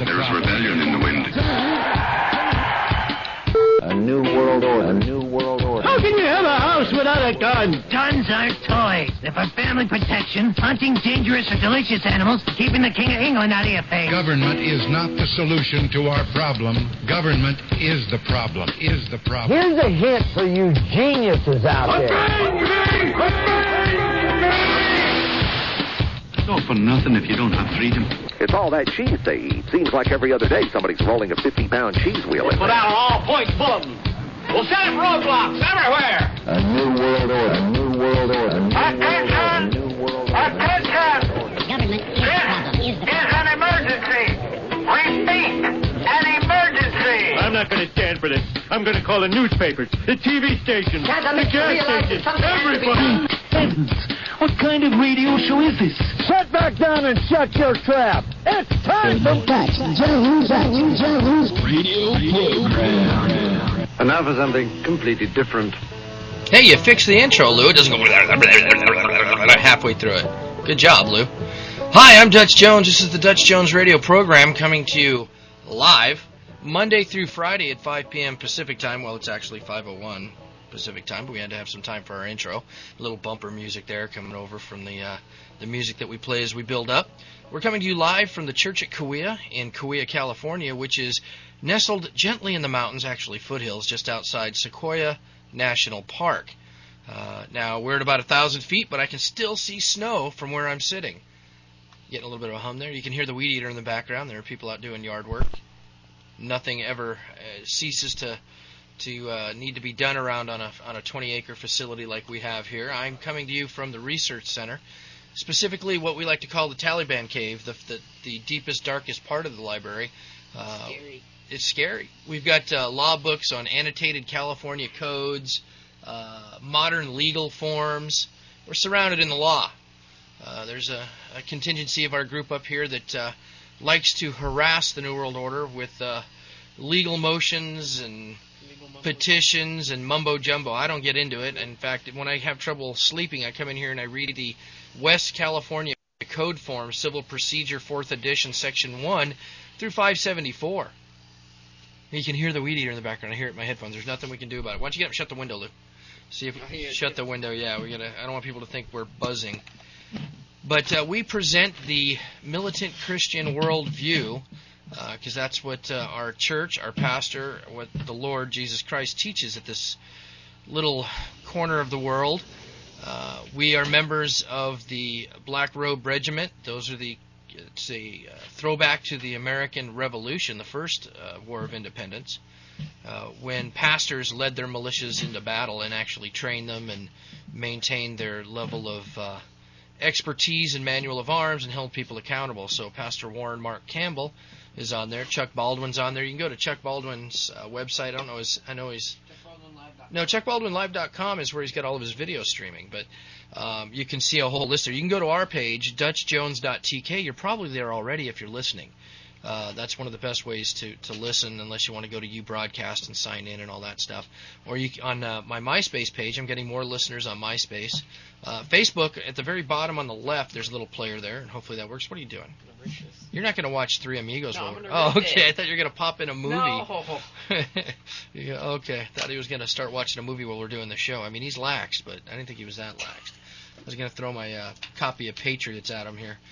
There is rebellion in the wind. A new world order. A new world order. How can you have a house without a gun? Guns aren't toys. They're for family protection, hunting dangerous or delicious animals, keeping the King of England out of your face. Government is not the solution to our problem. Government is the problem. Here's a hint for you geniuses out there. It's all for nothing if you don't have freedom. It's all that cheese they eat. Seems like every other day somebody's rolling a 50-pound cheese wheel in Put there. out all points bulletin. We'll set up roadblocks everywhere. A new world order. A new world order. A new world order. A new world order. Attention! Government is the problem. This is an emergency. Repeat, an emergency. I'm not going to stand for this. I'm going to call the newspapers, the TV stations, the gas stations, everybody. Heavens, what kind of radio show is this? Sit back down and shut your trap. It's time for Dutch Jones radio program. And now for something completely different. Hey, you fixed the intro, Lou. It doesn't go halfway through it. Good job, Lou. Hi, I'm Dutch Jones. This is the Dutch Jones radio program coming to you live Monday through Friday at 5 p.m. Pacific time. Well, it's actually 5:01 Pacific time, but we had to have some time for our intro. A little bumper music there coming over from the music that we play as we build up. We're coming to you live from the church at Cahuilla in Cahuilla, California, which is nestled gently in the mountains, actually foothills, just outside Sequoia National Park. Now, we're at about 1,000 feet, but I can still see snow from where I'm sitting. Getting a little bit of a hum there. You can hear the weed eater in the background. There are people out doing yard work. Nothing ever ceases to need to be done around on a 20-acre facility like we have here. I'm coming to you from the research center, specifically what we like to call the Taliban cave, the deepest, darkest part of the library. Scary. It's scary. We've got law books on annotated California codes, modern legal forms. We're surrounded in the law. There's a contingency of our group up here that likes to harass the New World Order with legal motions and petitions and mumbo-jumbo. I don't get into it. In fact, when I have trouble sleeping, I come in here and I read the West California Code Form, Civil Procedure, 4th Edition, Section 1 through 574. You can hear the weed eater in the background. I hear it in my headphones. There's nothing we can do about it. Why don't you get up and shut the window, Lou? See if shut the window. Yeah, I don't want people to think we're buzzing. But we present the militant Christian worldview, because that's what our church, our pastor, what the Lord Jesus Christ teaches at this little corner of the world. We are members of the Black Robe Regiment. It's a throwback to the American Revolution, the first War of Independence, when pastors led their militias into battle and actually trained them and maintained their level of expertise in manual of arms and held people accountable. So Pastor Warren Mark Campbell is on there. Chuck Baldwin's on there. You can go to Chuck Baldwin's website. I know he's ChuckBaldwinLive.com is where he's got all of his video streaming. But you can see a whole list there. You can go to our page, DutchJones.tk. You're probably there already if you're listening. That's one of the best ways to listen, unless you want to go to uBroadcast and sign in and all that stuff. Or on my MySpace page, I'm getting more listeners on MySpace. Facebook, at the very bottom on the left, there's a little player there, and hopefully that works. What are you doing? You're not going to watch Three Amigos. No, okay. I thought you were going to pop in a movie. No. Yeah, okay. Thought he was going to start watching a movie while we're doing the show. I mean, he's laxed, but I didn't think he was that laxed. I was going to throw my copy of Patriots at him here.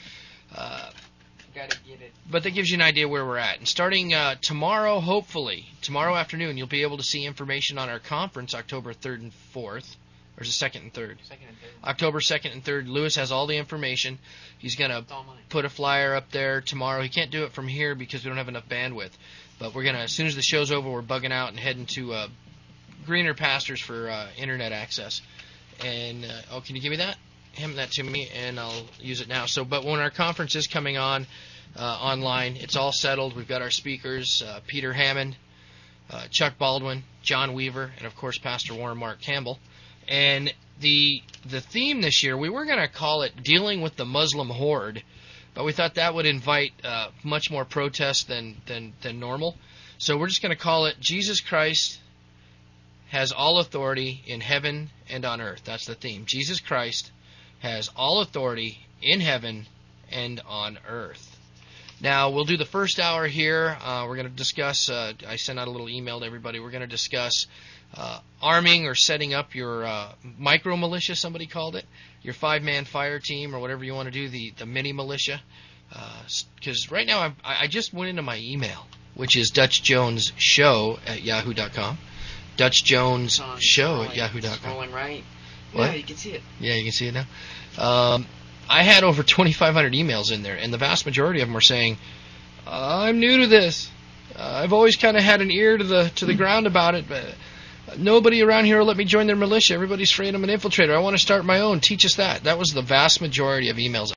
Gotta get it. But that gives you an idea where we're at. And starting tomorrow, hopefully, tomorrow afternoon, you'll be able to see information on our conference, October 3rd and 4th. Or is it 2nd and 3rd? 2nd and 3rd. October 2nd and 3rd. Lewis has all the information. He's going to put a flyer up there tomorrow. He can't do it from here because we don't have enough bandwidth. But we're going to, as soon as the show's over, we're bugging out and heading to Greener Pastures for internet access. And, can you give me that? Hand that to me, and I'll use it now. But when our conference is coming on online, it's all settled. We've got our speakers, Peter Hammond, Chuck Baldwin, John Weaver, and, of course, Pastor Warren Mark Campbell. And the theme this year, we were going to call it Dealing with the Muslim Horde, but we thought that would invite much more protest than normal. So we're just going to call it Jesus Christ has all authority in heaven and on earth. That's the theme. Jesus Christ has all authority in heaven and on earth. Now, we'll do the first hour here. We're going to discuss, I sent out a little email to everybody. We're going to discuss arming or setting up your micro militia, somebody called it, your 5-man fire team or whatever you want to do, the mini militia. Because right now I just went into my email, which is DutchJonesShow@yahoo.com. DutchJonesShow@yahoo.com. Scrolling right. What? Yeah, you can see it. Yeah, you can see it now. I had over 2,500 emails in there, and the vast majority of them are saying, "I'm new to this. I've always kind of had an ear to the ground about it, but nobody around here will let me join their militia. Everybody's afraid I'm an infiltrator. I want to start my own. Teach us that." That was the vast majority of emails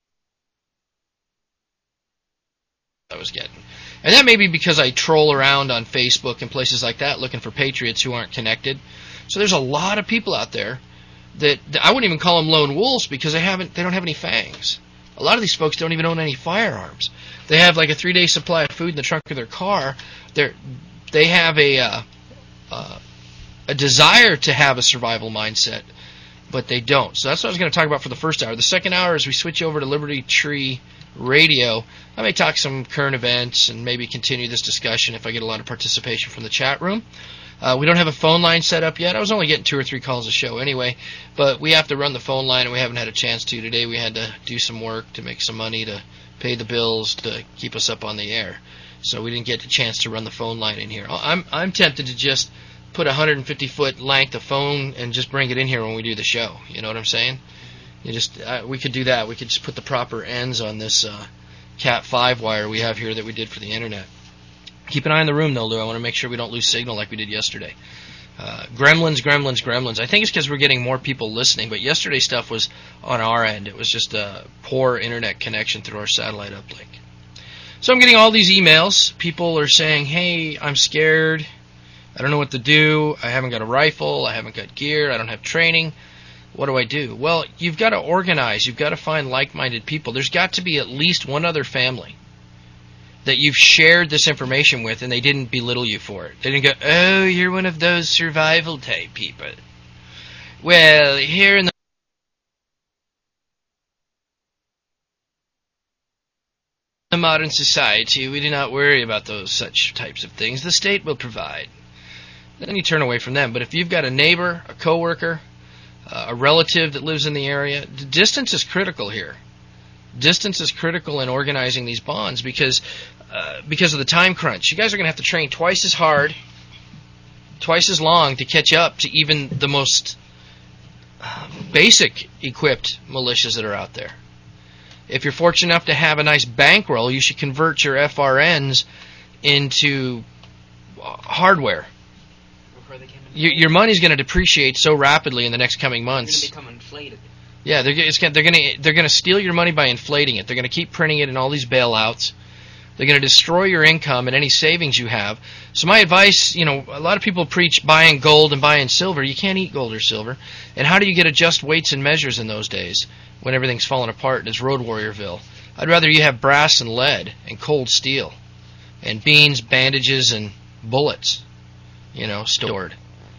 I was getting. And that may be because I troll around on Facebook and places like that looking for patriots who aren't connected. So there's a lot of people out there that I wouldn't even call them lone wolves because they don't have any fangs. A lot of these folks don't even own any firearms. They have like a 3-day supply of food in the trunk of their car. They have a desire to have a survival mindset, but they don't. So that's what I was going to talk about for the first hour. The second hour is we switch over to Liberty Tree Radio. I may talk some current events and maybe continue this discussion if I get a lot of participation from the chat room. We don't have a phone line set up yet. I was only getting 2 or 3 calls a show anyway, but we have to run the phone line, and we haven't had a chance to today. We had to do some work to make some money to pay the bills to keep us up on the air, so we didn't get the chance to run the phone line in here. I'm tempted to just put a 150-foot length of phone and just bring it in here when we do the show. You know what I'm saying? We could do that. We could just put the proper ends on this Cat 5 wire we have here that we did for the internet. Keep an eye on the room, though, Lou. I want to make sure we don't lose signal like we did yesterday. Gremlins. I think it's because we're getting more people listening, but yesterday's stuff was on our end. It was just a poor internet connection through our satellite uplink. So I'm getting all these emails. People are saying, "Hey, I'm scared. I don't know what to do. I haven't got a rifle. I haven't got gear. I don't have training. What do I do?" Well, you've got to organize. You've got to find like-minded people. There's got to be at least one other family that you've shared this information with, and they didn't belittle you for it. They didn't go, "Oh, you're one of those survival type people. Well, here in the modern society, we do not worry about those such types of things. The state will provide." Then you turn away from them. But if you've got a neighbor, a coworker, a relative that lives in the area, distance is critical here. Distance is critical in organizing these bonds because of the time crunch. You guys are going to have to train twice as hard, twice as long to catch up to even the most basic equipped militias that are out there. If you're fortunate enough to have a nice bankroll, you should convert your FRNs into hardware. Your money's going to depreciate so rapidly in the next coming months. It's going to become inflated. Yeah, they're going to steal your money by inflating it. They're going to keep printing it in all these bailouts. They're going to destroy your income and any savings you have. So my advice, a lot of people preach buying gold and buying silver. You can't eat gold or silver. And how do you get just weights and measures in those days when everything's falling apart and it's Road Warriorville? I'd rather you have brass and lead and cold steel and beans, bandages, and bullets, stored.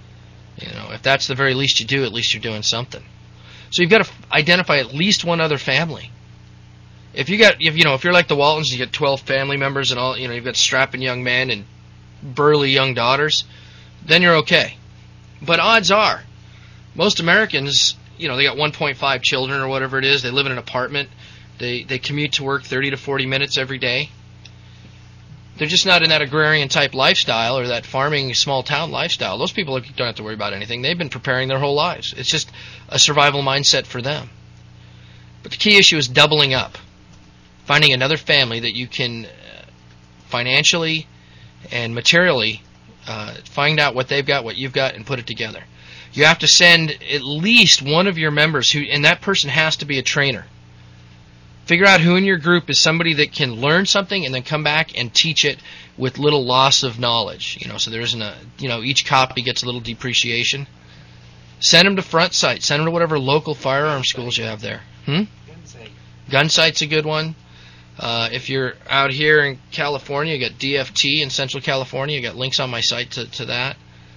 If that's the very least you do, at least you're doing something. So you've got to identify at least one other family. If you're like the Waltons, you get 12 family members and all, you've got strapping young men and burly young daughters, then you're okay. But odds are, most Americans, they got 1.5 children or whatever it is. They live in an apartment. They commute to work 30 to 40 minutes every day. They're just not in that agrarian type lifestyle or that farming small town lifestyle. Those people don't have to worry about anything. They've been preparing their whole lives. It's just a survival mindset for them. But the key issue is doubling up. Finding another family that you can financially and materially find out what they've got, what you've got, and put it together. You have to send at least one of your members, and that person has to be a trainer. Figure out who in your group is somebody that can learn something and then come back and teach it with little loss of knowledge. So there isn't each copy gets a little depreciation. Send them to Front Sight. Send them to whatever local firearm schools you have there. Gunsight's a good one. If you're out here in California, you got DFT in Central California. You got links on my site to that.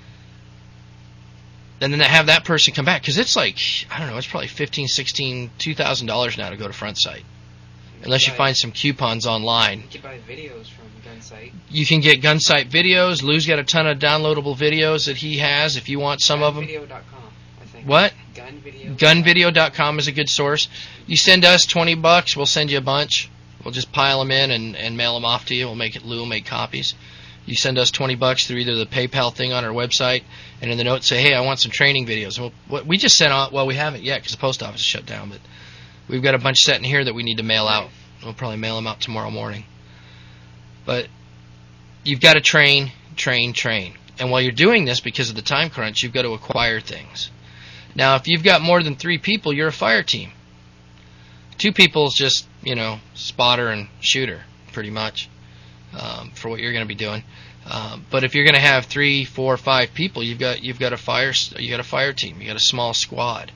And then have that person come back, because it's like, it's probably $1,500, $1,600, $2,000 now to go to Front Sight. unless you find some coupons online. You can buy videos from Gunsight. You can get Gunsight videos. Lou's got a ton of downloadable videos that he has if you want some of them. Gunvideo.com, I think. What? Gunvideo. Gunvideo.com is a good source. You send us $20, we'll send you a bunch. We'll just pile them in and mail them off to you. Lou will make copies. You send us $20 through either the PayPal thing on our website, and in the note say, hey, I want some training videos. Well, we just sent out, well, we haven't yet because the post office is shut down, but we've got a bunch set in here that we need to mail out. We'll probably mail them out tomorrow morning. But you've got to train. And while you're doing this, because of the time crunch, you've got to acquire things. Now, if you've got more than 3 people, you're a fire team. 2 people is just, spotter and shooter, pretty much, for what you're going to be doing. But if you're going to have 3, 4, 5 people, you've got a fire team. You got a small squad.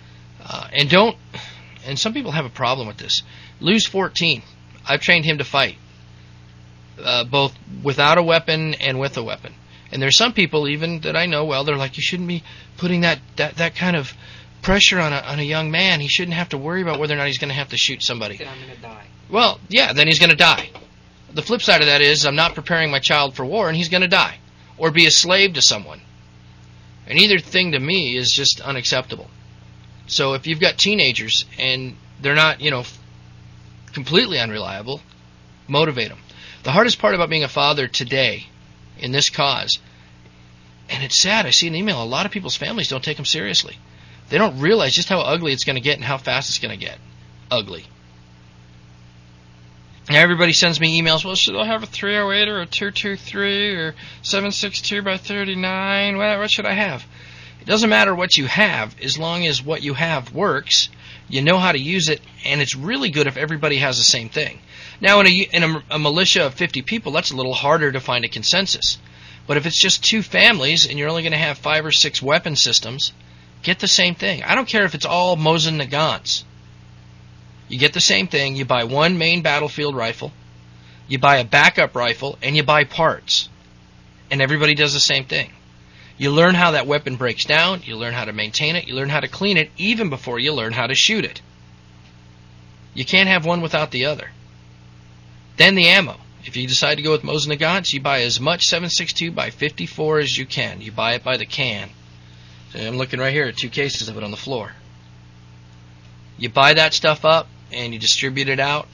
And some people have a problem with this. Lou's 14. I've trained him to fight, both without a weapon and with a weapon. And there's some people even that I know well. They're like, you shouldn't be putting that kind of pressure on a young man. He shouldn't have to worry about whether or not he's going to have to shoot somebody. I'm going to die. Well, yeah, then he's going to die. The flip side of that is I'm not preparing my child for war, and he's going to die or be a slave to someone. And either thing to me is just unacceptable. So if you've got teenagers and they're not, completely unreliable, motivate them. The hardest part about being a father today in this cause, and it's sad, I see an email, a lot of people's families don't take them seriously. They don't realize just how ugly it's going to get and how fast it's going to get. Ugly. Now everybody sends me emails, well, should I have a 308 or a 223 or 762 by 39? What should I have? It doesn't matter what you have, as long as what you have works, you know how to use it, and it's really good if everybody has the same thing. Now, in a militia of 50 people, that's a little harder to find a consensus. But if it's just 2 families and you're only going to have 5 or 6 weapon systems, get the same thing. I don't care if it's all Mosin Nagants. You get the same thing. You buy one main battlefield rifle, you buy a backup rifle, and you buy parts. And everybody does the same thing. You learn how that weapon breaks down, you learn how to maintain it, you learn how to clean it, even before you learn how to shoot it. You can't have one without the other. Then the ammo. If you decide to go with Mosin Nagants, you buy as much 7.62 by 54 as you can. You buy it by the can. So I'm looking right here at 2 cases of it on the floor. You buy that stuff up and you distribute it out.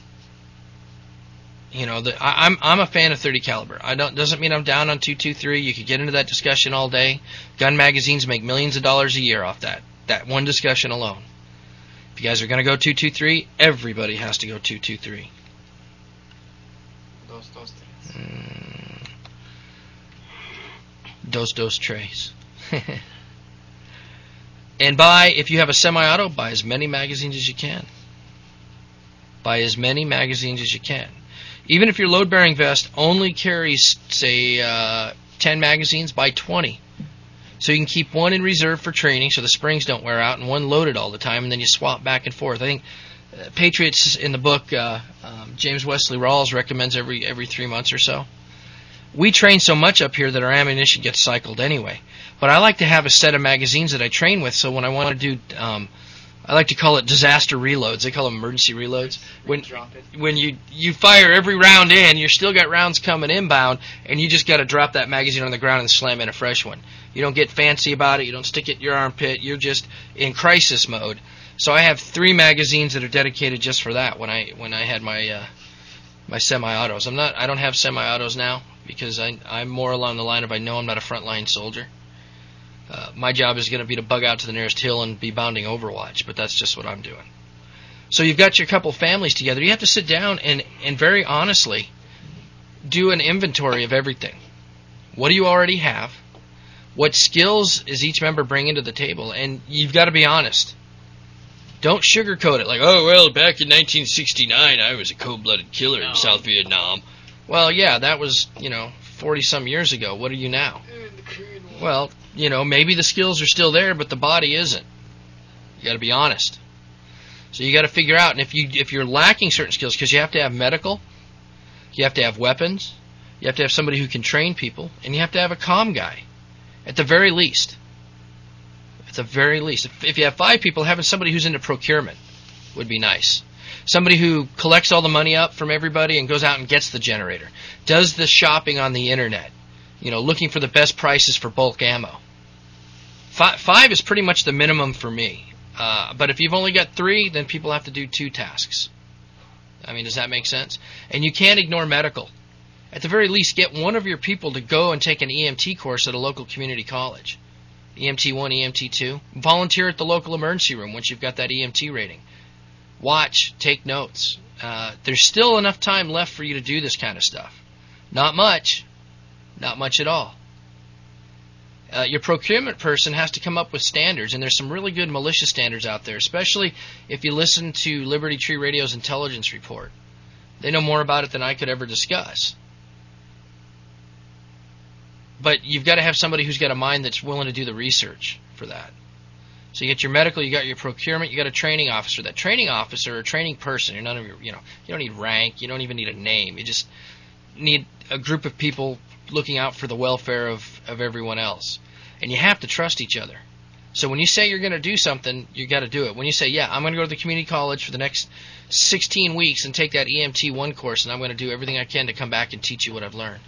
I'm a fan of 30 caliber. Doesn't mean I'm down on 223. You could get into that discussion all day. Gun magazines make millions of dollars a year off that one discussion alone. If you guys are going to go 223, everybody has to go 223. Dos trays. And if you have a semi-auto, buy as many magazines as you can. Buy as many magazines as you can. Even if your load-bearing vest only carries, say, 10 magazines, buy 20. So you can keep one in reserve for training so the springs don't wear out and one loaded all the time, and then you swap back and forth. I think Patriots in the book, James Wesley Rawls recommends every 3 months or so. We train so much up here that our ammunition gets cycled anyway. But I like to have a set of magazines that I train with, so when I want to do, I like to call it disaster reloads. They call them emergency reloads. When you fire every round in, you still got rounds coming inbound, and you just got to drop that magazine on the ground and slam in a fresh one. You don't get fancy about it. You don't stick it in your armpit. You're just in crisis mode. So I have 3 magazines that are dedicated just for that. When I had my semi-autos, I don't have semi-autos now because I'm more along the line of I know I'm not a frontline soldier. My job is going to be to bug out to the nearest hill and be bounding Overwatch, but that's just what I'm doing. So you've got your couple families together. You have to sit down and very honestly do an inventory of everything. What do you already have? What skills is each member bringing to the table? And you've got to be honest. Don't sugarcoat it like, oh, well, back in 1969, I was a cold-blooded killer in South Vietnam. Well, yeah, that was, 40-some years ago. What are you now? Well, maybe the skills are still there, but the body isn't. You got to be honest. So you got to figure out, and if you're lacking certain skills, because you have to have medical, you have to have weapons, you have to have somebody who can train people, and you have to have a comm guy, at the very least. At the very least. If you have 5 people, having somebody who's into procurement would be nice. Somebody who collects all the money up from everybody and goes out and gets the generator. Does the shopping on the internet. Looking for the best prices for bulk ammo. 5 is pretty much the minimum for me. But if you've only got 3, then people have to do 2 tasks. Does that make sense? And you can't ignore medical. At the very least, get one of your people to go and take an EMT course at a local community college. EMT 1, EMT 2. Volunteer at the local emergency room once you've got that EMT rating. Watch, take notes. There's still enough time left for you to do this kind of stuff. Not much. Not much at all. Your procurement person has to come up with standards, and there's some really good militia standards out there, especially if you listen to Liberty Tree Radio's intelligence report. They know more about it than I could ever discuss. But you've got to have somebody who's got a mind that's willing to do the research for that. So you get your medical, you got your procurement, you got a training officer. That training officer or training person, you don't need rank, you don't even need a name. You just need a group of people looking out for the welfare of everyone else. And you have to trust each other. So when you say you're going to do something, you got to do it. When you say, yeah, I'm going to go to the community college for the next 16 weeks and take that EMT 1 course, and I'm going to do everything I can to come back and teach you what I've learned.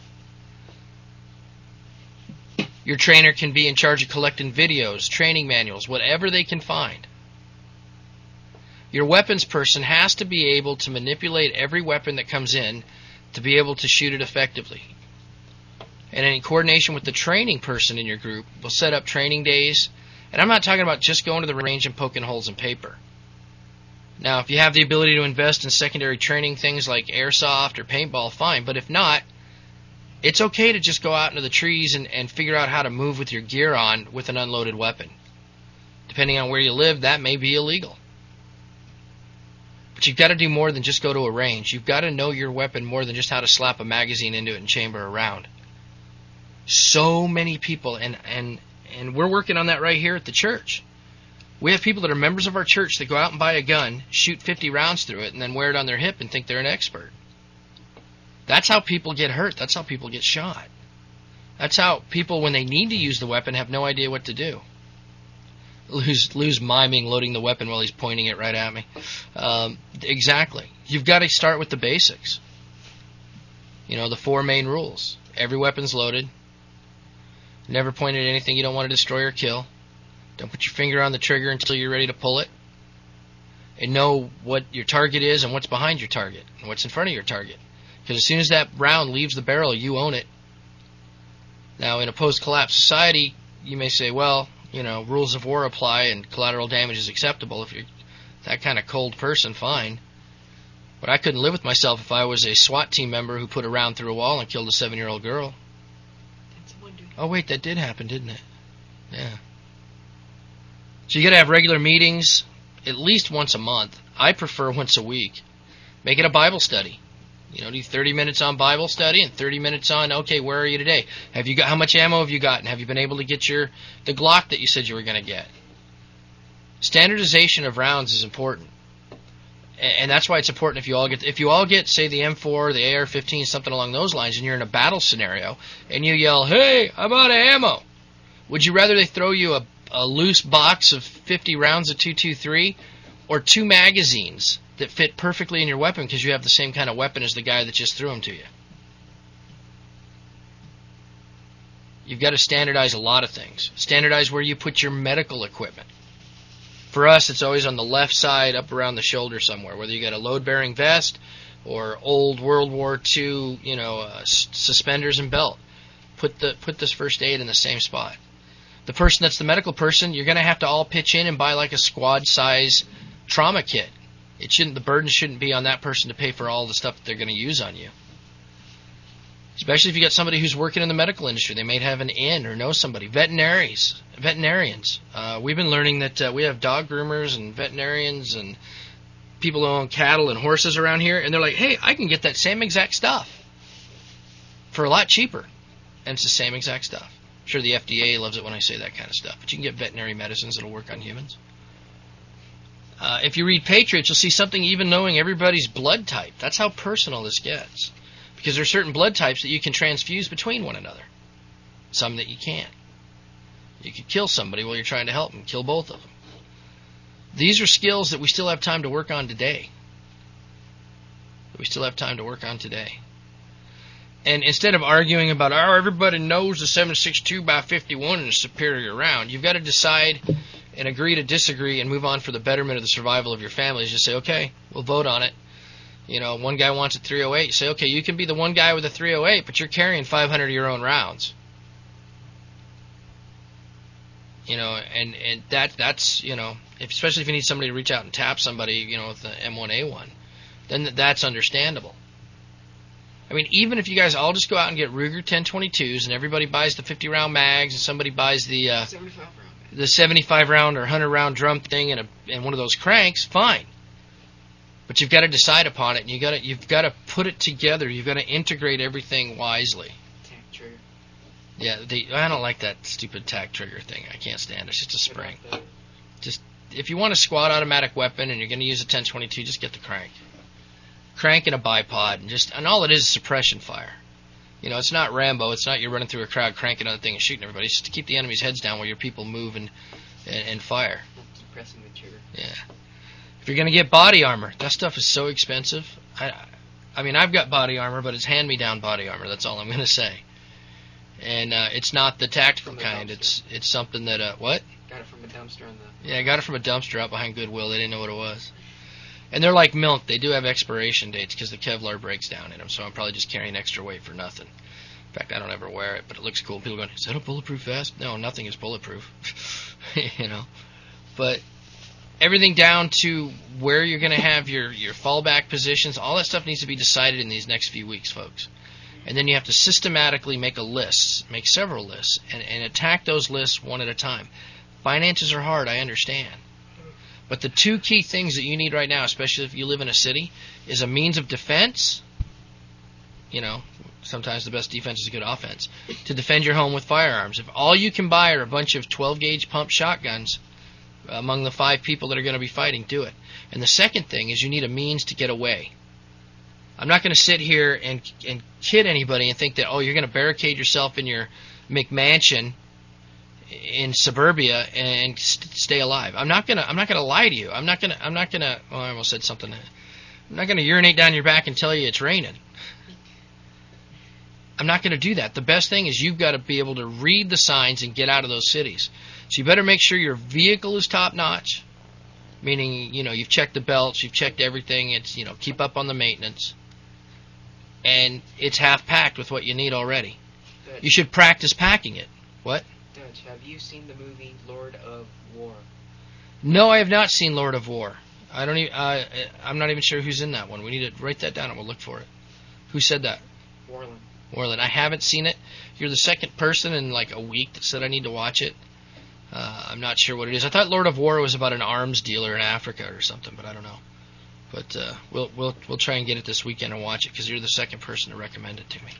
Your trainer can be in charge of collecting videos, training manuals, whatever they can find. Your weapons person has to be able to manipulate every weapon that comes in to be able to shoot it effectively. And in coordination with the training person in your group, we'll set up training days. And I'm not talking about just going to the range and poking holes in paper. Now, if you have the ability to invest in secondary training things like airsoft or paintball, fine. But if not, it's okay to just go out into the trees and figure out how to move with your gear on with an unloaded weapon. Depending on where you live, that may be illegal. But you've got to do more than just go to a range. You've got to know your weapon more than just how to slap a magazine into it and chamber a round. So many people, and we're working on that right here at the church. We have people that are members of our church that go out and buy a gun, shoot 50 rounds through it, and then wear it on their hip and think they're an expert. That's how people get hurt. That's how people get shot. That's how people, when they need to use the weapon, have no idea what to do. Lou's miming loading the weapon while he's pointing it right at me. Exactly. You've got to start with the basics. The 4 main rules. Every weapon's loaded. Never point at anything you don't want to destroy or kill. Don't put your finger on the trigger until you're ready to pull it. And know what your target is and what's behind your target and what's in front of your target. Because as soon as that round leaves the barrel, you own it. Now, in a post-collapse society, you may say, well, rules of war apply and collateral damage is acceptable. If you're that kind of cold person, fine. But I couldn't live with myself if I was a SWAT team member who put a round through a wall and killed a 7-year-old girl. Oh, wait, that did happen, didn't it? Yeah. So you got to have regular meetings at least once a month. I prefer once a week. Make it a Bible study. Do 30 minutes on Bible study and 30 minutes on, okay, where are you today? Have you got, how much ammo have you gotten? Have you been able to get the Glock that you said you were going to get? Standardization of rounds is important. And that's why it's important if you all get, say, the M4, the AR-15, something along those lines, and you're in a battle scenario, and you yell, hey, I'm out of ammo. Would you rather they throw you a loose box of 50 rounds of .223 or 2 magazines that fit perfectly in your weapon because you have the same kind of weapon as the guy that just threw them to you? You've got to standardize a lot of things. Standardize where you put your medical equipment. For us, it's always on the left side, up around the shoulder somewhere, whether you got a load-bearing vest or old World War II, suspenders and belt. Put this first aid in the same spot. The person that's the medical person, you're going to have to all pitch in and buy like a squad-size trauma kit. The burden shouldn't be on that person to pay for all the stuff that they're going to use on you. Especially if you got somebody who's working in the medical industry. They may have an in or know somebody. Veterinarians. We've been learning that we have dog groomers and veterinarians and people who own cattle and horses around here. And they're like, hey, I can get that same exact stuff for a lot cheaper. And it's the same exact stuff. I'm sure the FDA loves it when I say that kind of stuff. But you can get veterinary medicines that will work on humans. If you read Patriots, you'll see something even knowing everybody's blood type. That's how personal this gets. Because there are certain blood types that you can transfuse between one another. Some that you can't. You could kill somebody while you're trying to help them. Kill both of them. These are skills that we still have time to work on today. that we still have time to work on today. And instead of arguing about, everybody knows the 7.62x51 is a superior round, you've got to decide and agree to disagree and move on for the betterment of the survival of your families. Just say, okay, we'll vote on it. You know, one guy wants a 308. Say, okay, you can be the one guy with a 308, but you're carrying 500 of your own rounds. You know, and that's, you know, especially if you need somebody to reach out and tap somebody, you know, with the M1A1, then that's understandable. I mean, even if you guys all just go out and get Ruger 1022s and everybody buys the 50-round mags and somebody buys the 75-round or 100-round drum thing and one of those cranks, fine. But you've got to decide upon it, and you've got to put it together. You've got to integrate everything wisely. Tack trigger. Yeah, I don't like that stupid tack trigger thing. I can't stand it. It's just a spring. Just if you want a squad automatic weapon and you're going to use a 1022, just get the crank. Crank and a bipod, and all it is suppression fire. You know, it's not Rambo. It's not you running through a crowd cranking on the thing and shooting everybody. It's just to keep the enemy's heads down while your people move and fire. Not depressing the trigger. Yeah. If you're going to get body armor, that stuff is so expensive. I mean, I've got body armor, but it's hand-me-down body armor. That's all I'm going to say. And it's not the tactical kind. It's something that what? Got it from a dumpster on the. Yeah, I got it from a dumpster out behind Goodwill. They didn't know what it was. And they're like milk. They do have expiration dates because the Kevlar breaks down in them. So I'm probably just carrying extra weight for nothing. In fact, I don't ever wear it, but it looks cool. People are going, is that a bulletproof vest? No, nothing is bulletproof. You know, but everything down to where you're going to have your fallback positions, all that stuff needs to be decided in these next few weeks, folks. And then you have to systematically make make several lists, and attack those lists one at a time. Finances are hard, I understand. But the two key things that you need right now, especially if you live in a city, is a means of defense. You know, sometimes the best defense is a good offense. To defend your home with firearms. If all you can buy are a bunch of 12-gauge pump shotguns among the 5 people that are going to be fighting, do it. And the second thing is you need a means to get away. I'm not going to sit here and kid anybody and think that, you're going to barricade yourself in your McMansion in suburbia and stay alive. I'm not going to lie to you. I'm not going to I almost said something. I'm not going to urinate down your back and tell you it's raining. I'm not going to do that. The best thing is you've got to be able to read the signs and get out of those cities. So you better make sure your vehicle is top notch, meaning, you know, you've checked the belts, you've checked everything. It's, you know, keep up on the maintenance. And it's half packed with what you need already. Dutch. You should practice packing it. What? Dutch, have you seen the movie Lord of War? No, I have not seen Lord of War. I'm not even sure who's in that one. We need to write that down and we'll look for it. Who said that? Warland. I haven't seen it. You're the second person in like a week that said I need to watch it. I'm not sure what it is. I thought Lord of War was about an arms dealer in Africa or something, but I don't know. But we'll try and get it this weekend and watch it because you're the second person to recommend it to me.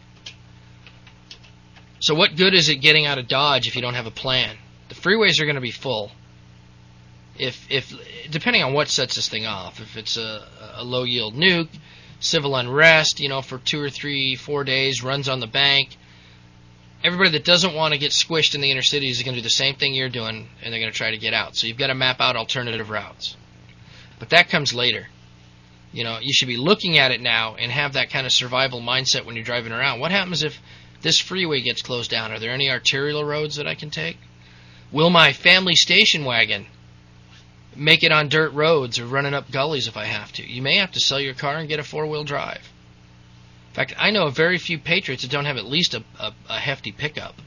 So what good is it getting out of Dodge if you don't have a plan? The freeways are going to be full. If depending on what sets this thing off, if it's a low yield nuke, civil unrest, you know, for 2 or 3, 4 days, runs on the bank. Everybody that doesn't want to get squished in the inner cities is going to do the same thing you're doing, and they're going to try to get out. So you've got to map out alternative routes. But that comes later. You know, you should be looking at it now and have that kind of survival mindset when you're driving around. What happens if this freeway gets closed down? Are there any arterial roads that I can take? Will my family station wagon make it on dirt roads or running up gullies if I have to? You may have to sell your car and get a 4-wheel drive. In fact, I know of very few Patriots that don't have at least a hefty pickup.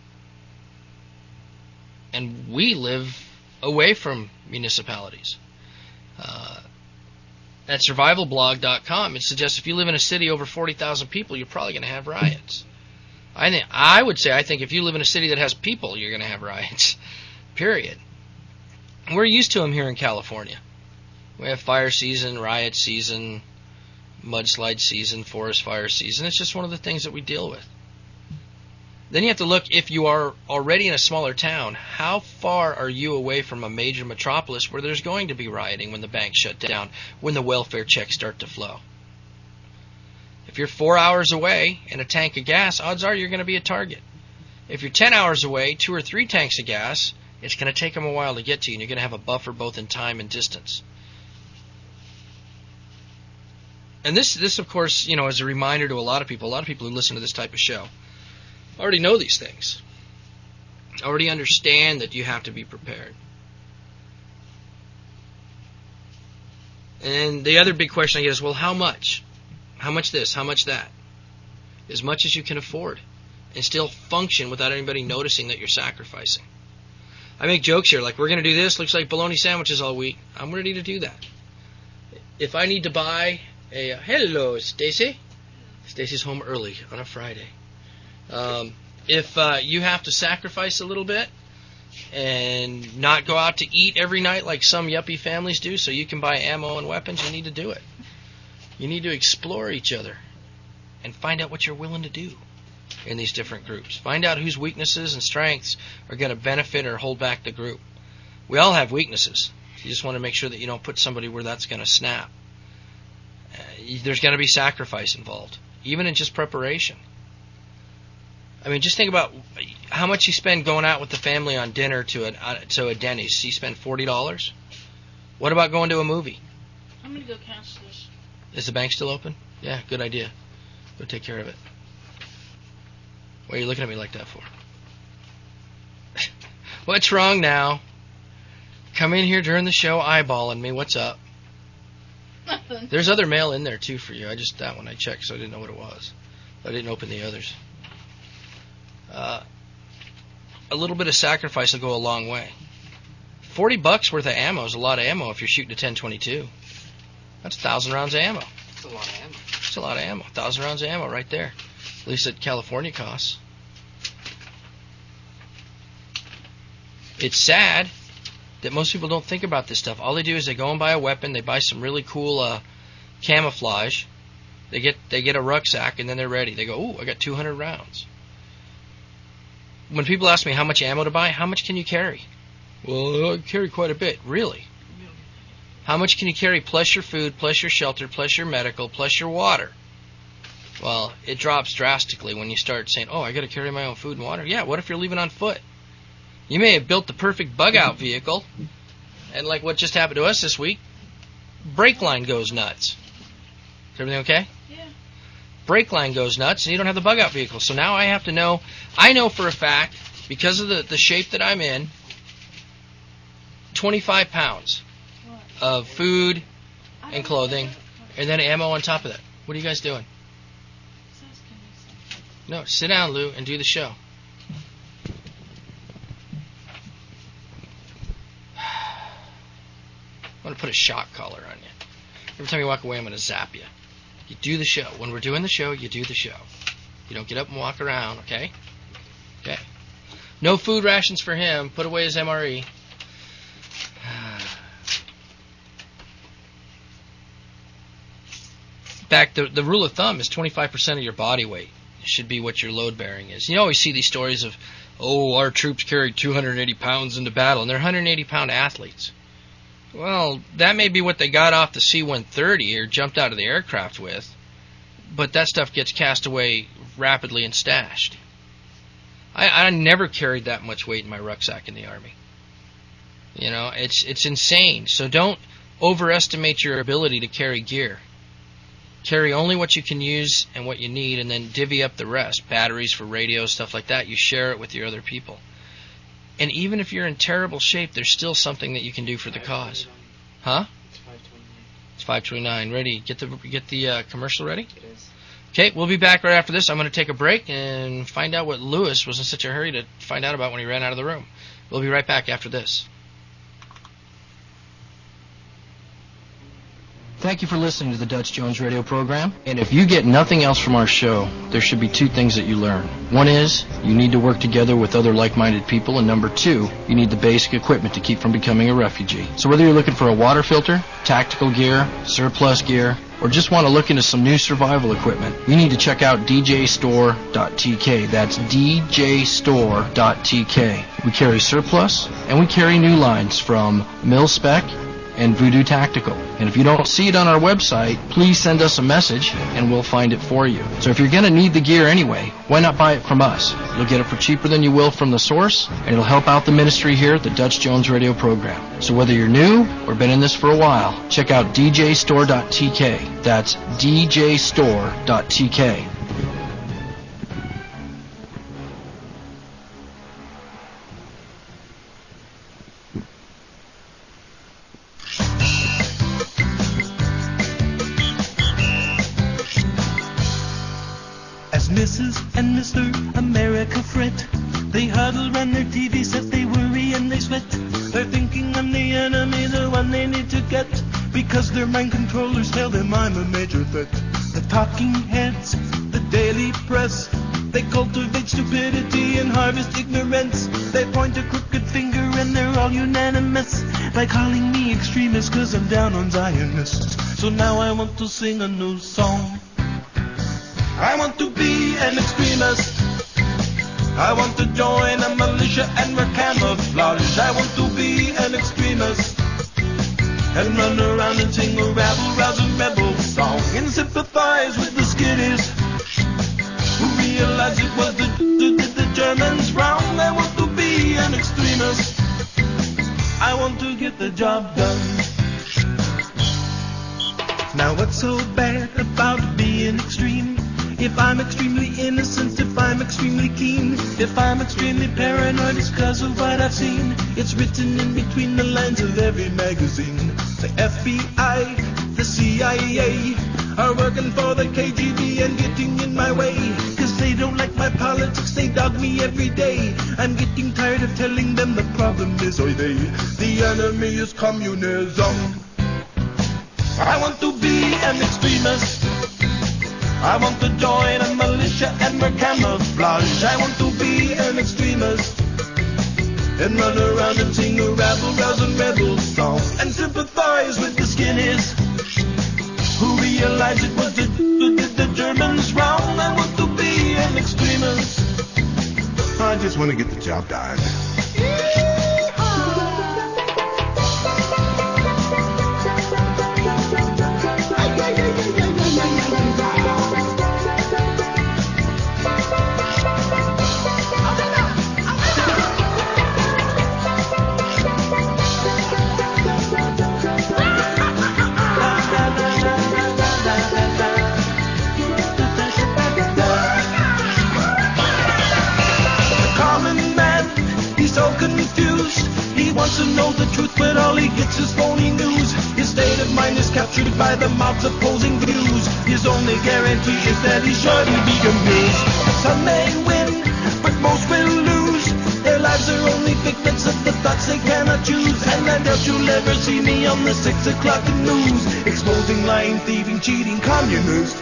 And we live away from municipalities. At survivalblog.com, it suggests if you live in a city over 40,000 people, you're probably going to have riots. I think if you live in a city that has people, you're going to have riots. Period. We're used to them here in California. We have fire season, riot season, mudslide season, forest fire season. It's just one of the things that we deal with. Then you have to look, if you are already in a smaller town, how far are you away from a major metropolis where there's going to be rioting when the banks shut down, when the welfare checks start to flow? If you're 4 hours away and a tank of gas, odds are you're going to be a target. If you're 10 hours away, 2 or 3 tanks of gas, it's going to take them a while to get to you, and you're going to have a buffer both in time and distance. And this, of course, is a reminder to a lot of people who listen to this type of show, already know these things. Already understand that you have to be prepared. And the other big question I get is, well, how much? How much this? How much that? As much as you can afford. And still function without anybody noticing that you're sacrificing. I make jokes here, like, we're going to do this, looks like bologna sandwiches all week. I'm ready to do that. If I need to buy a... hello, Stacy. Stacy's home early on a Friday. If you have to sacrifice a little bit and not go out to eat every night like some yuppie families do so you can buy ammo and weapons, you need to do it. You need to explore each other and find out what you're willing to do in these different groups. Find out whose weaknesses and strengths are going to benefit or hold back the group. We all have weaknesses. You just want to make sure that you don't put somebody where that's going to snap. There's going to be sacrifice involved, even in just preparation. I mean, just think about how much you spend going out with the family on dinner to a Denny's. You spend $40. What about going to a movie? I'm going to go cashless. Is the bank still open? Yeah, good idea. Go take care of it. What are you looking at me like that for? What's wrong now? Come in here during the show eyeballing me. What's up? Nothing. There's other mail in there, too, for you. That one I checked, so I didn't know what it was. I didn't open the others. A little bit of sacrifice will go a long way. $40 worth of ammo is a lot of ammo if you're shooting a 10-22. That's 1,000 rounds of ammo. That's a lot of ammo. That's a lot of ammo. 1,000 rounds of ammo right there. At least at California costs. It's sad that most people don't think about this stuff. All they do is they go and buy a weapon. They buy some really cool camouflage. They get a rucksack, and then they're ready. They go, ooh, I got 200 rounds. When people ask me how much ammo to buy, how much can you carry? Well, I carry quite a bit. Really? How much can you carry plus your food, plus your shelter, plus your medical, plus your water? Well, it drops drastically when you start saying, oh, I got to carry my own food and water. Yeah, what if you're leaving on foot? You may have built the perfect bug-out vehicle, and like what just happened to us this week, brake line goes nuts. Is everything okay? Yeah. Brake line goes nuts, and you don't have the bug-out vehicle. So now I have to know, I know for a fact, because of the shape that I'm in, 25 pounds of food and clothing, and then ammo on top of that. What are you guys doing? No, sit down, Lou, and do the show. I'm going to put a shock collar on you. Every time you walk away, I'm going to zap you. You do the show. When we're doing the show, you do the show. You don't get up and walk around, okay? Okay. No food rations for him. Put away his MRE. In fact, the rule of thumb is 25% of your body weight should be what your load bearing is. You always see these stories of, oh, our troops carried 280 pounds into battle, and they're 180-pound athletes. Well, that may be what they got off the C-130 or jumped out of the aircraft with, but that stuff gets cast away rapidly and stashed. I never carried that much weight in my rucksack in the Army. You know, it's insane. So don't overestimate your ability to carry gear. Carry only what you can use and what you need, and then divvy up the rest. Batteries for radios, stuff like that. You share it with your other people. And even if you're in terrible shape, there's still something that you can do for the cause. Huh? It's 5:29. Ready? Get the commercial ready? It is. Okay, we'll be back right after this. I'm going to take a break and find out what Lewis was in such a hurry to find out about when he ran out of the room. We'll be right back after this. Thank you for listening to the Dutch Jones radio program. And if you get nothing else from our show, there should be two things that you learn. One is, you need to work together with other like-minded people. And number two, you need the basic equipment to keep from becoming a refugee. So whether you're looking for a water filter, tactical gear, surplus gear, or just want to look into some new survival equipment, you need to check out djstore.tk. That's djstore.tk. We carry surplus, and we carry new lines from mil-spec and Voodoo Tactical. And if you don't see it on our website, please send us a message and we'll find it for you. So if you're going to need the gear anyway, why not buy it from us? You'll get it for cheaper than you will from the source, and it'll help out the ministry here at the Dutch Jones Radio program. So whether you're new or been in this for a while, check out djstore.tk. That's djstore.tk. As Mrs. and Mr. America fret, they huddle round their TV set, they worry and they sweat. They're thinking I'm the enemy, the one they need to get, because their mind controllers tell them I'm a major threat. The talking heads, the daily press, they cultivate stupidity and harvest ignorance. They point a crooked finger and they're all unanimous by calling me extremist, cause I'm down on Zionists. So now I want to sing a new song. I want to be an extremist. I want to join a militia and wear camouflage. I want to be an extremist and run around and sing a rabble-rousing rebel song and sympathize with the skitties who realize it was the Germans wrong. I want to be an extremist. I want to get the job done. Now what's so bad about being extreme? If I'm extremely innocent, if I'm extremely keen, if I'm extremely paranoid, it's cause of what I've seen. It's written in between the lines of every magazine. The FBI, the CIA are working for the KGB and getting in my way, cause they don't like my politics, they dog me every day. I'm getting tired of telling them the problem is the enemy is communism. I want to be an extremist. I want to join a militia and wear camouflage. I want to be an extremist and run around and sing a rabble-rousing rebel song and sympathize with the skinnies who realize it was the Germans wrong. I want to be an extremist. I just want to get the job done. So confused, he wants to know the truth, but all he gets is phony news. His state of mind is captured by the mob's opposing views. His only guarantee is that he shouldn't be confused. Some may win, but most will lose. Their lives are only figments of the thoughts they cannot choose. And I doubt you'll ever see me on the 6 o'clock news, exposing lying, thieving, cheating communists.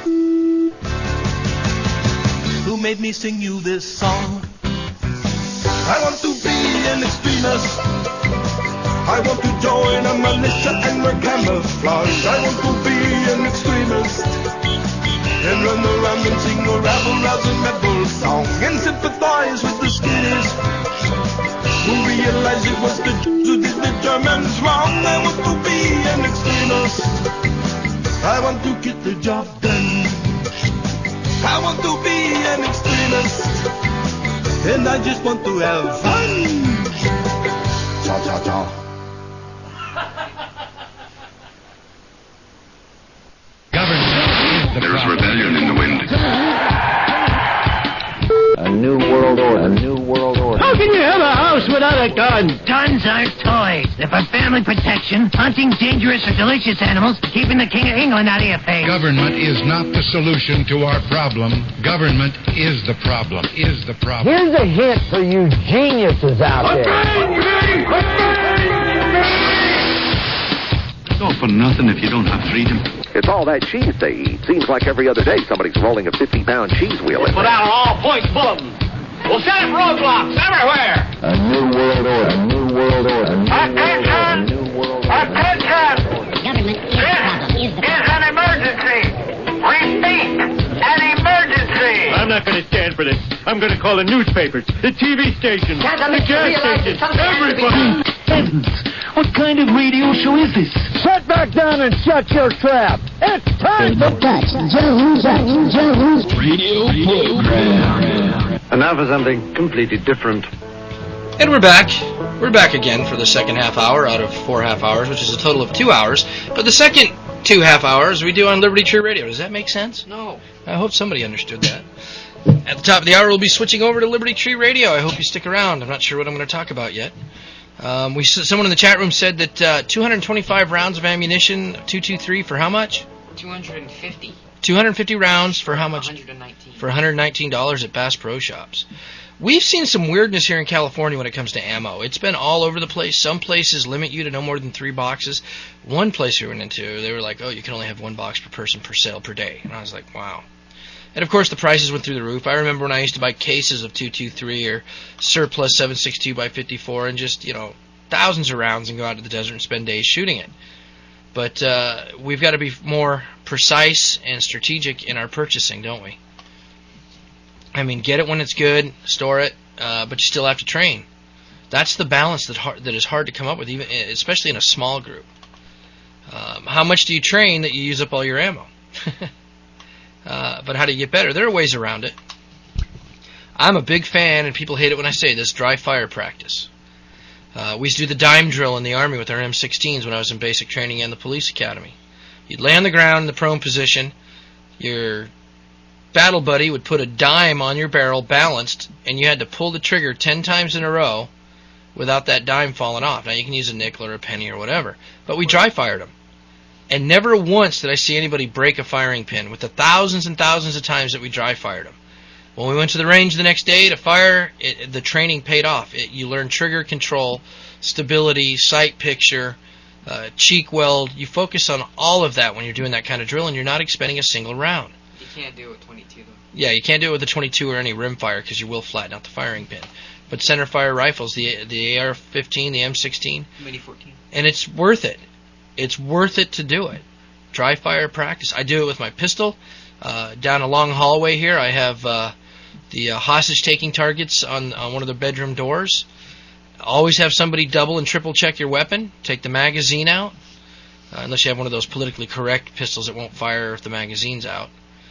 Who made me sing you this song? I want to be an extremist. I want to join a militia and wear camouflage. I want to be an extremist and run around and sing a rabble-rousing rebel song and sympathize with the skinnies who realize it was the Jews who did the Germans wrong. I want to be an extremist. I want to get the job done. I want to be an extremist. And I just want to have fun. Cha cha cha. There's rebellion in the wind. A new world order. A new world order. How can you have a house without a gun? Guns aren't toys. They're for family protection, hunting dangerous or delicious animals, keeping the King of England out of your face. Government is not the solution to our problem. Government is the problem. Is the problem. Here's a hint for you geniuses out there. It's all for nothing if you don't have freedom. It's all that cheese they eat. Seems like every other day somebody's rolling a 50-pound cheese wheel in Put there. out an all-points bulletin. We'll set up roadblocks everywhere. A new world order. A new world order. A new world order. A new world order. Attention! Government is the problem. This is an emergency. Repeat, an emergency. I'm not going to stand for this. I'm going to call the newspapers, the TV stations, the gas stations, everybody. Heavens! What kind of radio show is this? Sit back down and shut your trap. It's time for Jones Radio Program. And now for something completely different. And we're back. We're back again for the second half hour out of 4 half hours, which is a total of 2 hours. But the second 2 half hours we do on Liberty Tree Radio. Does that make sense? No. I hope somebody understood that. At the top of the hour, we'll be switching over to Liberty Tree Radio. I hope you stick around. I'm not sure what I'm going to talk about yet. Someone in the chat room said that 225 rounds of ammunition, 223 for how much? 250. 250 rounds for how much? 119. For $119 at Bass Pro Shops. We've seen some weirdness here in California when it comes to ammo. It's been all over the place. Some places limit you to no more than 3 boxes. One place we went into, they were like, oh, you can only have 1 box per person per sale per day. And I was like, wow. And, of course, the prices went through the roof. I remember when I used to buy cases of 223 or surplus 7.62 by 54 and just, thousands of rounds and go out to the desert and spend days shooting it. But we've got to be more precise and strategic in our purchasing, don't we? I mean, get it when it's good, store it, but you still have to train. That's the balance that is hard to come up with, even especially in a small group. How much do you train that you use up all your ammo? But how do you get better? There are ways around it. I'm a big fan, and people hate it when I say this, dry fire practice. We used to do the dime drill in the Army with our M16s when I was in basic training and the police academy. You'd lay on the ground in the prone position. Your battle buddy would put a dime on your barrel balanced, and you had to pull the trigger 10 times in a row without that dime falling off. Now, you can use a nickel or a penny or whatever, but we dry fired them. And never once did I see anybody break a firing pin with the thousands and thousands of times that we dry fired them. When we went to the range the next day to fire, the training paid off. You learn trigger control, stability, sight picture, cheek weld. You focus on all of that when you're doing that kind of drill, and you're not expending a single round. You can't do it with 22, though. Yeah, you can't do it with the 22 or any rimfire because you will flatten out the firing pin. But center fire rifles, the AR-15, the M16, Mini-14. And it's worth it. It's worth it to do it. Dry fire practice. I do it with my pistol. Down a long hallway here, I have the hostage-taking targets on one of the bedroom doors. Always have somebody double and triple check your weapon. Take the magazine out. Unless you have one of those politically correct pistols that won't fire if the magazine's out.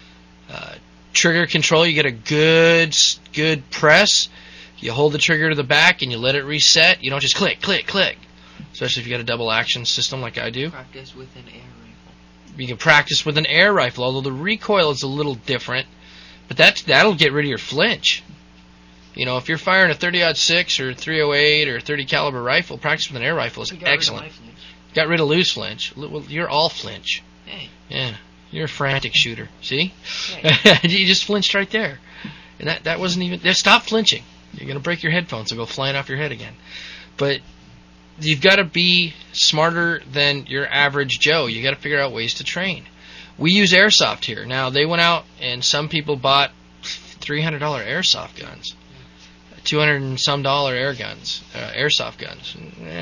Trigger control, you get a good press. You hold the trigger to the back and you let it reset. You don't just click, click, click. Especially if you got a double action system like I do. Practice with an air rifle. You can practice with an air rifle, although the recoil is a little different. But that'll get rid of your flinch. If you're firing a 30-06 or 308 or 30 caliber rifle, practice with an air rifle is excellent. Got rid of loose flinch. Well, you're all flinch. Hey. Yeah. You're a frantic shooter. See? Hey. You just flinched right there. And that wasn't even... Stop flinching. You're going to break your headphones and go flying off your head again. But you've got to be smarter than your average Joe. You've got to figure out ways to train. We use airsoft here. Now, they went out and some people bought $300 airsoft guns. $200 and some air guns, airsoft guns.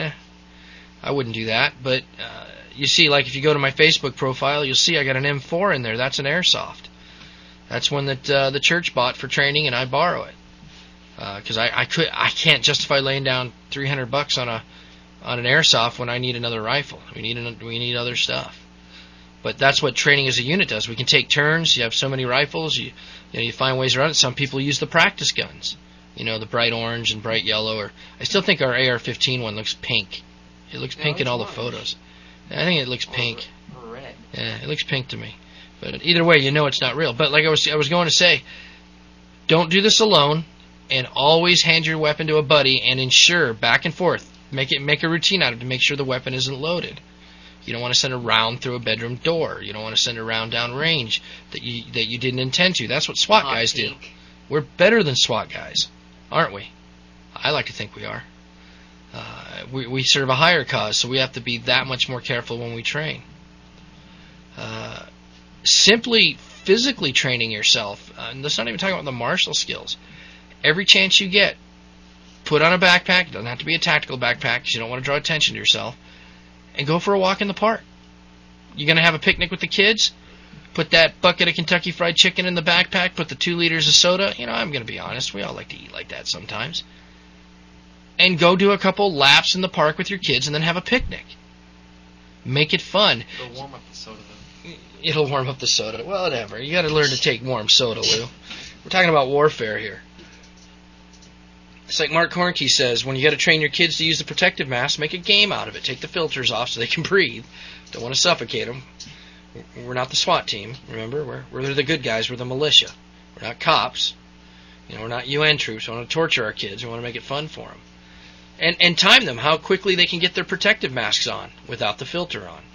I wouldn't do that. But you see, like if you go to my Facebook profile, you'll see I got an M4 in there. That's an airsoft. That's one that the church bought for training, and I borrow it because I can't justify laying down $300 on an airsoft when I need another rifle. We need other stuff. But that's what training as a unit does. We can take turns. You have so many rifles. You find ways around it. Some people use the practice guns. The bright orange and bright yellow. Or I still think our AR-15 one looks pink. It looks pink in all the photos. I think it looks pink. Or red. Yeah, it looks pink to me. But either way, it's not real. But like I was going to say, don't do this alone, and always hand your weapon to a buddy and ensure back and forth. Make a routine out of it to make sure the weapon isn't loaded. You don't want to send a round through a bedroom door. You don't want to send a round down range that you didn't intend to. That's what SWAT guys do. We're better than SWAT guys, aren't we? I like to think we are. We serve a higher cause, so we have to be that much more careful when we train. Simply physically training yourself, and let's not even talk about the martial skills. Every chance you get, put on a backpack. It doesn't have to be a tactical backpack because you don't want to draw attention to yourself. And go for a walk in the park. You're going to have a picnic with the kids? Put that bucket of Kentucky Fried Chicken in the backpack. Put the 2 liters of soda. I'm going to be honest. We all like to eat like that sometimes. and go do a couple laps in the park with your kids and then have a picnic. Make it fun. It'll warm up the soda, though. It'll warm up the soda. Well, whatever. You got to learn to take warm soda, Lou. We're talking about warfare here. It's like Mark Hornke says, when you got to train your kids to use the protective mask, make a game out of it. Take the filters off so they can breathe. Don't want to suffocate them. We're not the SWAT team, remember? We're the good guys. We're the militia. We're not cops. We're not UN troops. We want to torture our kids. We want to make it fun for them. And time them, how quickly they can get their protective masks on without the filter on.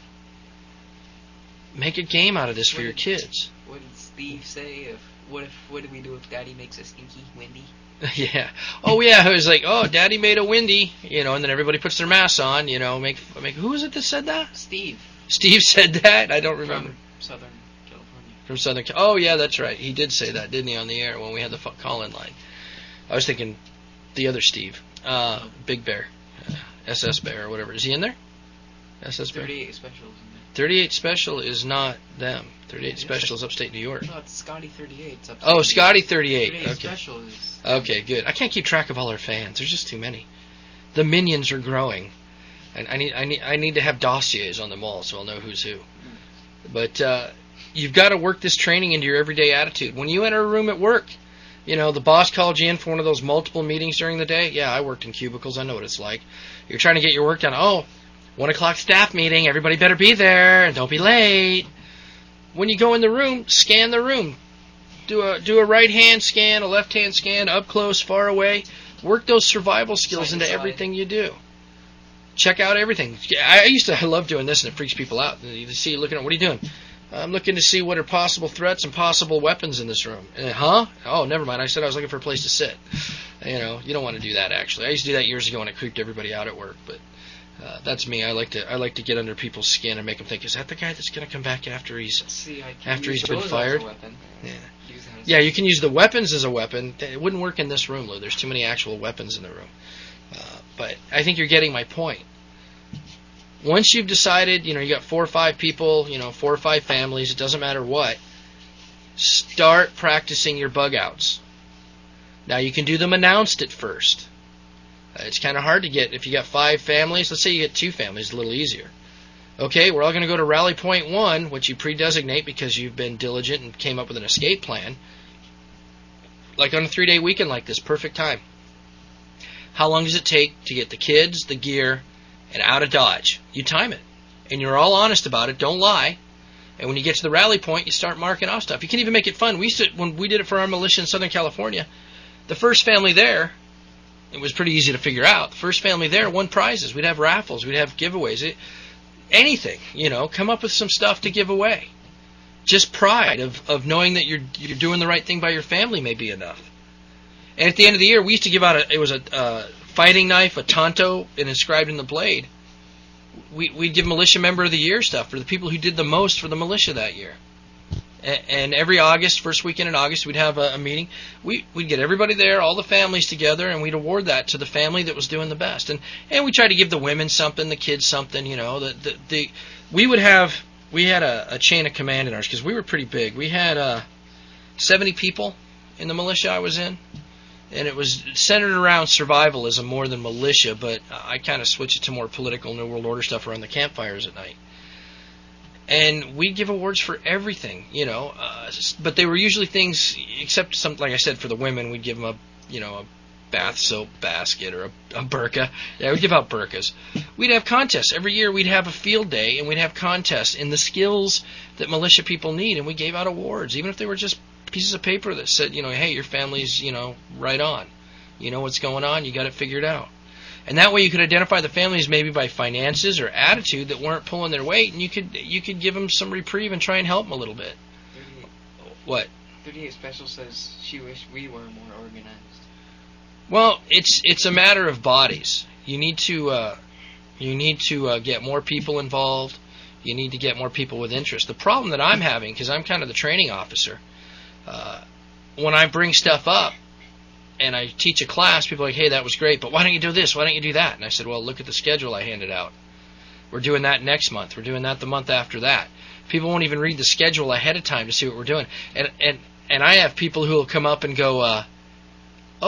Make a game out of this for your kids. What did Steve say? What do we do if Daddy makes a stinky windy? Yeah. Oh, yeah. It was like, oh, Daddy made a windy, and then everybody puts their masks on, make. Who was it that said that? Steve. Steve said that? I don't remember. From Southern California. From Southern California. Oh, yeah, that's right. He did say that, didn't he, on the air when we had the call-in line. I was thinking the other Steve. Big Bear. SS Bear or whatever. Is he in there? SS Bear? 38 Special is in there. 38 Special is not them. 38 Special is upstate New York. No, it's Scotty 38. It's upstate Oh, Scotty 38. 38 Okay. Special is... Okay, good. I can't keep track of all our fans. There's just too many. The minions are growing. And I need to have dossiers on them all so I'll know who's who. But you've got to work this training into your everyday attitude. When you enter a room at work, the boss called you in for one of those multiple meetings during the day. Yeah, I worked in cubicles. I know what it's like. You're trying to get your work done. Oh, 1 o'clock staff meeting. Everybody better be there and don't be late. When you go in the room, scan the room. Do a right hand scan, a left hand scan, up close, far away. Work those survival skills into everything you do. Check out everything. I love doing this, and it freaks people out. You see, looking at, what are you doing? I'm looking to see what are possible threats and possible weapons in this room. Huh? Oh, never mind. I said I was looking for a place to sit. You don't want to do that, actually. I used to do that years ago when it creeped everybody out at work, but that's me. I like to get under people's skin and make them think, is that the guy that's going to come back after he's been fired? Yeah, you can use the weapons as a weapon. It wouldn't work in this room, Lou. There's too many actual weapons in the room. But I think you're getting my point. Once you've decided, you got 4 or 5 people, 4 or 5 families, it doesn't matter what, start practicing your bug outs. Now, you can do them announced at first. It's kind of hard to get, if you got 5 families, let's say you get 2 families, it's a little easier. Okay, we're all going to go to Rally Point 1, which you pre-designate because you've been diligent and came up with an escape plan. Like on a 3-day weekend like this, perfect time. How long does it take to get the kids, the gear, and out of Dodge? You time it. And you're all honest about it. Don't lie. And when you get to the rally point, you start marking off stuff. You can even make it fun. When we did it for our militia in Southern California, the first family there, it was pretty easy to figure out. The first family there won prizes. We'd have raffles. We'd have giveaways. Anything, come up with some stuff to give away. Just pride of knowing that you're doing the right thing by your family may be enough. And at the end of the year, we used to give out a fighting knife, a Tonto, and inscribed in the blade. We'd give Militia Member of the Year stuff for the people who did the most for the militia that year. And every August, first weekend in August, we'd have a meeting. We'd get everybody there, all the families together, and we'd award that to the family that was doing the best. And we tried to give the women something, the kids something, we had a chain of command in ours because we were pretty big. We had 70 people in the militia I was in. And it was centered around survivalism more than militia, but I kind of switched it to more political New World Order stuff around the campfires at night. And we'd give awards for everything, but they were usually things, except some, like I said, for the women, we'd give them a bath soap basket or a burqa. Yeah, we'd give out burqas. We'd have contests. Every year we'd have a field day, and we'd have contests in the skills that militia people need, and we gave out awards, even if they were just pieces of paper that said, hey, your family's, right on. You know what's going on, you got it figured out. And that way you could identify the families maybe by finances or attitude that weren't pulling their weight, and you could give them some reprieve and try and help them a little bit. 38. What? 38 Special says she wished we were more organized. Well, it's a matter of bodies. You need to get more people involved. You need to get more people with interest. The problem that I'm having, because I'm kind of the training officer, when I bring stuff up and I teach a class, people are like, hey, that was great, but why don't you do this? Why don't you do that? And I said, well, look at the schedule I handed out. We're doing that next month. We're doing that the month after that. People won't even read the schedule ahead of time to see what we're doing. And I have people who will come up and go, oh,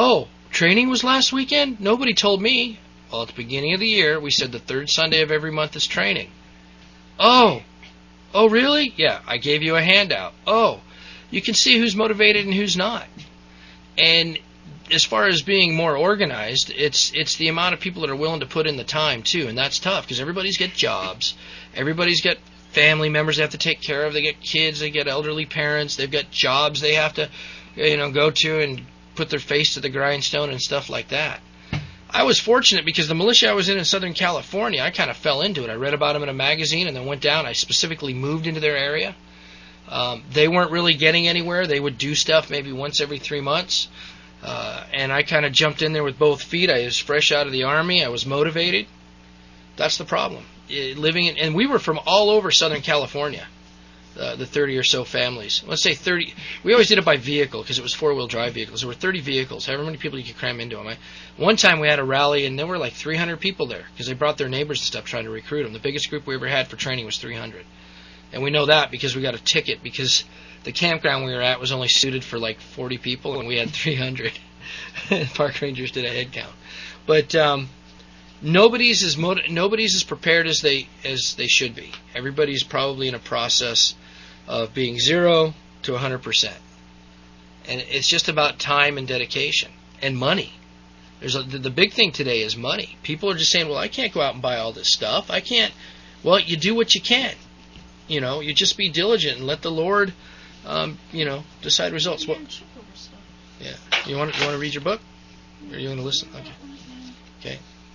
training was last weekend? Nobody told me. Well, at the beginning of the year, we said the third Sunday of every month is training. Oh, really? Yeah, I gave you a handout. Oh, you can see who's motivated and who's not. And as far as being more organized, it's the amount of people that are willing to put in the time, too, and that's tough because everybody's got jobs. Everybody's got family members they have to take care of. They get kids. They get elderly parents. They've got jobs they have to, go to and put their face to the grindstone and stuff like that. I was fortunate because the militia I was in Southern California, I kind of fell into it. I read about them in a magazine and then went down. I specifically moved into their area. They weren't really getting anywhere. They would do stuff maybe once every 3 months. And I kind of jumped in there with both feet. I was fresh out of the Army. I was motivated. That's the problem. And we were from all over Southern California, the 30 or so families. Let's say 30. We always did it by vehicle because it was four-wheel drive vehicles. There were 30 vehicles, however many people you could cram into them. One time we had a rally, and there were like 300 people there because they brought their neighbors and stuff trying to recruit them. The biggest group we ever had for training was 300. And we know that because we got a ticket because the campground we were at was only suited for like 40 people, and we had 300. Park rangers did a head count. But nobody's as prepared as they should be. Everybody's probably in a process of being 0 to 100%. And it's just about time and dedication and money. The big thing today is money. People are just saying, well, I can't go out and buy all this stuff. I can't. Well, you do what you can. You just be diligent and let the Lord, decide results. What? Yeah. You want to read your book, or you want to listen? Okay.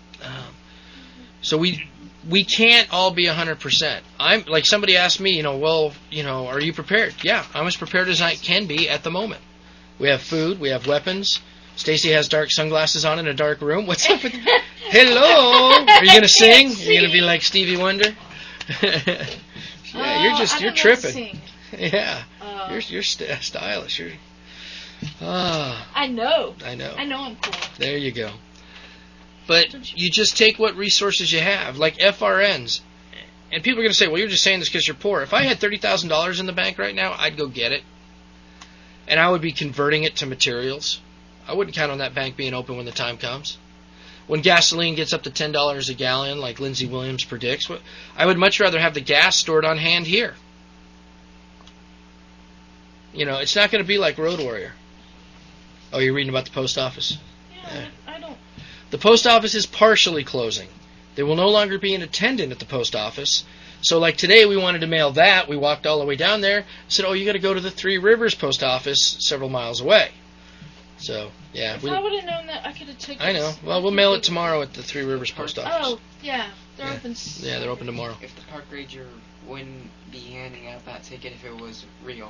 So we can't all be 100%. I'm like somebody asked me, are you prepared? Yeah, I'm as prepared as I can be at the moment. We have food, we have weapons. Stacy has dark sunglasses on in a dark room. What's up with? Hello. Are you gonna sing? Are you gonna be like Stevie Wonder? Yeah, you're tripping. Yeah, you're stylish. I know. I know I'm cool. There you go. But you just take what resources you have, like FRNs. And people are going to say, well, you're just saying this because you're poor. If I had $30,000 in the bank right now, I'd go get it. And I would be converting it to materials. I wouldn't count on that bank being open when the time comes. When gasoline gets up to $10 a gallon, like Lindsey Williams predicts, I would much rather have the gas stored on hand here. It's not going to be like Road Warrior. Oh, you're reading about the post office? Yeah. I don't. The post office is partially closing. There will no longer be an attendant at the post office. So like today we wanted to mail that. We walked all the way down there. Said, you got to go to the Three Rivers post office several miles away. So, yeah. If I would have known that, I could have taken. I know. Well, we'll mail it tomorrow at the Three Rivers post office. Oh, yeah. They're open. Yeah, they're open tomorrow. If the park ranger wouldn't be handing out that ticket if it was real.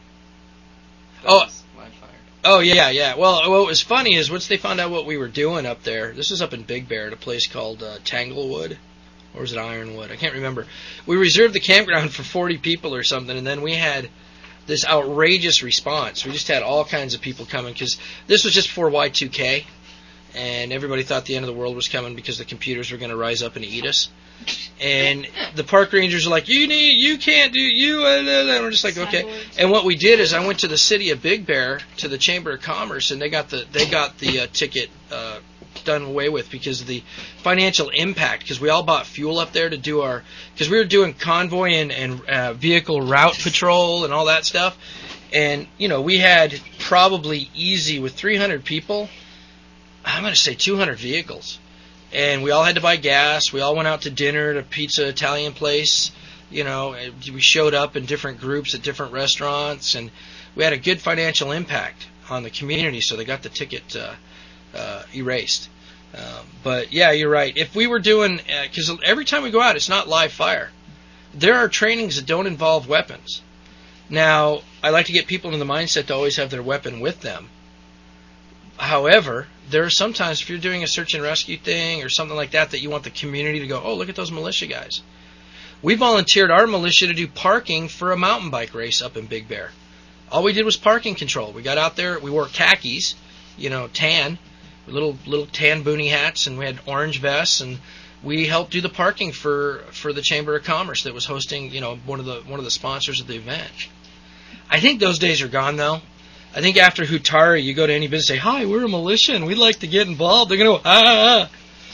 Oh, yeah. Well, what was funny is once they found out what we were doing up there, this was up in Big Bear at a place called Tanglewood, or was it Ironwood? I can't remember. We reserved the campground for 40 people or something, and then we had this outrageous response. We just had all kinds of people coming, because this was just before Y2K, and everybody thought the end of the world was coming because the computers were going to rise up and eat us. And the park rangers are like, you can't do, and we're just like, okay. And what we did is I went to the city of Big Bear, to the Chamber of Commerce, and they got the ticket done away with because of the financial impact, because we all bought fuel up there to do because we were doing convoy and vehicle route patrol and all that stuff. And, we had probably easy with 300 people, I'm going to say 200 vehicles. And we all had to buy gas. We all went out to dinner at a pizza Italian place. We showed up in different groups at different restaurants, and we had a good financial impact on the community, so they got the ticket erased. But, yeah, you're right. If we were doing, because every time we go out, it's not live fire. There are trainings that don't involve weapons. Now, I like to get people into the mindset to always have their weapon with them. However, there are sometimes if you're doing a search and rescue thing or something like that you want the community to go, oh, look at those militia guys. We volunteered our militia to do parking for a mountain bike race up in Big Bear. All we did was parking control. We got out there, we wore khakis, tan, little tan boonie hats, and we had orange vests, and we helped do the parking for the Chamber of Commerce that was hosting, one of the sponsors of the event. I think those days are gone, though. I think after Hutari, you go to any business and say, hi, we're a militia and we'd like to get involved. They're going to go, ah.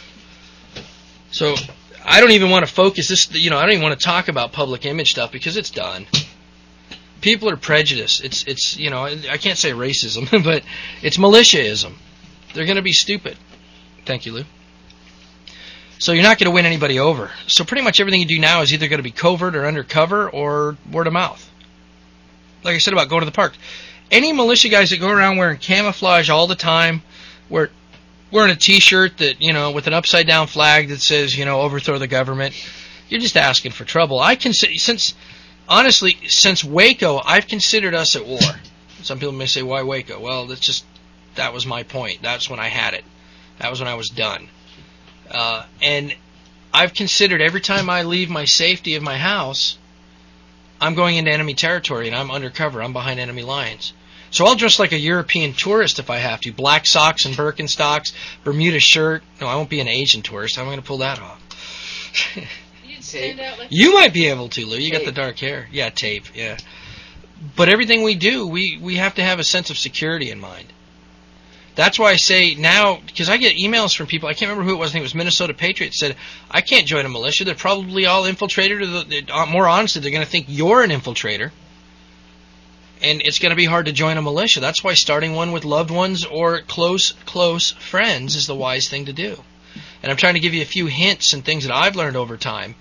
So I don't even want to focus this, I don't even want to talk about public image stuff because it's done. People are prejudiced. It's I can't say racism, but it's militiaism. They're going to be stupid. Thank you, Lou. So you're not going to win anybody over. So pretty much everything you do now is either going to be covert or undercover or word of mouth. Like I said about going to the park. Any militia guys that go around wearing camouflage all the time, wearing a T-shirt that, with an upside-down flag that says, overthrow the government, you're just asking for trouble. Since Waco, I've considered us at war. Some people may say, why Waco? Well, that was my point. That's when I had it. That was when I was done. And I've considered every time I leave my safety of my house, I'm going into enemy territory and I'm undercover. I'm behind enemy lines. So I'll dress like a European tourist if I have to. Black socks and Birkenstocks, Bermuda shirt. No, I won't be an Asian tourist. How am I going to pull that off? You'd stand out like You might be able to, Lou. You got the dark hair. Yeah, tape, yeah. But everything we do, we have to have a sense of security in mind. That's why I say now, because I get emails from people, I can't remember who it was, I think it was Minnesota Patriots, said, I can't join a militia. They're probably all infiltrated, or more honestly, they're going to think you're an infiltrator. And it's going to be hard to join a militia. That's why starting one with loved ones or close friends is the wise thing to do. And I'm trying to give you a few hints and things that I've learned over time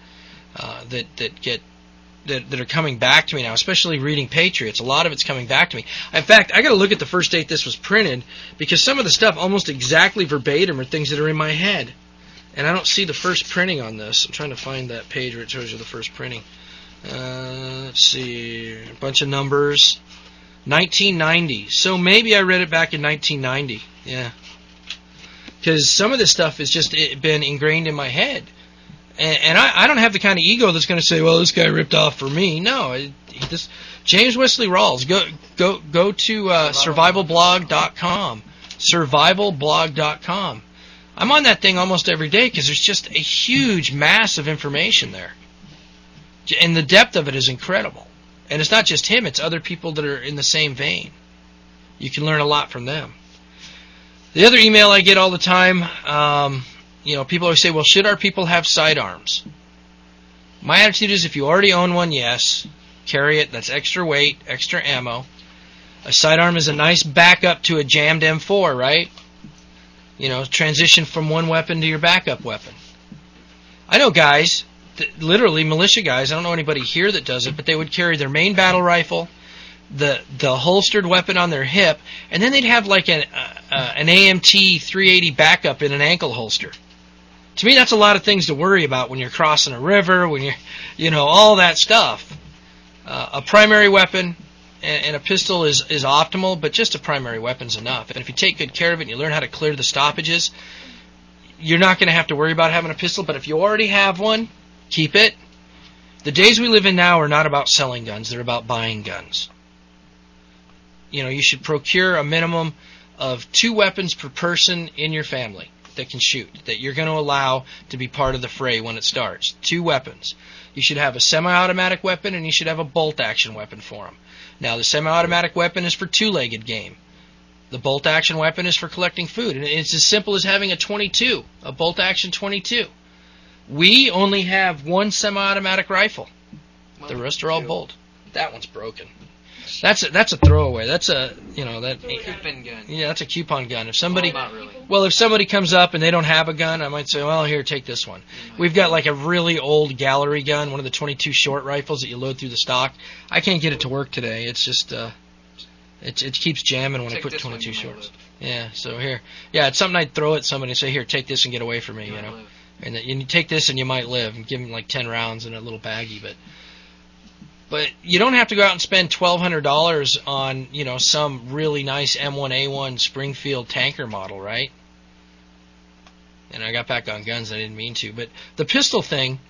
that are coming back to me now, especially reading Patriots. A lot of it's coming back to me. In fact, I got to look at the first date this was printed because some of the stuff almost exactly verbatim are things that are in my head. And I don't see the first printing on this. I'm trying to find that page where it shows you the first printing. Let's see. A bunch of numbers. 1990. So maybe I read it back in 1990. Yeah. Because some of this stuff has just been ingrained in my head. And I don't have the kind of ego that's going to say, well, this guy ripped off for me. No. James Wesley Rawls. Go to survivalblog.com. Survivalblog.com. I'm on that thing almost every day because there's just a huge mass of information there. And the depth of it is incredible. And it's not just him, it's other people that are in the same vein. You can learn a lot from them. The other email I get all the time, people always say, well, should our people have sidearms? My attitude is if you already own one, yes. Carry it. That's extra weight, extra ammo. A sidearm is a nice backup to a jammed M4, right? Transition from one weapon to your backup weapon. I know guys, literally militia guys, I don't know anybody here that does it, but they would carry their main battle rifle, the holstered weapon on their hip, and then they'd have like an AMT 380 backup in an ankle holster. To me, that's a lot of things to worry about when you're crossing a river, when you're, all that stuff. A primary weapon and a pistol is optimal, but just a primary weapon's enough. And if you take good care of it and you learn how to clear the stoppages, you're not going to have to worry about having a pistol, but if you already have one, keep it. The days we live in now are not about selling guns, they're about buying guns. You should procure a minimum of 2 weapons per person in your family that can shoot, that you're going to allow to be part of the fray when it starts. 2 weapons. You should have a semi-automatic weapon and you should have a bolt-action weapon for them. Now, the semi-automatic weapon is for 2-legged game. The bolt-action weapon is for collecting food. And it's as simple as having a 22, a bolt-action 22. We only have 1 semi-automatic rifle. The rest are all bolt. That one's broken. That's a throwaway. That's a coupon gun. Yeah, that's a coupon gun. If somebody, not really. Well, if somebody comes up and they don't have a gun, I might say, well, here, take this one. We've got like a really old gallery gun, one of the 22 short rifles that you load through the stock. I can't get it to work today. It's just it keeps jamming when I put 22 shorts. Yeah, so here, it's something I'd throw at somebody and say, here, take this and get away from me, And you take this and you might live, and give them like 10 rounds in a little baggie, But you don't have to go out and spend $1,200 on, some really nice M1A1 Springfield tanker model, right? And I got back on guns, I didn't mean to. But the pistol thing,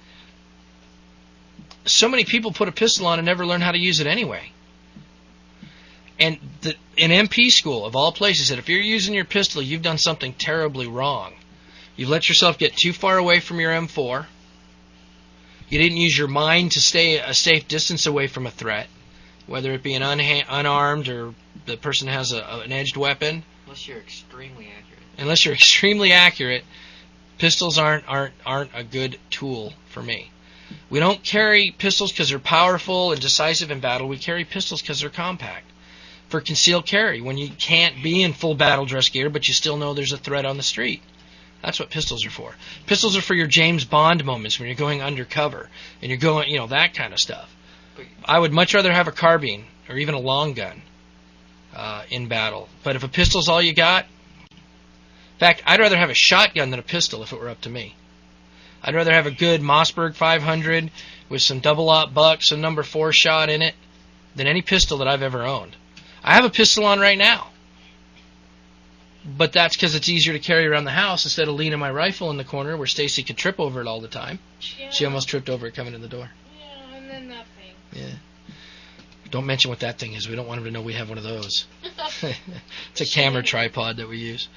so many people put a pistol on and never learn how to use it anyway. And in MP school, of all places, said if you're using your pistol, you've done something terribly wrong. You've let yourself get too far away from your M4. You didn't use your mind to stay a safe distance away from a threat. whether it be an unarmed or the person has an edged weapon. Unless you're extremely accurate. Unless you're extremely accurate, pistols aren't a good tool for me. We don't carry pistols because they're powerful and decisive in battle. We carry pistols because they're compact. For concealed carry, when you can't be in full battle dress gear, but you still know there's a threat on the street. That's what pistols are for. Pistols are for your James Bond moments when you're going undercover and you're going, that kind of stuff. I would much rather have a carbine or even a long gun in battle. But if a pistol's all you got, in fact, I'd rather have a shotgun than a pistol if it were up to me. I'd rather have a good Mossberg 500 with some double-aught buck, some number 4 shot in it, than any pistol that I've ever owned. I have a pistol on right now, but that's because it's easier to carry around the house instead of leaning my rifle in the corner where Stacy could trip over it all the time. Yeah. She almost tripped over it coming in the door. Yeah, and then that thing. Yeah. Don't mention what that thing is. We don't want him to know we have one of those. It's a camera tripod that we use.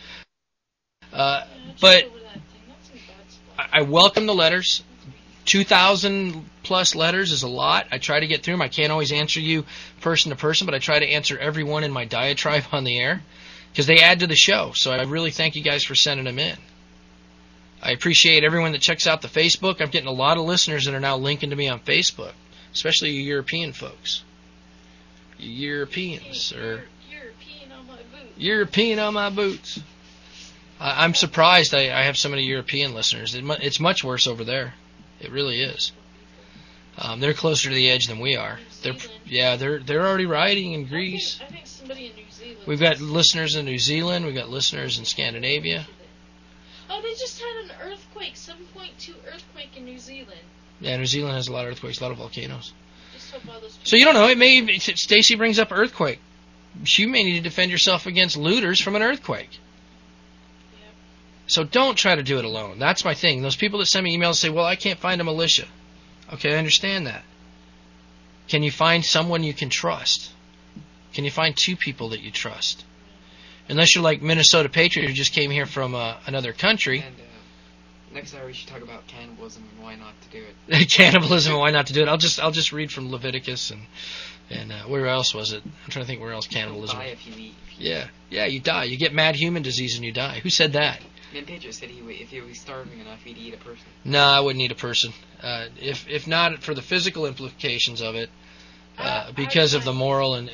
But I welcome the letters. 2,000 plus letters is a lot. I try to get through them. I can't always answer you person to person, but I try to answer everyone in my diatribe on the air because they add to the show. So I really thank you guys for sending them in. I appreciate everyone that checks out the Facebook. I'm getting a lot of listeners that are now linking to me on Facebook, especially you European folks. You Europeans or European on my boots. I'm surprised I have so many European listeners. It's much worse over there. It really is. They're closer to the edge than we are. They're already rioting in Greece. I think somebody in New Zealand. We've got listeners in New Zealand. We've got listeners in Scandinavia. Oh, they just had an earthquake, 7.2 earthquake in New Zealand. Yeah, New Zealand has a lot of earthquakes, a lot of volcanoes. Just hope all those So you don't know. It may. Stacy brings up earthquake. You may need to defend yourself against looters from an earthquake. So don't try to do it alone. That's my thing. Those people that send me emails say, well, I can't find a militia. Okay, I understand that. Can you find someone you can trust? Can you find 2 people that you trust? Unless you're like Minnesota Patriot who just came here from another country. And next hour we should talk about cannibalism and why not to do it. Cannibalism and why not to do it. I'll just read from Leviticus and where else was it? I'm trying to think where else cannibalism. You'll die if you eat. Yeah, you die. You get mad human disease and you die. Who said that? Man, Pedro said if he was starving enough, he'd eat a person. No, I wouldn't eat a person. If not for the physical implications of it, because of the moral and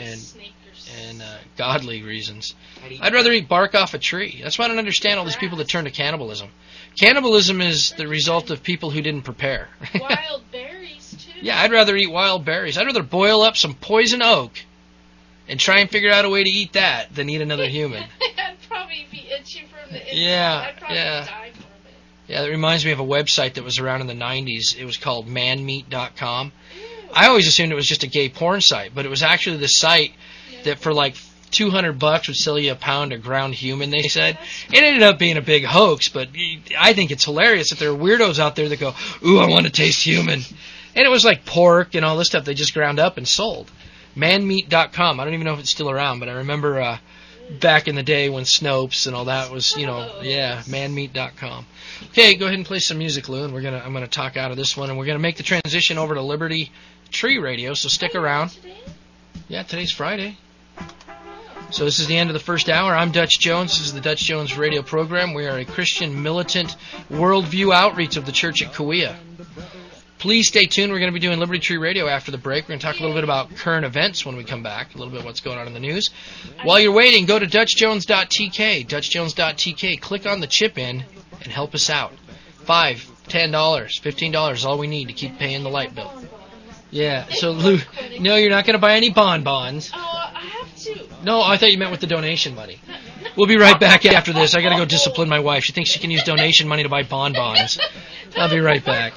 godly reasons. I'd rather eat bark off a tree. That's why I don't understand all these people that turn to cannibalism. Cannibalism is the result of people who didn't prepare. Wild berries, too. Yeah, I'd rather eat wild berries. I'd rather boil up some poison oak and try and figure out a way to eat that than eat another human. I'd probably be itchy from the inside. I'd probably die from it. Yeah, that reminds me of a website that was around in the 90s. It was called manmeat.com. I always assumed it was just a gay porn site, but it was actually the site that for like $200 would sell you a pound of ground human, they said. It ended up being a big hoax, but I think it's hilarious that there are weirdos out there that go, ooh, I want to taste human. And it was like pork and all this stuff they just ground up and sold. Manmeat.com. I don't even know if it's still around, but I remember back in the day when Snopes and all that was, manmeat.com. Okay, go ahead and play some music, Lou, and I'm gonna talk out of this one, and we're gonna make the transition over to Liberty Tree Radio. So stick around. Yeah, today's Friday. So this is the end of the first hour. I'm Dutch Jones. This is the Dutch Jones radio program. We are a Christian militant worldview outreach of the church at Kauai. Please stay tuned. We're going to be doing Liberty Tree Radio after the break. We're going to talk a little bit about current events when we come back, a little bit what's going on in the news. While you're waiting, go to DutchJones.tk, DutchJones.tk. Click on the chip in and help us out. $5, $10, $15 is all we need to keep paying the light bill. Yeah, so Lou, no, you're not going to buy any bonbons. Oh, I have to. No, I thought you meant with the donation money. We'll be right back after this. I got to go discipline my wife. She thinks she can use donation money to buy bonbons. I'll be right back.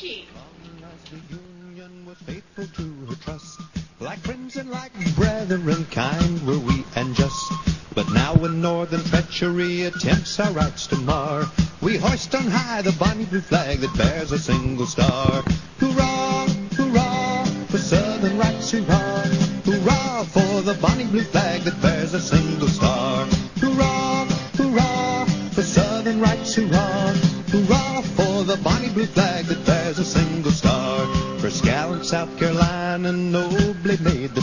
Like friends and like brethren, kind were we and just. But now when northern treachery attempts our rights to mar, we hoist on high the bonny blue flag that bears a single star. Hurrah, hurrah, for southern rights, hurrah. Hurrah for the bonny blue flag that bears a single star. Hurrah, hurrah, for southern rights, hurrah. Hurrah for the bonny blue flag that bears a single star. First gallant South Carolina nobly made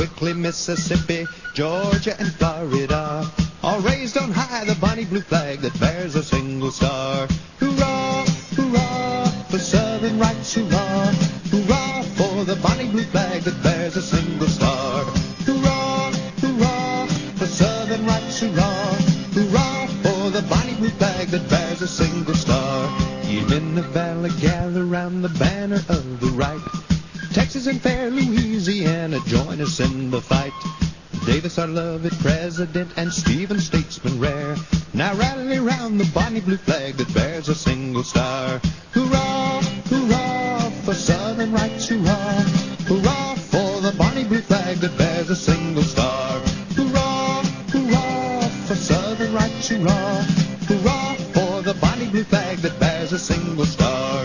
quickly Mississippi, Georgia, and Florida, all raised on high the bonny blue flag that bears a single star. Hurrah, hurrah, for Southern rights, hurrah, hurrah, for the bonny blue flag that bears a single star. Hurrah, hurrah, for Southern rights, hurrah, hurrah, for the bonny blue flag that bears a single star. Ye men of valor, gather round the banner of the right. Texas and fair Louisiana, join us in the fight. Davis, our loved president, and Stephen, statesman rare, now rally round the bonny blue flag that bears a single star. Hurrah, hurrah, for Southern rights, hurrah, hurrah, for the bonny blue flag that bears a single star. Hurrah, hurrah, for Southern rights, hurrah, hurrah, for the bonny blue flag that bears a single star.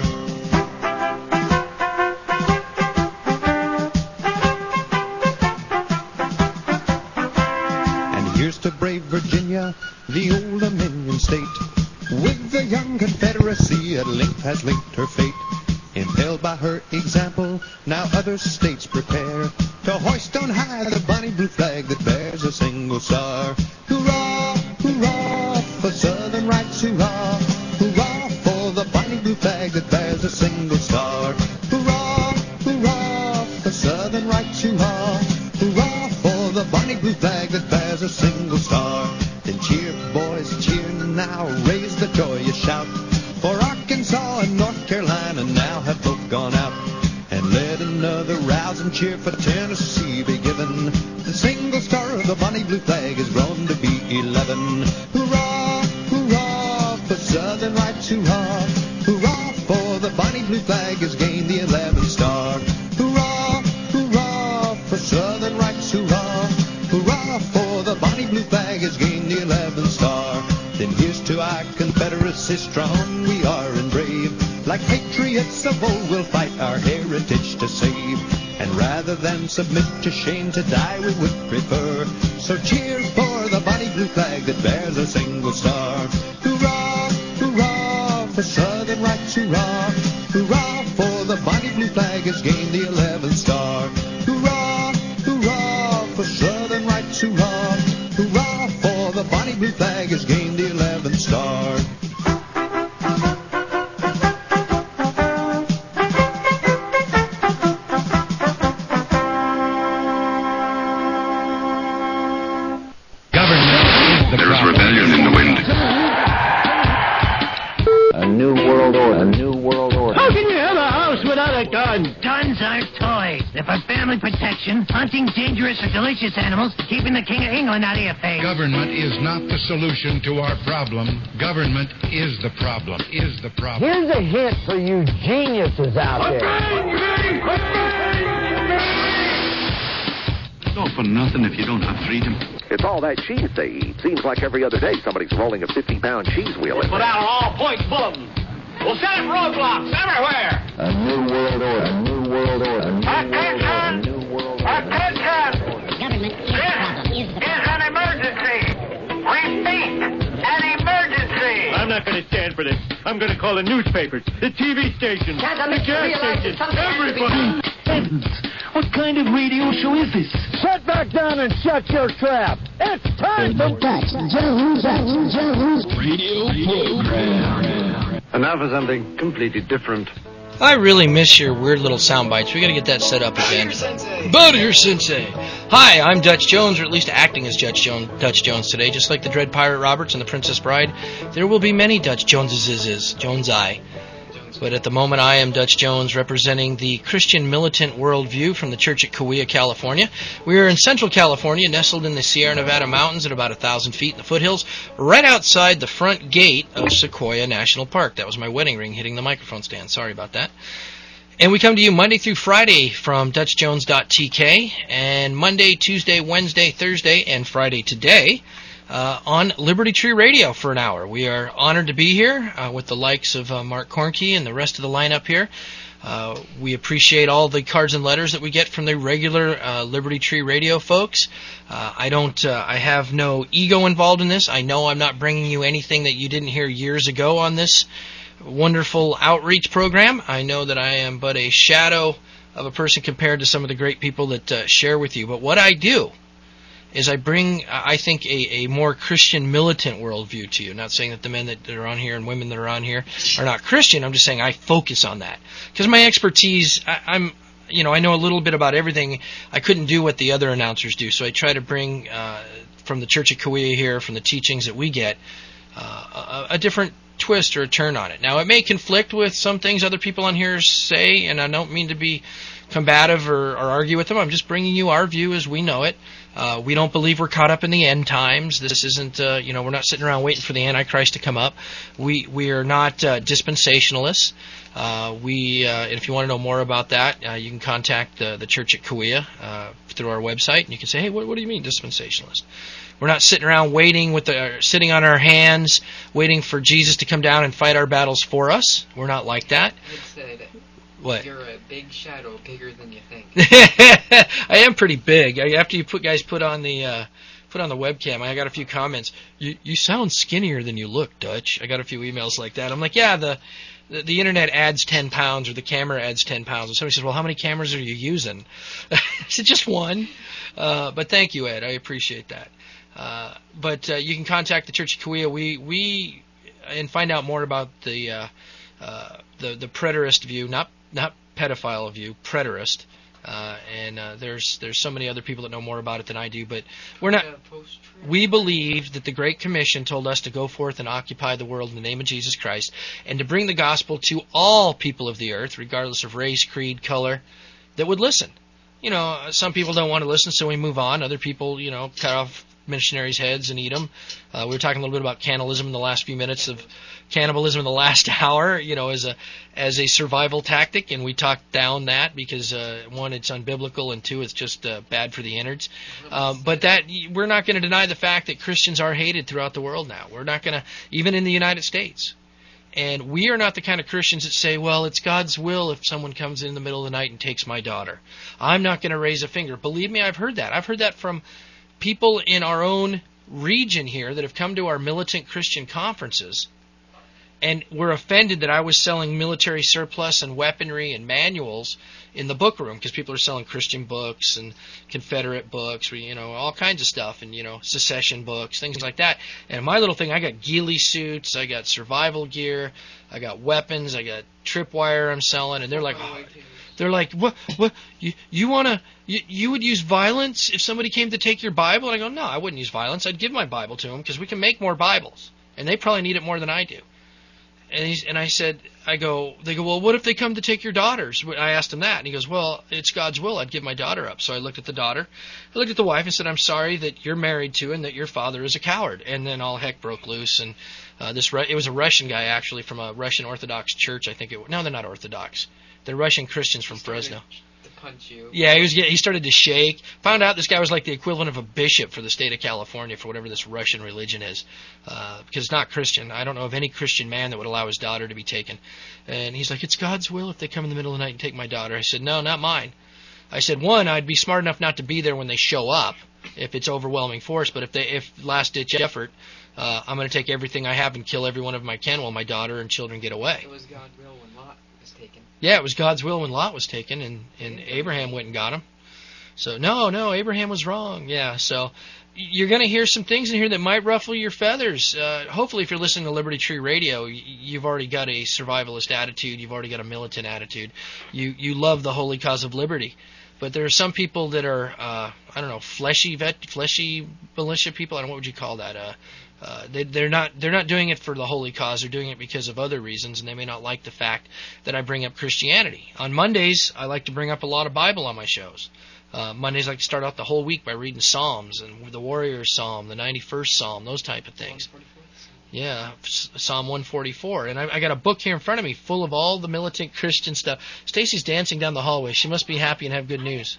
Here's to brave Virginia, the old Dominion state, with the young Confederacy at length has linked her fate. Impelled by her example, now other states prepare to hoist on high the bonny blue flag that bears a single star. Hurrah, hurrah, for Southern rights, hurrah, hurrah, for the bonny blue flag that bears a single star. Hurrah, hurrah, for Southern rights, hurrah, hurrah, for the bonny blue flag that bears a single star. Then cheer, boys, cheer now, raise the joyous shout, for Arkansas and North Carolina now have both gone out. And let another rouse and cheer for Tennessee be given. The single star of the bonny blue flag has grown to be 11. Hurrah, hurrah, for Southern rights, hurrah, hurrah, for the bonny blue flag has gained the 11th star. Hurrah, hurrah, for Southern rights, hurrah, hurrah, for the bonny blue flag has gained the 11th star. Then here's to our Confederacy, strong we are and brave. Like patriots of old, we'll fight our heritage to save. And rather than submit to shame, to die we would prefer. So cheer for the bonny blue flag that bears a single star. Hurrah, hurrah, for Southern rights, hurrah, hurrah, for the bonny blue flag has gained the 11th star. Hurrah, hurrah, for Southern rights, hurrah, hurrah, for the bonny blue flag has gained the 11th star. There's rebellion in the wind. A new world order. A new world order. How can you have a house without a gun? Guns aren't toys. They're for family protection, hunting dangerous or delicious animals, keeping the King of England out of your face. Government is not the solution to our problem. Government is the problem. Is the problem. Here's a hint for you geniuses out there. It's all for nothing if you don't have freedom. It's all that cheese they eat. Seems like every other day somebody's rolling a 50-pound cheese wheel in Put there. out an all-points bulletin. We'll set up roadblocks everywhere. A new world order. A new world order. A new world order. A new world order. Attention! Government is the problem. Is the This is an emergency. Repeat, an emergency. I'm not going to stand for this. I'm going to call the newspapers, the TV stations, the gas stations, everybody. Heavens, what kind of radio show is this? Sit back down and shut your trap. It's time for Dutch Jones Radio program. And now for something completely different. I really miss your weird little sound bites. We got to get that set up again. Buttier Sensei. Hi, I'm Dutch Jones, or at least acting as Dutch Jones today. Just like the Dread Pirate Roberts and the Princess Bride, there will be many Dutch Joneses, Jones-I. But at the moment, I am Dutch Jones, representing the Christian militant worldview from the church at Cahuilla, California. We are in Central California, nestled in the Sierra Nevada mountains at about 1,000 feet in the foothills, right outside the front gate of Sequoia National Park. That was my wedding ring hitting the microphone stand. Sorry about that. And we come to you Monday through Friday from DutchJones.tk, and Monday, Tuesday, Wednesday, Thursday, and Friday today on Liberty Tree Radio for an hour. We are honored to be here with the likes of Mark Kornke and the rest of the lineup here. We appreciate all the cards and letters that we get from the regular Liberty Tree Radio folks. I have no ego involved in this. I know I'm not bringing you anything that you didn't hear years ago on this wonderful outreach program. I know that I am but a shadow of a person compared to some of the great people that share with you. But what I do is I bring, I think, a more Christian militant worldview to you. Not saying that the men that are on here and women that are on here are not Christian. I'm just saying I focus on that. Because my expertise, I know a little bit about everything. I couldn't do what the other announcers do. So I try to bring, from the Church of Kauai here, from the teachings that we get, a different twist or a turn on it. Now, it may conflict with some things other people on here say, and I don't mean to be combative or argue with them. I'm just bringing you our view as we know it. We don't believe we're caught up in the end times. This isn't, we're not sitting around waiting for the Antichrist to come up. We are not dispensationalists. And if you want to know more about that, you can contact the Church at Kauai through our website, and you can say, hey, what do you mean dispensationalist? We're not sitting around waiting sitting on our hands, waiting for Jesus to come down and fight our battles for us. We're not like that. It said, what? You're a big shadow, bigger than you think. I am pretty big. After you put on the webcam, I got a few comments. You sound skinnier than you look, Dutch. I got a few emails like that. I'm like, yeah, the internet adds 10 pounds, or the camera adds 10 pounds. And somebody says, well, how many cameras are you using? I said, just one. But thank you, Ed. I appreciate that. But you can contact the Church of Kauai. We and find out more about the preterist view, not pedophile view, preterist. And there's so many other people that know more about it than I do, but we believe that the Great Commission told us to go forth and occupy the world in the name of Jesus Christ, and to bring the gospel to all people of the earth, regardless of race, creed, color, that would listen. Some people don't want to listen, so we move on. Other people, cut off missionaries' heads and eat them. We were talking a little bit about cannibalism in the last few minutes of cannibalism in the last hour, as a survival tactic, and we talked down that because one, it's unbiblical, and two, it's just bad for the innards. But that we're not going to deny the fact that Christians are hated throughout the world now. We're not going to, even in the United States. And we are not the kind of Christians that say, well, it's God's will if someone comes in the middle of the night and takes my daughter. I'm not going to raise a finger. Believe me, I've heard that. I've heard that from people in our own region here that have come to our militant Christian conferences and were offended that I was selling military surplus and weaponry and manuals in the book room, because people are selling Christian books and Confederate books, all kinds of stuff, and secession books, things like that. And my little thing, I got ghillie suits, I got survival gear, I got weapons, I got tripwire I'm selling, and they're like, what? You would use violence if somebody came to take your Bible? And I go, no, I wouldn't use violence. I'd give my Bible to them because we can make more Bibles, and they probably need it more than I do. And they go, well, what if they come to take your daughters? I asked him that, and he goes, well, it's God's will. I'd give my daughter up. So I looked at the daughter, I looked at the wife, and said, I'm sorry that you're married to and that your father is a coward. And then all heck broke loose, and it was a Russian guy, actually, from a Russian Orthodox church, I think it was. No, they're not Orthodox. They're Russian Christians from Fresno. Punch you. Yeah, he started to shake. Found out this guy was like the equivalent of a bishop for the state of California for whatever this Russian religion is, because it's not Christian. I don't know of any Christian man that would allow his daughter to be taken. And he's like, it's God's will if they come in the middle of the night and take my daughter. I said, no, not mine. I said, one, I'd be smart enough not to be there when they show up if it's overwhelming force, but if last-ditch effort, I'm going to take everything I have and kill every one of them I can while my daughter and children get away. It was God's will when Lot was taken. Yeah, it was God's will when Lot was taken, and Abraham went and got him. So, no, Abraham was wrong. Yeah, so you're going to hear some things in here that might ruffle your feathers. Hopefully, if you're listening to Liberty Tree Radio, you've already got a survivalist attitude. You've already got a militant attitude. You love the holy cause of liberty. But there are some people that are, fleshy militia people. I don't know, what would you call that? They're not doing it for the holy cause. They're doing it because of other reasons, and they may not like the fact that I bring up Christianity. On Mondays, I like to bring up a lot of Bible on my shows. Mondays, I like to start out the whole week by reading Psalms, and the Warrior's Psalm, the 91st Psalm, those type of things. Yeah, Psalm 144. And I got a book here in front of me full of all the militant Christian stuff. Stacy's dancing down the hallway. She must be happy and have good news.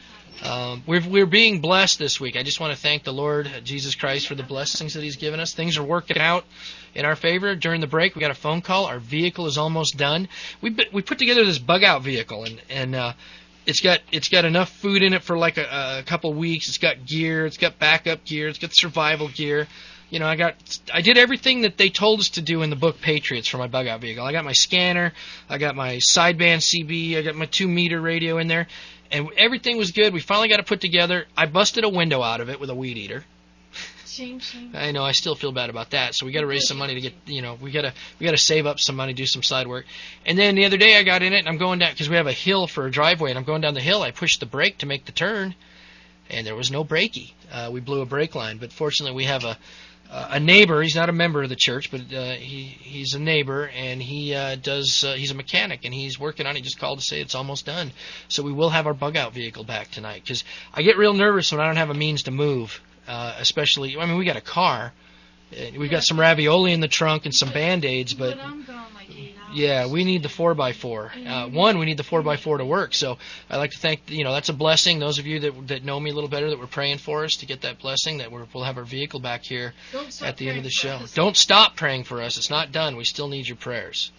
We're being blessed this week. I just want to thank the Lord Jesus Christ for the blessings that He's given us. Things are working out in our favor. During the break, we got a phone call. Our vehicle is almost done. We put together this bug-out vehicle, and it's got enough food in it for like a couple weeks. It's got gear. It's got backup gear. It's got survival gear. I did everything that they told us to do in the book Patriots for my bug out vehicle. I got my scanner, I got my sideband CB, I got my 2-meter radio in there, and everything was good. We finally got it put together. I busted a window out of it with a weed eater. Shame. I know, I still feel bad about that. So we got to raise some money to get, we got to save up some money, do some side work. And then the other day I got in it and I'm going down because we have a hill for a driveway, and I'm going down the hill. I pushed the brake to make the turn, and there was no brakey. We blew a brake line, but fortunately we have a neighbor. He's not a member of the church, but he's a neighbor, and he's a mechanic, and he's working on it. He just called to say it's almost done. So we will have our bug out vehicle back tonight, because I get real nervous when I don't have a means to move. Especially, we got a car. We've got some ravioli in the trunk and some Band-Aids, but yeah, we need the 4x4. We need the 4x4 to work. So I'd like to thank, that's a blessing. Those of you that know me a little better, that were praying for us to get that blessing, that we'll have our vehicle back here at the end of the show. Don't stop praying for us. It's not done. We still need your prayers.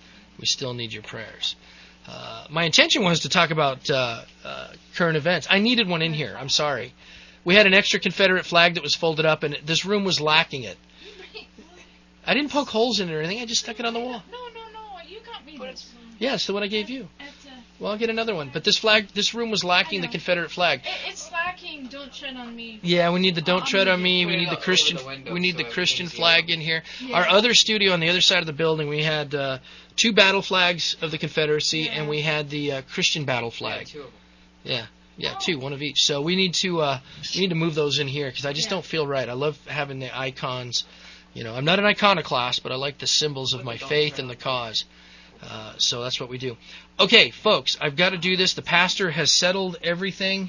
My intention was to talk about current events. I needed one in here. I'm sorry. We had an extra Confederate flag that was folded up, and this room was lacking it. I didn't poke holes in it or anything. I just stuck it on the wall. No. You got me this one. Yeah, it's the one I gave you. Well, I'll get another one. But this room was lacking the Confederate flag. It's lacking. Don't tread on me. Yeah, we need the don't tread on me. We need the Christian. We need the Christian flag in here. Yeah. Our other studio on the other side of the building, we had 2 battle flags of the Confederacy, and we had the Christian battle flag. Yeah, 2 of them. Yeah, 2, one of each. So we need to move those in here, because I just don't feel right. I love having the icons. I'm not an iconoclast, but I like the symbols of my faith and the cause. So that's what we do. Okay, folks, I've got to do this. The pastor has settled everything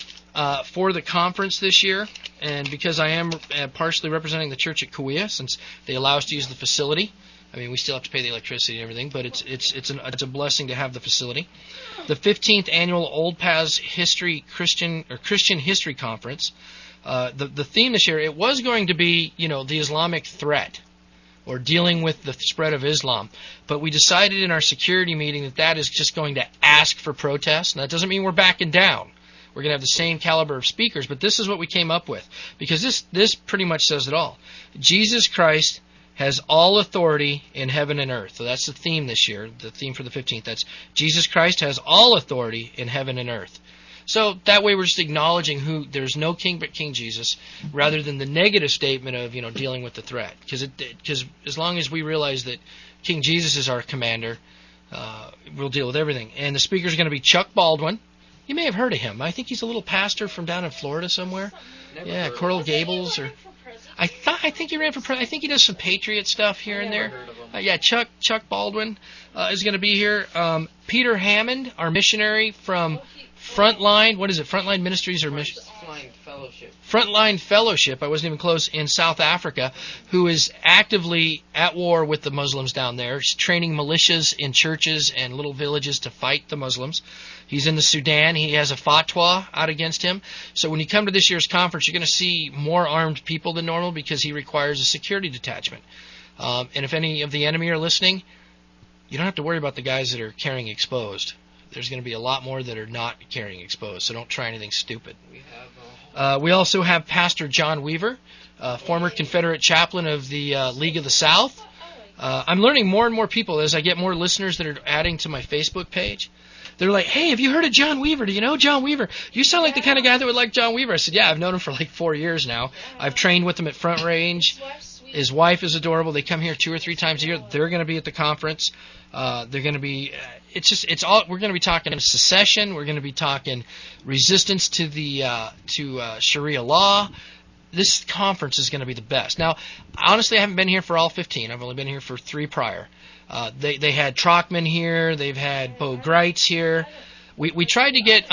for the conference this year, and because I am partially representing the church at Kauai, since they allow us to use the facility. We still have to pay the electricity and everything, but it's a blessing to have the facility. The 15th annual Old Paths Christian History Conference. The theme this year, it was going to be, the Islamic threat, or dealing with the spread of Islam, but we decided in our security meeting that is just going to ask for protest. And that doesn't mean we're backing down. We're going to have the same caliber of speakers, but this is what we came up with, because this pretty much says it all. Jesus Christ has all authority in heaven and earth. So that's the theme this year, the theme for the 15th. That's Jesus Christ has all authority in heaven and earth. So that way we're just acknowledging there's no king but King Jesus, rather than the negative statement of, dealing with the threat. Because as long as we realize that King Jesus is our commander, we'll deal with everything. And the speaker is going to be Chuck Baldwin. You may have heard of him. I think he's a little pastor from down in Florida somewhere. Yeah, Coral Gables or... I think he ran for president. I think he does some Patriot stuff here and there. Chuck Baldwin is going to be here. Peter Hammond, our missionary from Frontline. What is it? Frontline Ministries or Mission? Frontline Fellowship. I wasn't even close. In South Africa, who is actively at war with the Muslims down there. He's training militias in churches and little villages to fight the Muslims. He's in the Sudan. He has a fatwa out against him. So when you come to this year's conference, you're going to see more armed people than normal, because he requires a security detachment. And if any of the enemy are listening, you don't have to worry about the guys that are carrying exposed. There's going to be a lot more that are not carrying exposed, so don't try anything stupid. We also have Pastor John Weaver, former Confederate chaplain of the League of the South. I'm learning more and more people as I get more listeners that are adding to my Facebook page. They're like, hey, have you heard of John Weaver? Do you know John Weaver? You sound like the kind of guy that would like John Weaver. I said, yeah, I've known him for like 4 years now. I've trained with him at Front Range. His wife is adorable. They come here 2 or 3 times a year. They're going to be at the conference. They're going to be. We're going to be talking secession. We're going to be talking resistance to the Sharia law. This conference is going to be the best. Now, honestly, I haven't been here for all 15. I've only been here for 3 prior. They had Trockman here. They've had Bo Greitz here. We tried to get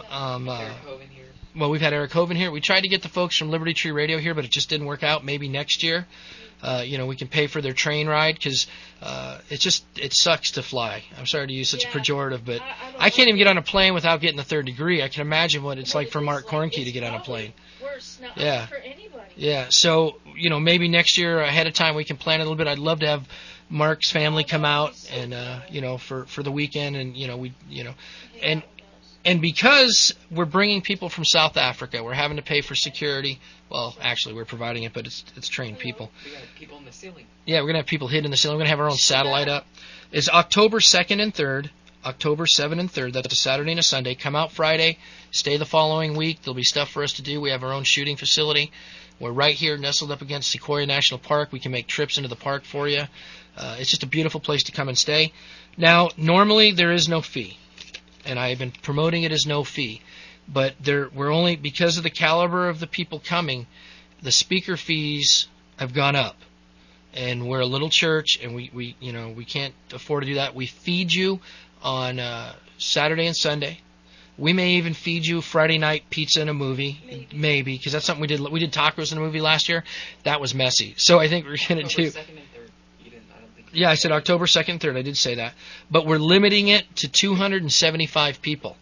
we've had Eric Hovind here. We tried to get the folks from Liberty Tree Radio here, but it just didn't work out. Maybe next year, we can pay for their train ride, because it sucks to fly. I'm sorry to use such a pejorative, but I can't even get on a plane without getting the 3rd degree. I can imagine what it's like for Mark Kornke to get on a plane. Worse. Now, for anybody. Yeah. So maybe next year ahead of time we can plan a little bit. I'd love to have Mark's family come out and for the weekend, and And because we're bringing people from South Africa, we're having to pay for security. Well, actually, we're providing it, but it's trained people. We got people in the ceiling. Yeah, we're going to have people hidden in the ceiling. We're going to have our own satellite up. It's October 2nd and 3rd. October 7th and 3rd. That's a Saturday and a Sunday. Come out Friday. Stay the following week. There'll be stuff for us to do. We have our own shooting facility. We're right here nestled up against Sequoia National Park. We can make trips into the park for you. It's just a beautiful place to come and stay. Now, normally there is no fee, and I've been promoting it as no fee. But we're only, because of the caliber of the people coming, the speaker fees have gone up. And we're a little church, and we can't afford to do that. We feed you on Saturday and Sunday. We may even feed you Friday night pizza and a movie, maybe, because that's something we did. We did tacos in a movie last year. That was messy. So I think we're going to do. 2nd and 3rd. You didn't. I don't think. Yeah, I said October 2nd and 3rd. I did say that, but we're limiting it to 275 people.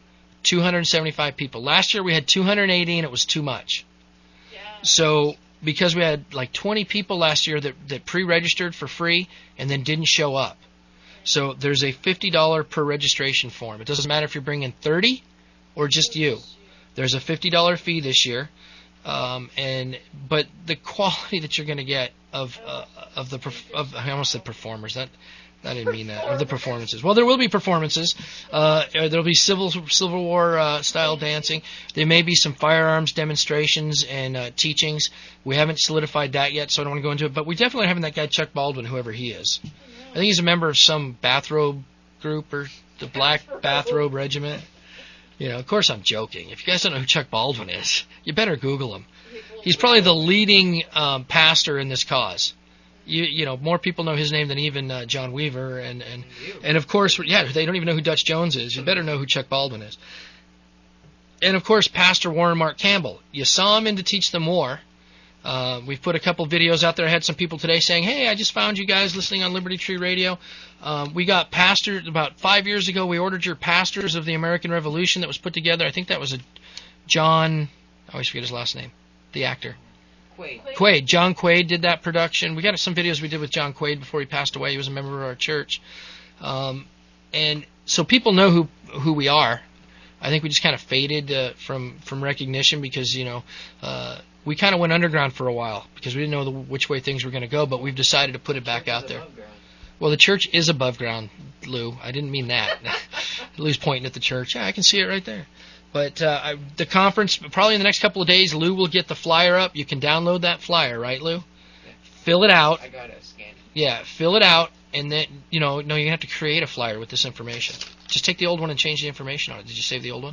275 people. Last year we had 280, and it was too much. Yeah. So because we had like 20 people last year that pre-registered for free and then didn't show up. So there's a $50 per registration form. It doesn't matter if you're bringing 30 or just you. There's a $50 fee this year, but the quality that you're going to get of I almost said performers. I didn't mean that. Of the performances. Well, there will be performances. There'll be Civil War style dancing. There may be some firearms demonstrations and teachings. We haven't solidified that yet, so I don't want to go into it. But we definitely are having that guy Chuck Baldwin, whoever he is. I think he's a member of some bathrobe group or the Black Bathrobe Regiment. Of course I'm joking. If you guys don't know who Chuck Baldwin is, you better Google him. He's probably the leading pastor in this cause. More people know his name than even John Weaver, and of course, they don't even know who Dutch Jones is. You better know who Chuck Baldwin is. And of course, Pastor Warren Mark Campbell. You saw him in To Teach Them War. We've put a couple videos out there. I had some people today saying, "Hey, I just found you guys listening on Liberty Tree Radio. We got pastors about 5 years ago. We ordered your Pastors of the American Revolution that was put together. I think that was John. I always forget his last name. The actor." Quaid. John Quaid did that production. We got some videos we did with John Quaid before he passed away. He was a member of our church. And so people know who we are. I think we just kind of faded from recognition because, we kind of went underground for a while because we didn't know which way things were going to go, but we've decided to put it back out there. Well, the church is above ground, Lou. I didn't mean that. Lou's pointing at the church. Yeah, I can see it right there. But the conference, probably in the next couple of days, Lou will get the flyer up. You can download that flyer, right, Lou? Yeah. Fill it out. I got to scan it. Yeah, fill it out, and then, no, you have to create a flyer with this information. Just take the old one and change the information on it. Did you save the old one?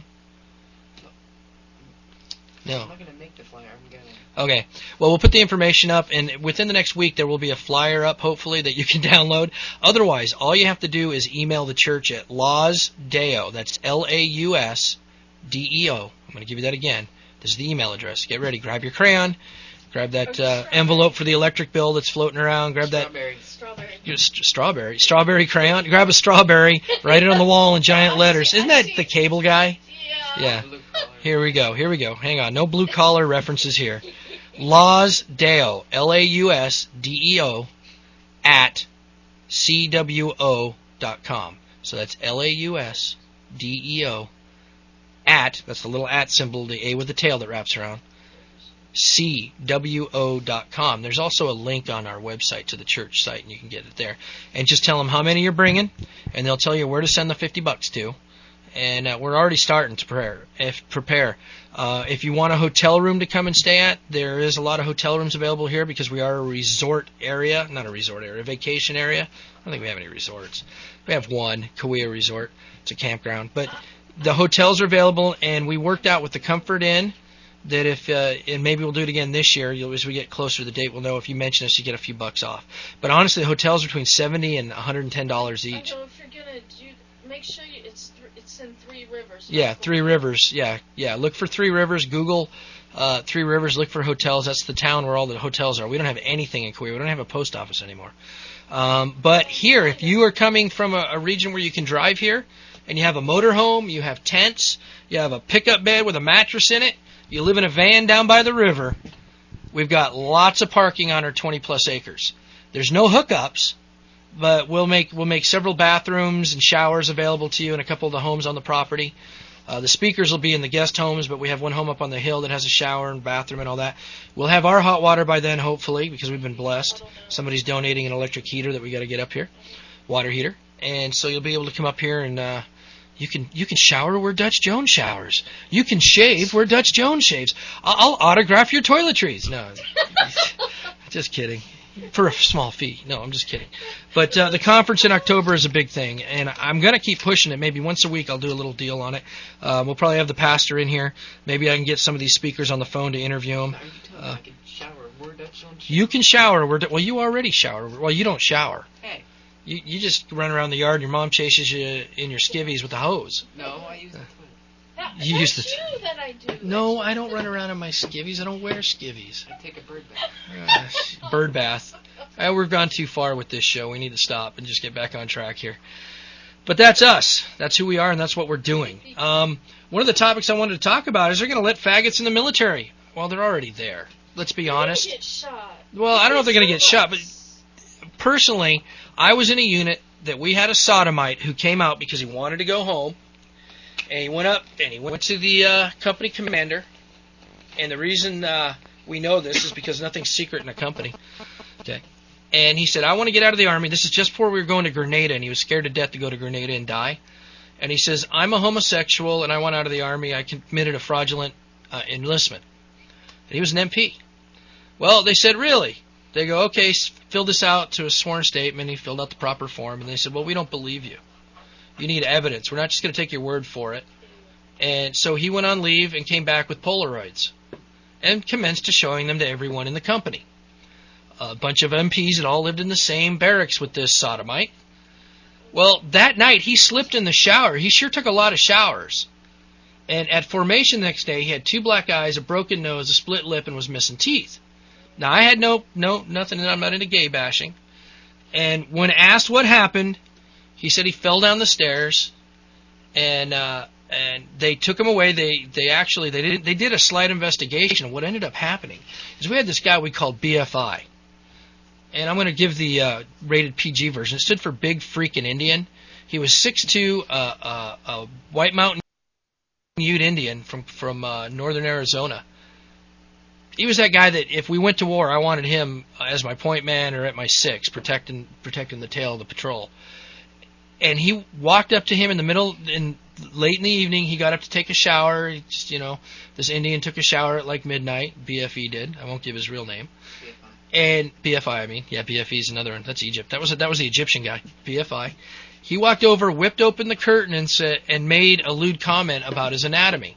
No. I'm not going to make the flyer. I'm going to... Okay. Well, we'll put the information up, and within the next week there will be a flyer up, hopefully, that you can download. Otherwise, all you have to do is email the church at LAUSDEO. That's LAUSDEO. I'm going to give you that again. This is the email address. Get ready. Grab your crayon. Grab that envelope for the electric bill that's floating around. Grab Strawberry. Strawberry crayon. Grab a strawberry. Write it on the wall in giant letters. Isn't that the cable guy? Yeah. Here we go. Hang on. No blue collar references here. LAUSDEO. LAUSDEO at CWO.com. So that's LAUSDEO at, that's the little at symbol, the A with the tail that wraps around, CWO.com. There's also a link on our website to the church site, and you can get it there. And just tell them how many you're bringing, and they'll tell you where to send the $50 to. And we're already starting to prepare. If you want a hotel room to come and stay at, there is a lot of hotel rooms available here because we are a resort area, not a resort area, a vacation area. I don't think we have any resorts. We have one, Kauai Resort. It's a campground. But the hotels are available, and we worked out with the Comfort Inn that if, and maybe we'll do it again this year, as we get closer to the date, we'll know if you mention us, you get a few bucks off. But honestly, the hotels are between $70 and $110 each. So if you're going to make sure it's in Three Rivers. Yeah, Three Rivers. Yeah. Look for Three Rivers. Google Three Rivers. Look for hotels. That's the town where all the hotels are. We don't have anything in Kauai. We don't have a post office anymore. But here, if you are coming from a region where you can drive here, and you have a motorhome, you have tents, you have a pickup bed with a mattress in it, you live in a van down by the river, we've got lots of parking on our 20-plus acres. There's no hookups, but we'll make several bathrooms and showers available to you in a couple of the homes on the property. The speakers will be in the guest homes, but we have one home up on the hill that has a shower and bathroom and all that. We'll have our hot water by then, hopefully, because we've been blessed. Somebody's donating an electric heater that we got to get up here, water heater, and so you'll be able to come up here and you can shower where Dutch Jones showers. You can shave where Dutch Jones shaves. I'll autograph your toiletries. No, just kidding. For a small fee. No, I'm just kidding. But the conference in October is a big thing, and I'm going to keep pushing it. Maybe once a week I'll do a little deal on it. We'll probably have the pastor in here. Maybe I can get some of these speakers on the phone to interview them. I can shower where Dutch Jones. You can shower. Well, you already shower. Well, you don't shower. Hey. You just run around the yard and your mom chases you in your skivvies with a hose. No, I use the toilet. You use the that I do. No, I don't run around in my skivvies. I don't wear skivvies. I take a bird bath. Bird bath. We've gone too far with this show. We need to stop and just get back on track here. But that's us. That's who we are, and that's what we're doing. One of the topics I wanted to talk about is they're going to let faggots in the military. Well, they're already there. Let's be honest. Get shot. Well, I don't know if they're going to get shot, but personally, I was in a unit that we had a sodomite who came out because he wanted to go home. And he went up and he went to the company commander. And the reason we know this is because nothing's secret in a company. Okay. And he said, I want to get out of the Army. This is just before we were going to Grenada, and he was scared to death to go to Grenada and die. And he says, I'm a homosexual, and I want out of the Army. I committed a fraudulent enlistment. And he was an MP. Well, they said, really? They go, okay, fill this out to a sworn statement. He filled out the proper form. And they said, well, we don't believe you. You need evidence. We're not just going to take your word for it. And so he went on leave and came back with Polaroids and commenced to showing them to everyone in the company. A bunch of MPs had all lived in the same barracks with this sodomite. Well, that night he slipped in the shower. He sure took a lot of showers. And at formation the next day, he had 2 black eyes, a broken nose, a split lip, and was missing teeth. Now, I had nothing, I'm not into gay bashing. And when asked what happened, he said he fell down the stairs, and they took him away. They did a slight investigation. What ended up happening is we had this guy we called BFI, and I'm going to give the rated PG version. It stood for Big Freakin' Indian. He was 6'2", a White Mountain Ute Indian from northern Arizona. He was that guy that if we went to war, I wanted him as my point man or at my 6, protecting the tail of the patrol. And he walked up to him in the middle, late in the evening. He got up to take a shower. He just, this Indian took a shower at like midnight. BFE did. I won't give his real name. BFI. And BFI, I mean. Yeah, BFE is another one. That's Egypt. That was the Egyptian guy. BFI. He walked over, whipped open the curtain, and made a lewd comment about his anatomy.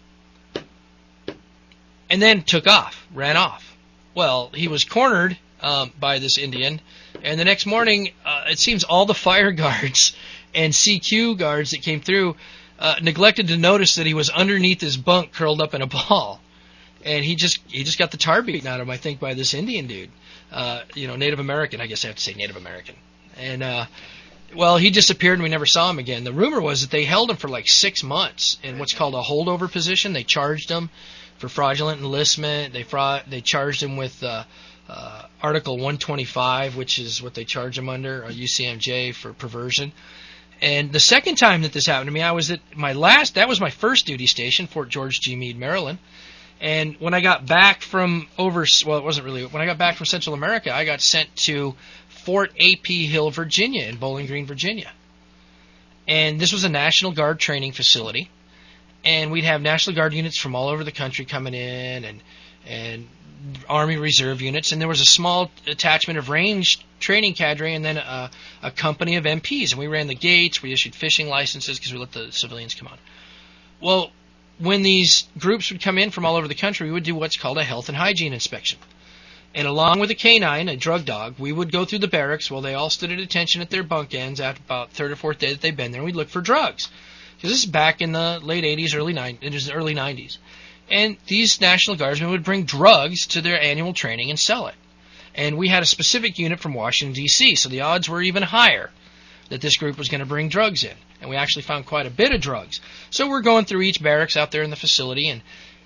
And then ran off. Well, he was cornered by this Indian, and the next morning, it seems all the fire guards and CQ guards that came through neglected to notice that he was underneath his bunk curled up in a ball. And he just got the tar beaten out of him, I think, by this Indian dude. Native American, I guess I have to say Native American. And, he disappeared and we never saw him again. The rumor was that they held him for like 6 months in what's called a holdover position. They charged him for fraudulent enlistment. They charged him with Article 125, which is what they charge him under, UCMJ for perversion. And the second time that this happened to me, I was at that was my first duty station, Fort George G. Meade, Maryland. And when I got back when I got back from Central America, I got sent to Fort A.P. Hill, Virginia, in Bowling Green, Virginia. And this was a National Guard training facility. And we'd have National Guard units from all over the country coming in, and Army Reserve units, and there was a small attachment of range training cadre, and then a company of MPs, and we ran the gates. We issued fishing licenses because we let the civilians come on. Well, when these groups would come in from all over the country, we would do what's called a health and hygiene inspection. And along with a canine, a drug dog, we would go through the barracks while they all stood at attention at their bunk ends after about third or fourth day that they'd been there, and we'd look for drugs. Because this is back in the late 80s, early 90s. And these National Guardsmen would bring drugs to their annual training and sell it. And we had a specific unit from Washington, D.C., so the odds were even higher that this group was going to bring drugs in. And we actually found quite a bit of drugs. So we're going through each barracks out there in the facility, and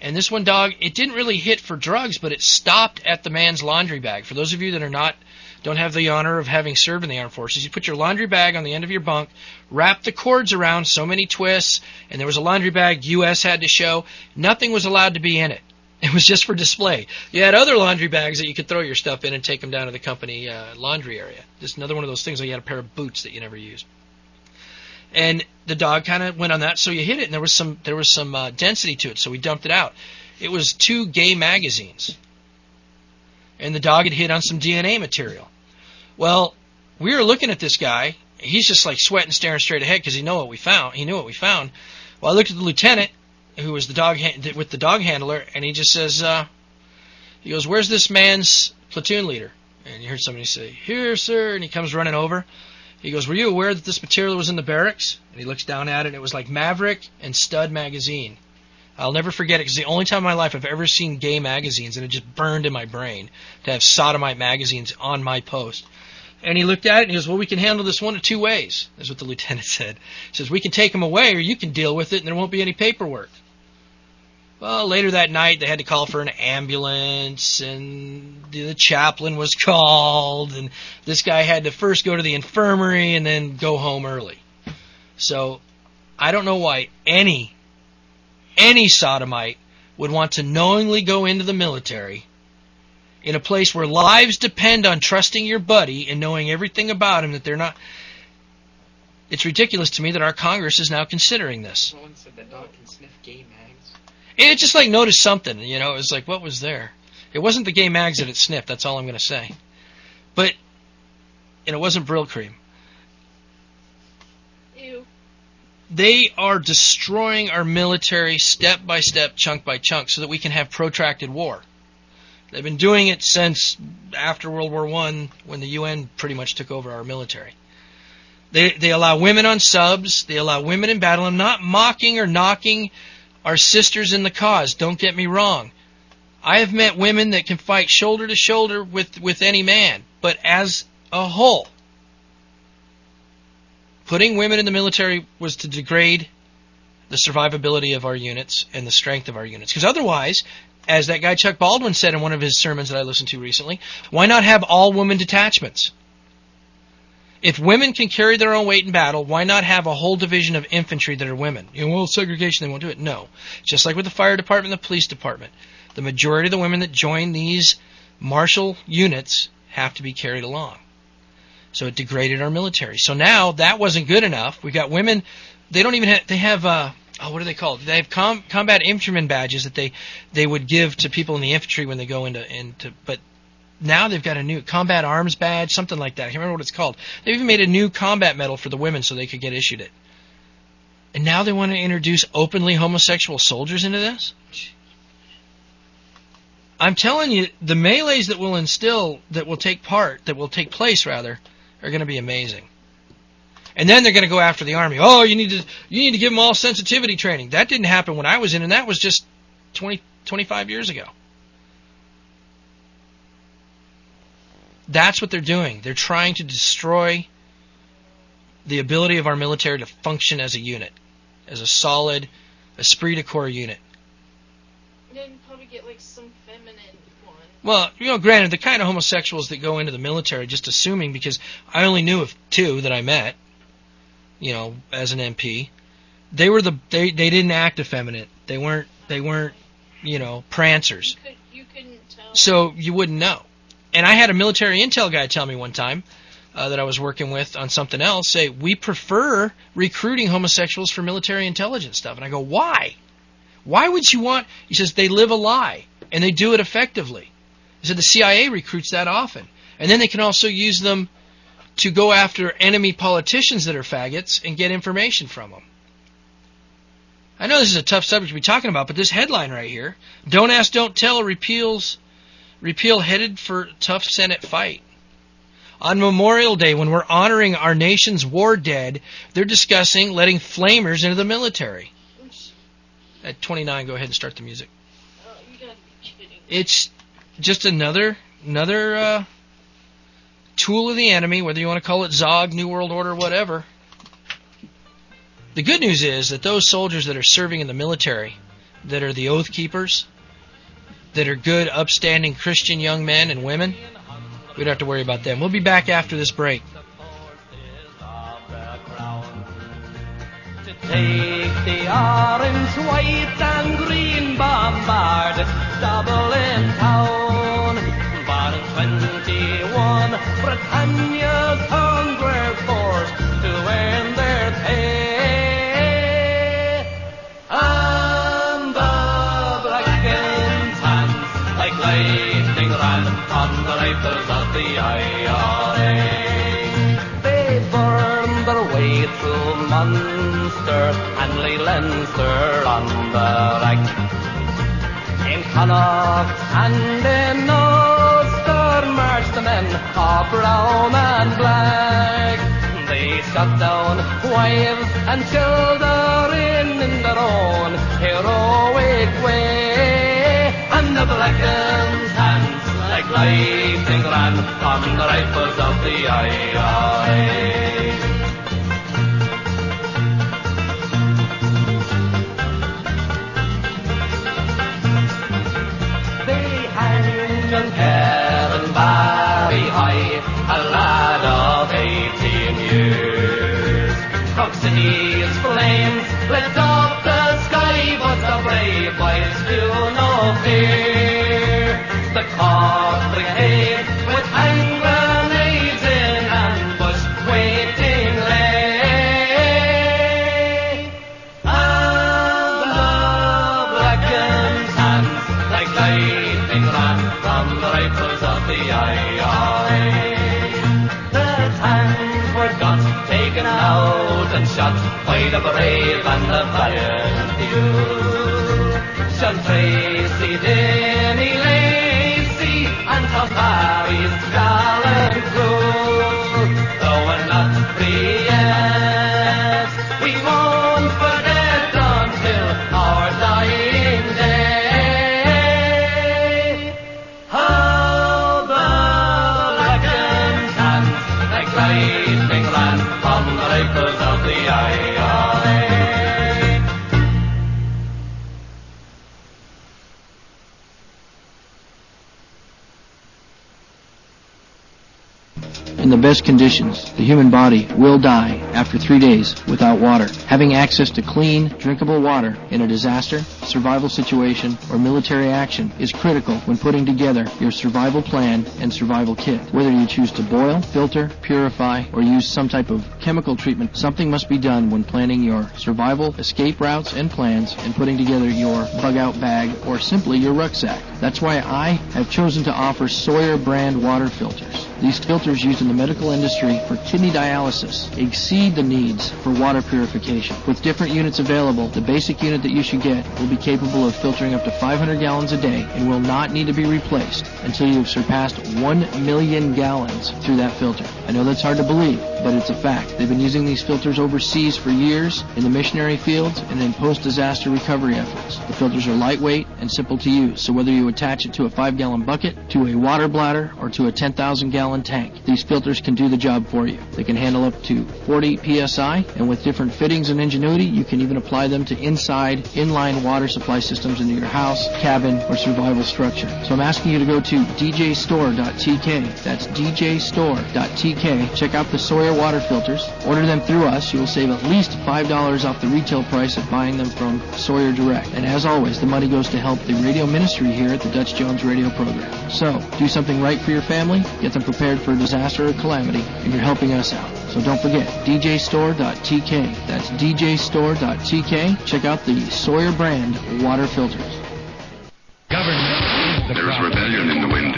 And this one dog, it didn't really hit for drugs, but it stopped at the man's laundry bag. For those of you that don't have the honor of having served in the armed forces, you put your laundry bag on the end of your bunk, wrap the cords around, so many twists, and there was a laundry bag U.S. had to show. Nothing was allowed to be in it. It was just for display. You had other laundry bags that you could throw your stuff in and take them down to the company laundry area. Just another one of those things where you had a pair of boots that you never used. And the dog kind of went on that, so you hit it, and there was some density to it, so we dumped it out. It was 2 gay magazines, and the dog had hit on some DNA material. Well, we were looking at this guy. He's just like sweating, staring straight ahead because he knew what we found. Well, I looked at the lieutenant, who was with the dog handler, and he just says, he goes, "Where's this man's platoon leader?" And you heard somebody say, "Here, sir," and he comes running over. He goes, "Were you aware that this material was in the barracks?" And he looks down at it, and it was like Maverick and Stud magazine. I'll never forget it because it's the only time in my life I've ever seen gay magazines, and it just burned in my brain to have sodomite magazines on my post. And he looked at it, and he goes, "Well, we can handle this one of 2 ways." That's what the lieutenant said. He says, "We can take him away, or you can deal with it, and there won't be any paperwork." Well, later that night, they had to call for an ambulance, and the chaplain was called, and this guy had to first go to the infirmary and then go home early. So, I don't know why any sodomite would want to knowingly go into the military in a place where lives depend on trusting your buddy and knowing everything about him that they're not. It's ridiculous to me that our Congress is now considering this. Someone said that dog can sniff gay mags. It just like noticed something, you know. It was like, what was there? It wasn't the gay mags that it sniffed. That's all I'm going to say. But, and it wasn't Brill cream. Ew. They are destroying our military step by step, chunk by chunk, so that we can have protracted war. They've been doing it since after World War I, when the UN pretty much took over our military. They allow women on subs. They allow women in battle. I'm not mocking or knocking our sisters in the cause. Don't get me wrong. I have met women that can fight shoulder to shoulder with any man. But as a whole, putting women in the military was to degrade the survivability of our units and the strength of our units. Because otherwise, as that guy Chuck Baldwin said in one of his sermons that I listened to recently, why not have all-woman detachments? If women can carry their own weight in battle, why not have a whole division of infantry that are women? You know, well, segregation, they won't do it. No. Just like with the fire department and the police department. The majority of the women that join these martial units have to be carried along. So it degraded our military. So now that wasn't good enough. We've got women, they don't even have, they have, what are they called? They have combat infantryman badges that they would give to people in the infantry when they go into but now they've got a new combat arms badge, something like that. I can't remember what it's called. They've even made a new combat medal for the women so they could get issued it. And now they want to introduce openly homosexual soldiers into this? I'm telling you, the melees that will take place, are going to be amazing. And then they're going to go after the Army. Oh, you need to give them all sensitivity training. That didn't happen when I was in, and that was just 25 years ago. That's what they're doing. They're trying to destroy the ability of our military to function as a unit, as a solid, esprit de corps unit. Then probably get like some feminine one. Well, you know, granted, the kind of homosexuals that go into the military, just assuming, because I only knew of 2 that I met, you know, as an MP, they didn't act effeminate. They weren't, you know, prancers. You couldn't tell. So you wouldn't know. And I had a military intel guy tell me one time that I was working with on something else, say, we prefer recruiting homosexuals for military intelligence stuff. And I go, why? Why would you want... He says, they live a lie, and they do it effectively. He said the CIA recruits that often. And then they can also use them to go after enemy politicians that are faggots and get information from them. I know this is a tough subject to be talking about, but this headline right here, Don't Ask, Don't Tell, Repeal headed for tough Senate fight. On Memorial Day, when we're honoring our nation's war dead, they're discussing letting flamers into the military. At 29, go ahead and start the music. Oh, you gotta be kidding. It's just another tool of the enemy, whether you want to call it Zog, New World Order, whatever. The good news is that those soldiers that are serving in the military that are the Oath Keepers, that are good, upstanding Christian young men and women, we don't have to worry about them. We'll be back after this break. Take the orange, white, and green bombard, Dublin town. But in 21, Britannia's towns were forced to earn their pay. And the Blackens' hands, like lightning, ran from the rifles of the IRA. They burned their way through Munster and lay Leinster on the rack. In Connacht and in Ulster marched the men of brown and black. They shot down wives and children in their own heroic way. And the Blackens' hands like lightning ran from the rifles of the IRA. John Heron Barry High, a lad of 18 years. Cork City's flames lit up the sky, but the brave boys feel no fear. The Cork Brigade with hand grenades in ambush waiting lay. And the Blackens' hands like lightning ran from the rifles of the IRA. The tanks were got, taken out and shot by the brave and the valiant few. Sean Tracy, Denny Lacey, and Tom Barry's gallant crew. Though we're not free yet, we won't forget until our dying day. Lightning ran from the rifles of the IRA. In the best conditions, the human body will die after 3 days without water. Having access to clean, drinkable water in a disaster, survival situation, or military action is critical when putting together your survival plan and survival kit. Whether you choose to boil, filter, purify, or use some type of chemical treatment, something must be done when planning your survival, escape routes, and plans, and putting together your bug-out bag or simply your rucksack. That's why I have chosen to offer Sawyer brand water filters. These filters used in the medical industry for kidney dialysis exceed the needs for water purification. With different units available, the basic unit that you should get will be capable of filtering up to 500 gallons a day and will not need to be replaced until you have surpassed 1 million gallons through that filter. I know that's hard to believe, but it's a fact. They've been using these filters overseas for years in the missionary fields and in post-disaster recovery efforts. The filters are lightweight and simple to use, so whether you attach it to a 5-gallon bucket, to a water bladder, or to a 10,000-gallon tank, these filters can do the job for you. They can handle up to 40 psi, and with different fittings and ingenuity, you can even apply them to inside, inline water supply systems into your house, cabin, or survival structure. So I'm asking you to go to djstore.tk. That's djstore.tk. Check out the Sawyer water filters. Order them through us. You will save at least $5 off the retail price of buying them from Sawyer Direct. And as always, the money goes to help the radio ministry here at the Dutch Jones radio program. So, do something right for your family, get them prepared for disaster or calamity, and you're helping us out. So don't forget, djstore.tk. That's djstore.tk. Check out the Sawyer brand water filters. Government. There is rebellion in the wind.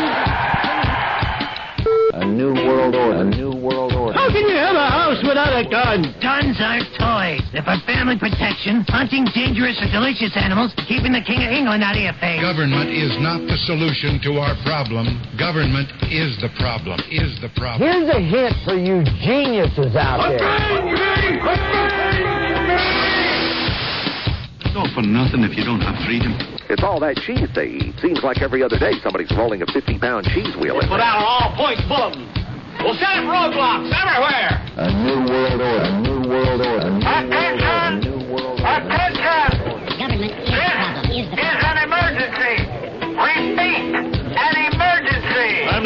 A new world order. A new world order. How can you have a house without a gun? Guns aren't toys. They're for family protection, hunting dangerous or delicious animals, keeping the King of England out of your face. Government is not the solution to our problem. Government is the problem. Is the problem. Here's a hint for you geniuses out there. It's all for nothing if you don't have freedom. It's all that cheese they eat. Seems like every other day somebody's rolling a 50-pound cheese wheel in Put there. out an all-points bulletin. We'll set up roadblocks everywhere. A new world order. A new world order. A new world order. A new world order. Attention! Government is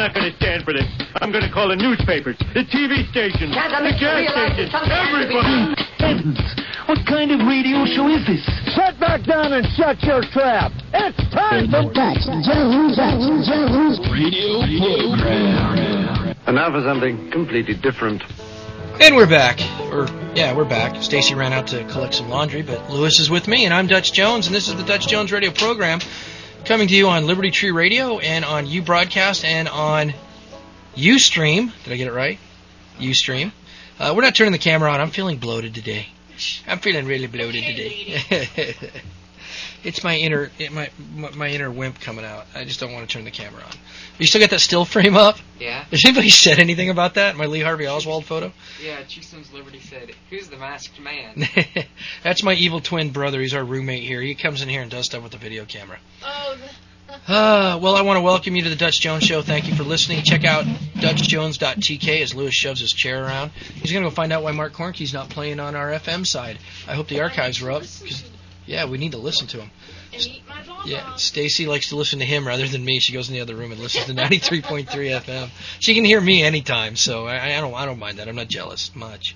not going to stand for this. I'm going to call the newspapers, the TV stations, the gas stations, everybody. Heavens! What kind of radio show is this? Sit back down and shut your trap. It's time for Dutch Jones Radio program. And now for something completely different. And we're back. We're back. Stacy ran out to collect some laundry, but Lewis is with me, and I'm Dutch Jones, and this is the Dutch Jones Radio program, coming to you on Liberty Tree Radio and on Ubroadcast and on Ustream. Did I get it right? Ustream. We're not turning the camera on. I'm feeling bloated today. I'm feeling really bloated today. It's my inner wimp coming out. I just don't want to turn the camera on. You still got that still frame up? Yeah. Has anybody said anything about that? My Lee Harvey Oswald photo? Yeah, Chieftain's Liberty said, "Who's the masked man?" That's my evil twin brother. He's our roommate here. He comes in here and does stuff with the video camera. Oh. Well, I want to welcome you to the Dutch Jones Show. Thank you for listening. Check out DutchJones.tk as Lewis shoves his chair around. He's going to go find out why Mark Cornke's not playing on our FM side. I hope the archives are up. Yeah, we need to listen to him. And eat my bonbon. Yeah, Stacy likes to listen to him rather than me. She goes in the other room and listens to 93.3 FM. She can hear me anytime, so I don't mind that. I'm not jealous much.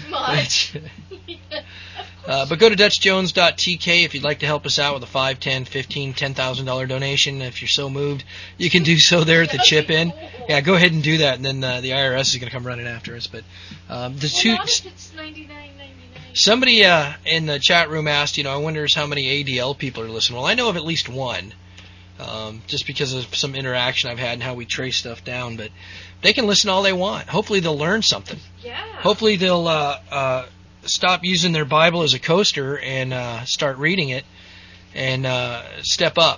But go to DutchJones.tk if you'd like to help us out with a $5, $10, $15, $10,000 donation. If you're so moved, you can do so there at the chip in. Yeah, go ahead and do that, and then the IRS is going to come running after us. But Not if it's $99.99. Somebody in the chat room asked, I wonder how many ADL people are listening. Well, I know of at least one, just because of some interaction I've had and how we trace stuff down. But they can listen all they want. Hopefully they'll learn something. Yeah. Hopefully they'll stop using their Bible as a coaster and start reading it and step up.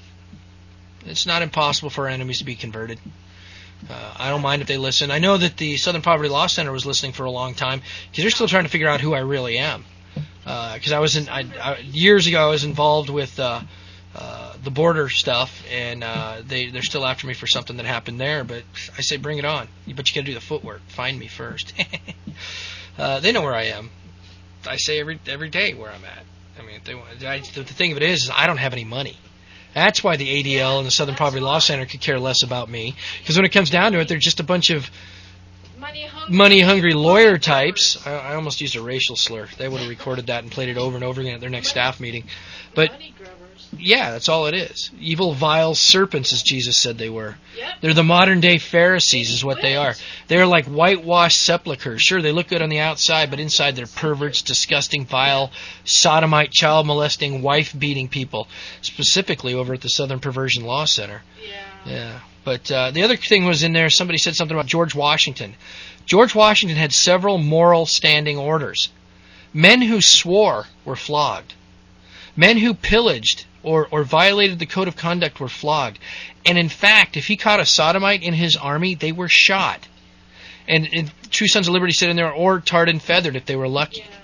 It's not impossible for our enemies to be converted. I don't mind if they listen. I know that the Southern Poverty Law Center was listening for a long time because they're still trying to figure out who I really am. Because years ago I was involved with the border stuff, and they're still after me for something that happened there. But I say bring it on. But you got to do the footwork. Find me first. They know where I am. I say every day where I'm at. I mean, the thing of it is I don't have any money. That's why the ADL and the Southern Poverty Law Center could care less about me. Because when it comes down to it, they're just a bunch of money-hungry lawyer types. I almost used a racial slur. They would have recorded that and played it over and over again at their next staff meeting. But yeah, that's all it is. Evil, vile serpents, as Jesus said they were. Yep. They're the modern-day Pharisees is what they are. They're like whitewashed sepulchres. Sure, they look good on the outside, but inside they're perverts, disgusting, vile, sodomite, child-molesting, wife-beating people, specifically over at the Southern Perversion Law Center. Yeah. But the other thing was in there, somebody said something about George Washington. George Washington had several moral standing orders. Men who swore were flogged. Men who pillaged or violated the code of conduct were flogged. And in fact, if he caught a sodomite in his army, they were shot. And True Sons of Liberty said in there, or tarred and feathered if they were lucky. Yeah.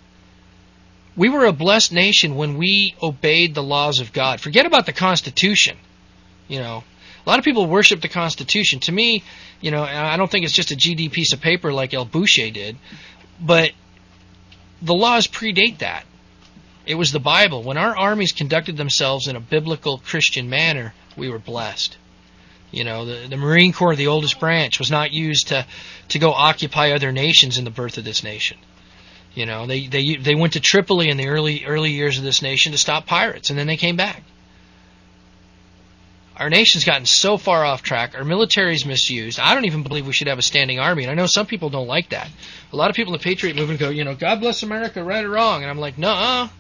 We were a blessed nation when we obeyed the laws of God. Forget about the Constitution. A lot of people worship the Constitution. To me, I don't think it's just a GD piece of paper like El Boucher did. But the laws predate that. It was the Bible. When our armies conducted themselves in a biblical Christian manner, we were blessed. The Marine Corps, the oldest branch, was not used to go occupy other nations in the birth of this nation. They went to Tripoli in the early years of this nation to stop pirates, and then they came back. Our nation's gotten so far off track. Our military's misused. I don't even believe we should have a standing army, and I know some people don't like that. A lot of people in the Patriot movement go, God bless America, right or wrong, and I'm like, nuh-uh.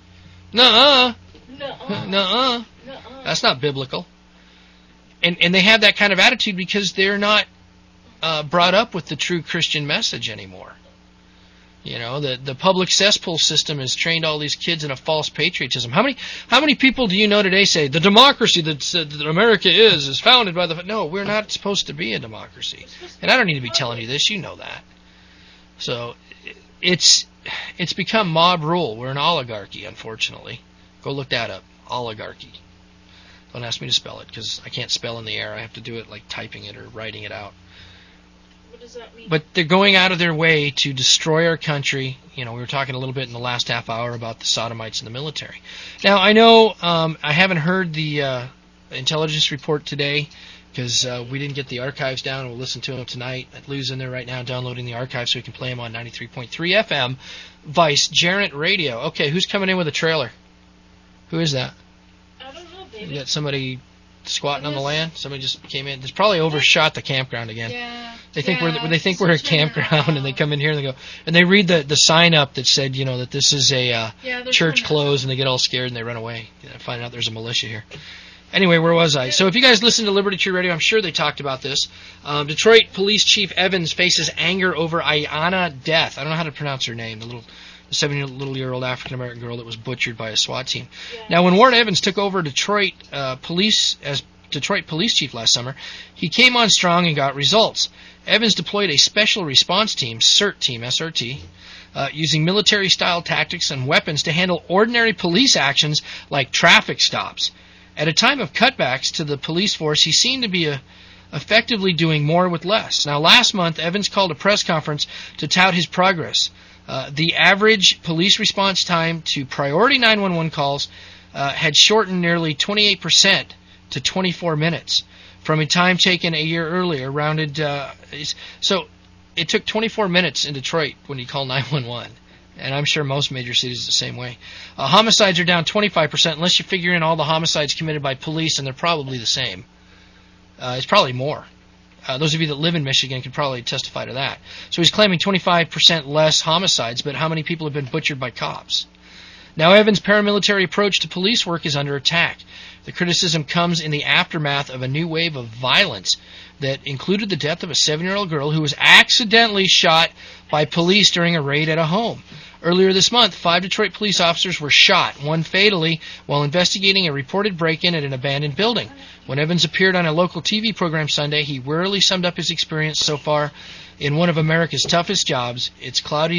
That's not biblical. And they have that kind of attitude because they're not brought up with the true Christian message anymore. The public cesspool system has trained all these kids in a false patriotism. How many people do you know today say the democracy that America is founded by the... No, we're not supposed to be a democracy. And I don't need to be telling you this. You know that. So it's become mob rule. We're an oligarchy, unfortunately. Go look that up. Oligarchy. Don't ask me to spell it because I can't spell in the air. I have to do it like typing it or writing it out. What does that mean? But they're going out of their way to destroy our country. We were talking a little bit in the last half hour about the sodomites in the military. Now, I know I haven't heard the intelligence report today because we didn't get the archives down. We'll listen to them tonight. Lou's in there right now downloading the archives so we can play them on 93.3 FM, Vice Gerent Radio. Okay, who's coming in with a trailer? Who is that? I don't know, baby. You got somebody squatting on the land? Somebody just came in. There's probably overshot the campground again. Yeah. They think they think we're a campground, and they come in here and they go, and they read the sign up that said, that this is a church closed, and they get all scared and they run away. Find out there's a militia here. Anyway, where was I? So if you guys listen to Liberty Tree Radio, I'm sure they talked about this. Detroit Police Chief Evans faces anger over Ayanna death. I don't know how to pronounce her name, the 7-year-old African-American girl that was butchered by a SWAT team. Yeah. Now, when Warren Evans took over Detroit Police Chief last summer, he came on strong and got results. Evans deployed a special response team, SRT, using military-style tactics and weapons to handle ordinary police actions like traffic stops. At a time of cutbacks to the police force, he seemed to be effectively doing more with less. Now, last month, Evans called a press conference to tout his progress. The average police response time to priority 911 calls had shortened nearly 28% to 24 minutes from a time taken a year earlier. So it took 24 minutes in Detroit when you call 911. And I'm sure most major cities are the same way. Homicides are down 25%, unless you figure in all the homicides committed by police, and they're probably the same. It's probably more. Those of you that live in Michigan can probably testify to that. So he's claiming 25% less homicides, but how many people have been butchered by cops? Now, Evans' paramilitary approach to police work is under attack. The criticism comes in the aftermath of a new wave of violence that included the death of a 7-year-old girl who was accidentally shot by police during a raid at a home. Earlier this month, 5 Detroit police officers were shot, one fatally, while investigating a reported break-in at an abandoned building. When Evans appeared on a local TV program Sunday, he wearily summed up his experience so far in one of America's toughest jobs. It's cloudy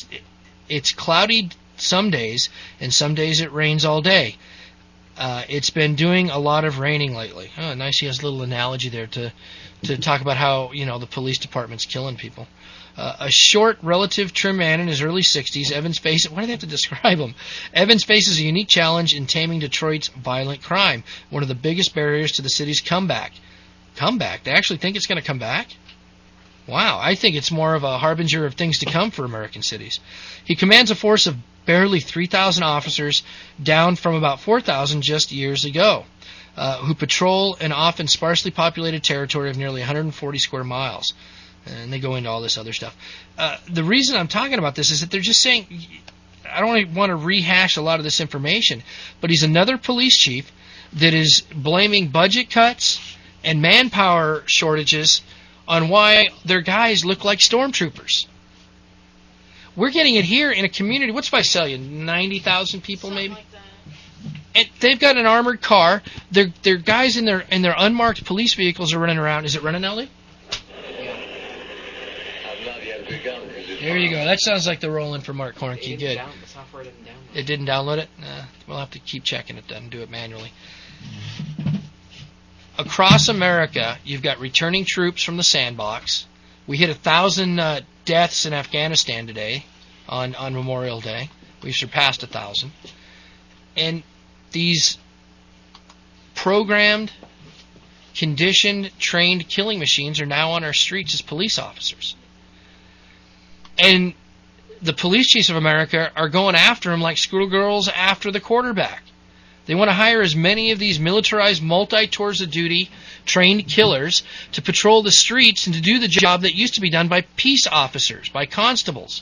some days, and some days it rains all day. It's been doing a lot of raining lately. Oh, nice. He has a little analogy there to talk about how, the police department's killing people. A short, relative trim man in his early 60s, Evans faces... Why do they have to describe him? Evans faces a unique challenge in taming Detroit's violent crime, one of the biggest barriers to the city's comeback. Comeback? They actually think it's going to come back? Wow, I think it's more of a harbinger of things to come for American cities. He commands a force of barely 3,000 officers, down from about 4,000 just years ago, who patrol an often sparsely populated territory of nearly 140 square miles. And they go into all this other stuff. The reason I'm talking about this is that they're just saying, I don't want to rehash a lot of this information, but he's another police chief that is blaming budget cuts and manpower shortages on why their guys look like stormtroopers. We're getting it here in a community. What's Visalia? 90,000 people, maybe. Like that. And they've got an armored car. Their guys in their unmarked police vehicles are running around. Is it running now, Lee? There you go. That sounds like the roll-in for Mark Kornke. Good. The software didn't download it. It didn't download it? We'll have to keep checking it then and do it manually. Across America, you've got returning troops from the sandbox. We hit 1,000 deaths in Afghanistan today on Memorial Day. We surpassed 1,000. And these programmed, conditioned, trained killing machines are now on our streets as police officers. And the police chiefs of America are going after them like schoolgirls after the quarterback. They want to hire as many of these militarized, multi-tours of duty, trained killers to patrol the streets and to do the job that used to be done by peace officers, by constables.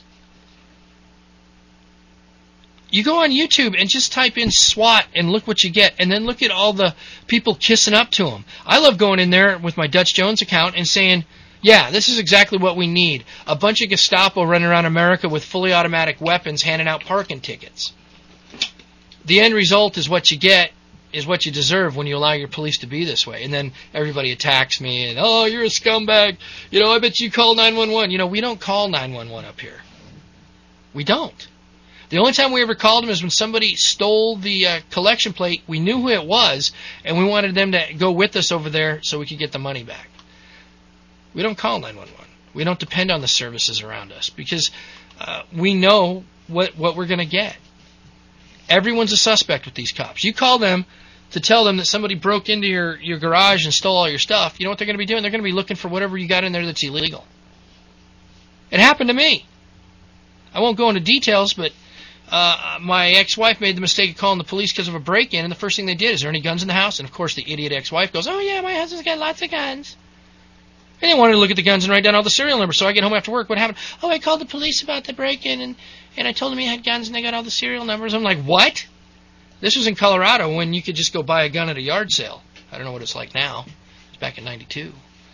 You go on YouTube and just type in SWAT and look what you get, and then look at all the people kissing up to them. I love going in there with my Dutch Jones account and saying, yeah, this is exactly what we need. A bunch of Gestapo running around America with fully automatic weapons handing out parking tickets. The end result is what you get, is what you deserve when you allow your police to be this way. And then everybody attacks me and, oh, you're a scumbag. I bet you call 911. We don't call 911 up here. We don't. The only time we ever called them is when somebody stole the collection plate. We knew who it was, and we wanted them to go with us over there so we could get the money back. We don't call 911. We don't depend on the services around us because we know what we're going to get. Everyone's a suspect with these cops. You call them, to tell them that somebody broke into your garage and stole all your stuff, you know what they're going to be doing? They're going to be looking for whatever you got in there that's illegal. It happened to me. I won't go into details, but my ex-wife made the mistake of calling the police because of a break-in, and the first thing they did is, there any guns in the house? And, of course, the idiot ex-wife goes, oh, yeah, my husband's got lots of guns. And they wanted to look at the guns and write down all the serial numbers. So I get home after work. What happened? Oh, I called the police about the break-in, and I told them he had guns, and they got all the serial numbers. I'm like, what? This was in Colorado when you could just go buy a gun at a yard sale. I don't know what it's like now. It's back in 92.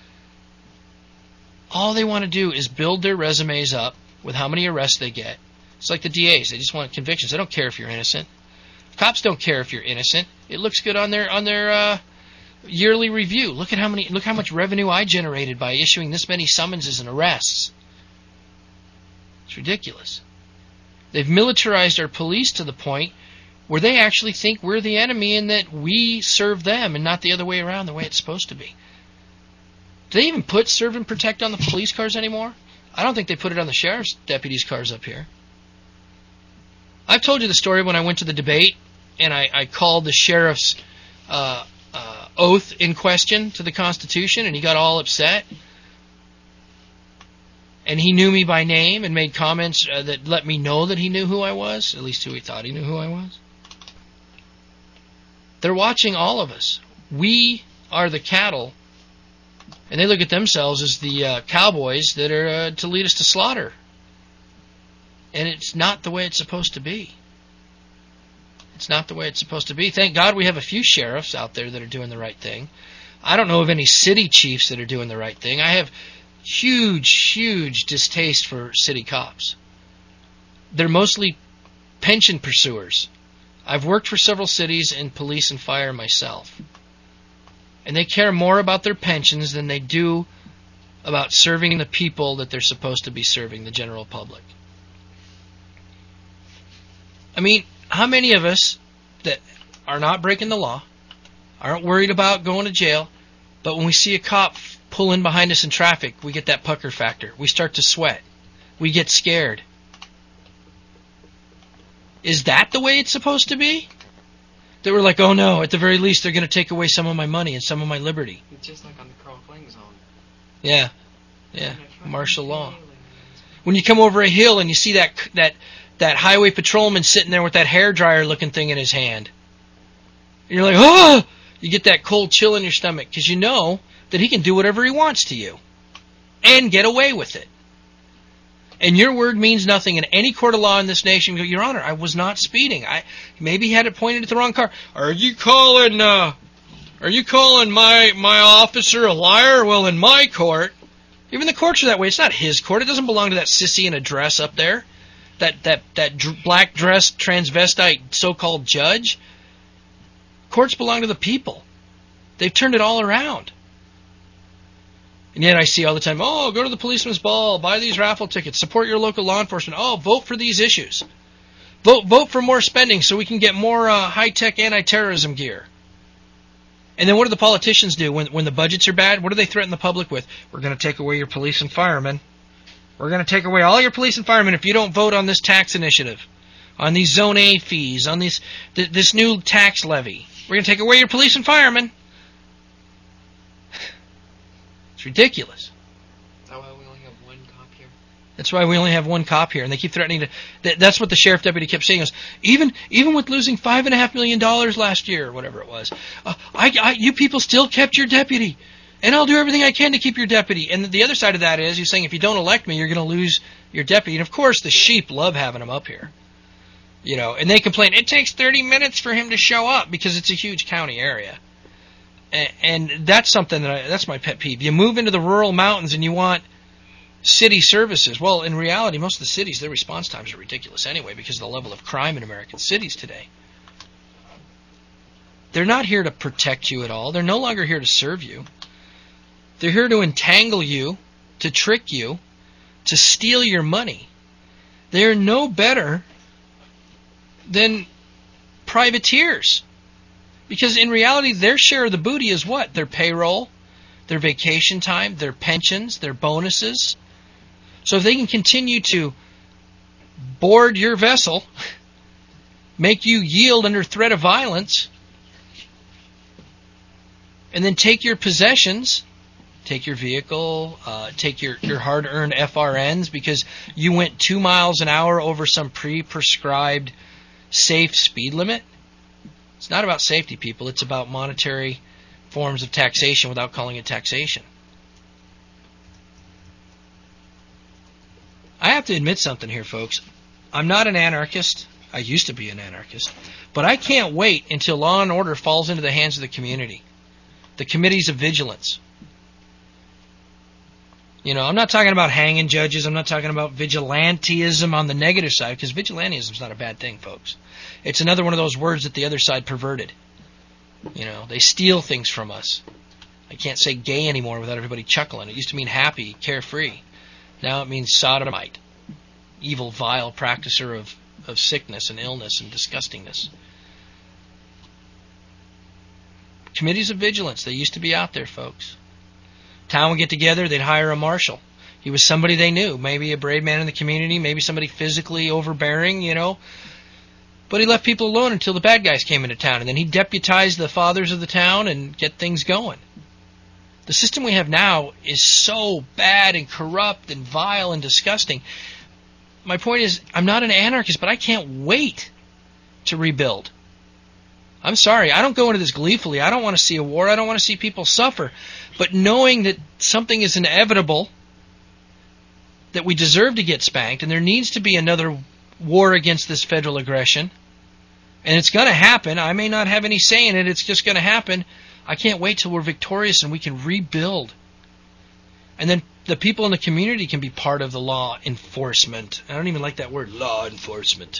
All they want to do is build their resumes up with how many arrests they get. It's like the DAs. They just want convictions. They don't care if you're innocent. Cops don't care if you're innocent. It looks good on their yearly review. Look how much revenue I generated by issuing this many summonses and arrests. It's ridiculous. They've militarized our police to the point where they actually think we're the enemy and that we serve them and not the other way around, the way it's supposed to be. Do they even put serve and protect on the police cars anymore? I don't think they put it on the sheriff's deputies' cars up here. I've told you the story when I went to the debate and I called the sheriff's oath in question to the Constitution, and he got all upset. And he knew me by name and made comments that let me know that he knew who I was, at least who he thought he knew who I was. They're watching all of us. We are the cattle, and they look at themselves as the cowboys that are to lead us to slaughter. And it's not the way it's supposed to be. It's not the way it's supposed to be. Thank God we have a few sheriffs out there that are doing the right thing. I don't know of any city chiefs that are doing the right thing. I have huge distaste for city cops. They're mostly pension pursuers. I've worked for several cities in police and fire myself. And they care more about their pensions than they do about serving the people that they're supposed to be serving, the general public. I mean, how many of us that are not breaking the law, aren't worried about going to jail, but when we see a cop pull in behind us in traffic, we get that pucker factor. We start to sweat. We get scared. Is that the way it's supposed to be? That we're like, oh no, at the very least they're going to take away some of my money and some of my liberty. It's just like on the Carl Kling zone. Yeah. Martial law. When you come over a hill and you see that highway patrolman sitting there with that hairdryer looking thing in his hand. And you're like, oh! You get that cold chill in your stomach because you know that he can do whatever he wants to you and get away with it. And your word means nothing in any court of law in this nation. You go, Your Honor, I was not speeding. Maybe he had it pointed at the wrong car. Are you calling my officer a liar? Well, in my court, even the courts are that way. It's not his court. It doesn't belong to that sissy in a dress up there. That black dressed transvestite so-called judge. Courts belong to the people. They've turned it all around. And yet I see all the time, oh, go to the policeman's ball, buy these raffle tickets, support your local law enforcement. Oh, vote for these issues. Vote for more spending so we can get more high-tech anti-terrorism gear. And then what do the politicians do when the budgets are bad? What do they threaten the public with? We're going to take away your police and firemen. We're going to take away all your police and firemen if you don't vote on this tax initiative, on these Zone A fees, on this new tax levy. We're going to take away your police and firemen. It's ridiculous. Is that why we only have one cop here? That's why we only have one cop here, and they keep threatening to. That's what the sheriff deputy kept saying. Even with losing $5.5 million last year, or whatever it was, you people still kept your deputy, and I'll do everything I can to keep your deputy. And the other side of that is, he's saying, if you don't elect me, you're going to lose your deputy. And of course, the sheep love having him up here, And they complain it takes 30 minutes for him to show up because it's a huge county area. And that's something that's my pet peeve. You move into the rural mountains and you want city services. Well, in reality, most of the cities, their response times are ridiculous anyway because of the level of crime in American cities today. They're not here to protect you at all. They're no longer here to serve you. They're here to entangle you, to trick you, to steal your money. They're no better than privateers. Because in reality, their share of the booty is what? Their payroll, their vacation time, their pensions, their bonuses. So if they can continue to board your vessel, make you yield under threat of violence, and then take your possessions, take your vehicle, take your hard-earned FRNs because you went 2 miles an hour over some pre-prescribed safe speed limit. It's not about safety, people. It's about monetary forms of taxation without calling it taxation. I have to admit something here, folks. I'm not an anarchist. I used to be an anarchist. But I can't wait until law and order falls into the hands of the community. The committees of vigilance. You know, I'm not talking about hanging judges. I'm not talking about vigilantism on the negative side, because vigilantism is not a bad thing, folks. It's another one of those words that the other side perverted. You know, they steal things from us. I can't say gay anymore without everybody chuckling. It used to mean happy, carefree. Now it means sodomite, evil, vile practicer of sickness and illness and disgustingness. Committees of vigilance, they used to be out there, folks. Town would get together, they'd hire a marshal. He was somebody they knew, maybe a brave man in the community, maybe somebody physically overbearing, you know. But he left people alone until the bad guys came into town, and then he deputized the fathers of the town and get things going. The system we have now is so bad and corrupt and vile and disgusting. My point is, I'm not an anarchist, but I can't wait to rebuild. I'm sorry, I don't go into this gleefully. I don't want to see a war. I don't want to see people suffer. But knowing that something is inevitable, that we deserve to get spanked, and there needs to be another war against this federal aggression, and it's going to happen. I may not have any say in it. It's just going to happen. I can't wait till we're victorious and we can rebuild. And then the people in the community can be part of the law enforcement. I don't even like that word, law enforcement.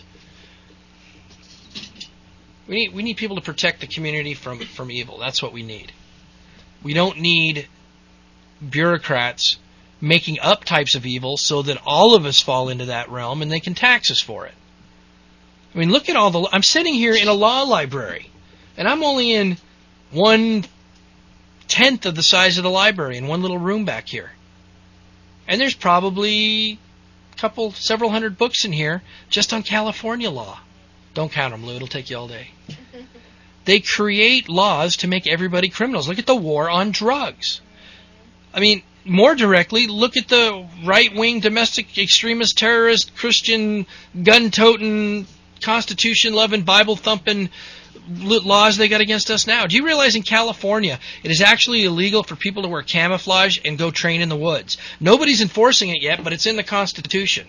We need people to protect the community from evil. That's what we need. We don't need bureaucrats making up types of evil so that all of us fall into that realm and they can tax us for it. I mean, look at all the... I'm sitting here in a law library, and I'm only in 1/10 of the size of the library in one little room back here. And there's probably several hundred books in here just on California law. Don't count them, Lou. It'll take you all day. They create laws to make everybody criminals. Look at the war on drugs. I mean, more directly, look at the right-wing domestic extremist terrorist Christian gun-toting, Constitution-loving, Bible-thumping laws they got against us now. Do you realize in California it is actually illegal for people to wear camouflage and go train in the woods? Nobody's enforcing it yet, but it's in the Constitution.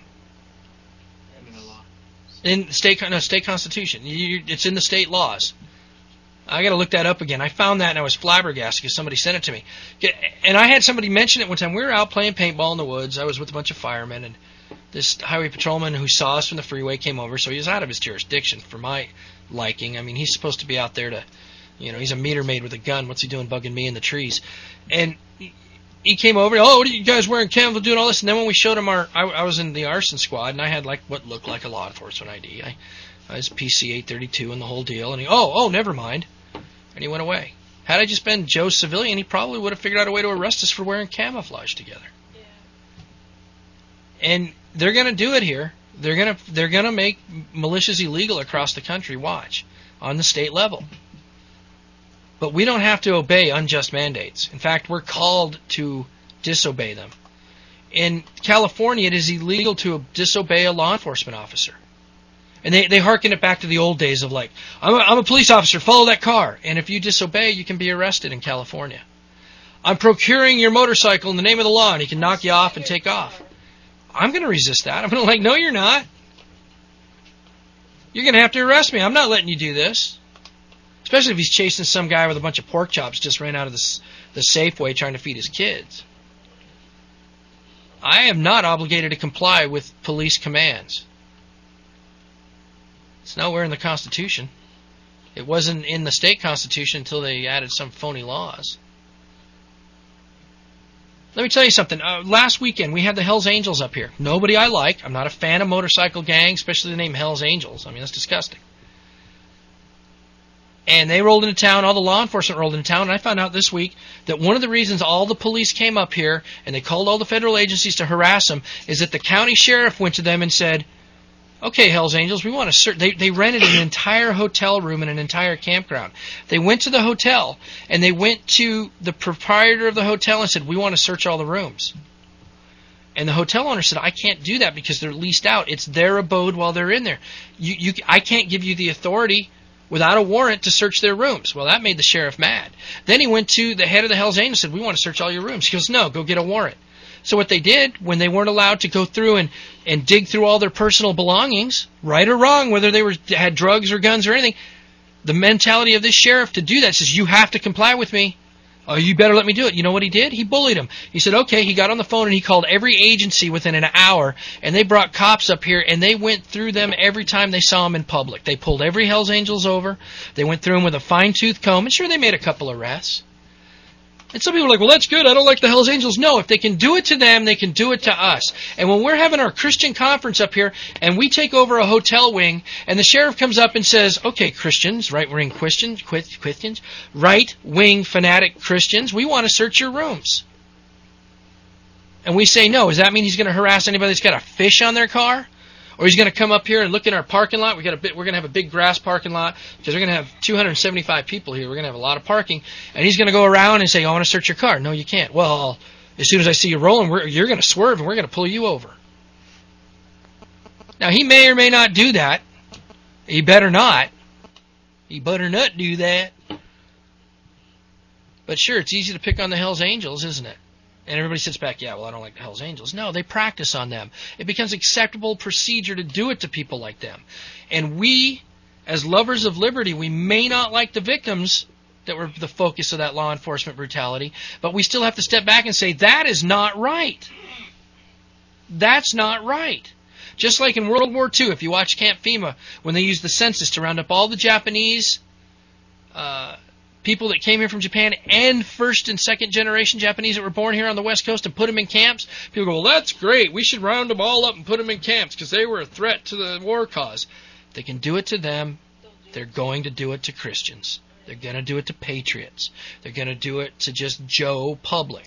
In state constitution. It's in the state laws. I got to look that up again. I found that and I was flabbergasted because somebody sent it to me. And I had somebody mention it one time. We were out playing paintball in the woods. I was with a bunch of firemen, and this highway patrolman who saw us from the freeway came over, so he was out of his jurisdiction for my liking. I mean, he's supposed to be out there to, you know, he's a meter maid with a gun. What's he doing bugging me in the trees? And he came over, what are you guys wearing camouflage, doing all this? And then when we showed him I was in the arson squad, and I had like what looked like a law enforcement ID. I was PC 832 and the whole deal. And he, never mind. And he went away. Had I just been Joe Civilian, he probably would have figured out a way to arrest us for wearing camouflage together. Yeah. And they're going to do it here. They're going to make militias illegal across the country. Watch, on the state level. But we don't have to obey unjust mandates. In fact, we're called to disobey them. In California, it is illegal to disobey a law enforcement officer. And they hearken it back to the old days of like, I'm a police officer, follow that car. And if you disobey, you can be arrested in California. I'm procuring your motorcycle in the name of the law, and he can knock you off and take off. I'm going to resist that. I'm going to like, no, you're not. You're going to have to arrest me. I'm not letting you do this. Especially if he's chasing some guy with a bunch of pork chops just ran out of the Safeway trying to feed his kids. I am not obligated to comply with police commands. It's nowhere in the Constitution. It wasn't in the state Constitution until they added some phony laws. Let me tell you something. Last weekend, we had the Hells Angels up here. Nobody I like. I'm not a fan of motorcycle gangs, especially the name Hells Angels. I mean, that's disgusting. And they rolled into town, all the law enforcement rolled into town, and I found out this week that one of the reasons all the police came up here and they called all the federal agencies to harass them is that the county sheriff went to them and said, Okay, Hells Angels, we want to search. They rented an entire hotel room and an entire campground. They went to the hotel, and they went to the proprietor of the hotel and said, we want to search all the rooms. And the hotel owner said, I can't do that because they're leased out. It's their abode while they're in there. I can't give you the authority without a warrant to search their rooms. Well, that made the sheriff mad. Then he went to the head of the Hells Angels and said, we want to search all your rooms. He goes, no, go get a warrant. So what they did, when they weren't allowed to go through and dig through all their personal belongings, right or wrong, whether they had drugs or guns or anything, the mentality of this sheriff to do that says, you have to comply with me. Oh, you better let me do it. You know what he did? He bullied him. He said, okay, he got on the phone and he called every agency within an hour, and they brought cops up here, and they went through them every time they saw them in public. They pulled every Hells Angels over. They went through them with a fine-tooth comb, and sure, they made a couple arrests. And some people are like, well, that's good. I don't like the Hells Angels. No, if they can do it to them, they can do it to us. And when we're having our Christian conference up here and we take over a hotel wing and the sheriff comes up and says, okay, Christians, right-wing Christians, right-wing fanatic Christians, we want to search your rooms. And we say no. Does that mean he's going to harass anybody that's got a fish on their car? Or he's going to come up here and look in our parking lot. We're going to have a big grass parking lot because we're going to have 275 people here. We're going to have a lot of parking. And he's going to go around and say, I want to search your car. No, you can't. Well, as soon as I see you rolling, you're going to swerve and we're going to pull you over. Now, he may or may not do that. He better not. He better not do that. But sure, it's easy to pick on the Hells Angels, isn't it? And everybody sits back, yeah, well, I don't like the Hells Angels. No, they practice on them. It becomes acceptable procedure to do it to people like them. And we, as lovers of liberty, we may not like the victims that were the focus of that law enforcement brutality, but we still have to step back and say, that is not right. That's not right. Just like in World War II, if you watch Camp FEMA, when they used the census to round up all the Japanese people that came here from Japan and first and second generation Japanese that were born here on the West Coast and put them in camps, people go, well, that's great. We should round them all up and put them in camps because they were a threat to the war cause. If they can do it to them, they're going to do it to Christians. They're going to do it to patriots. They're going to do it to just Joe public.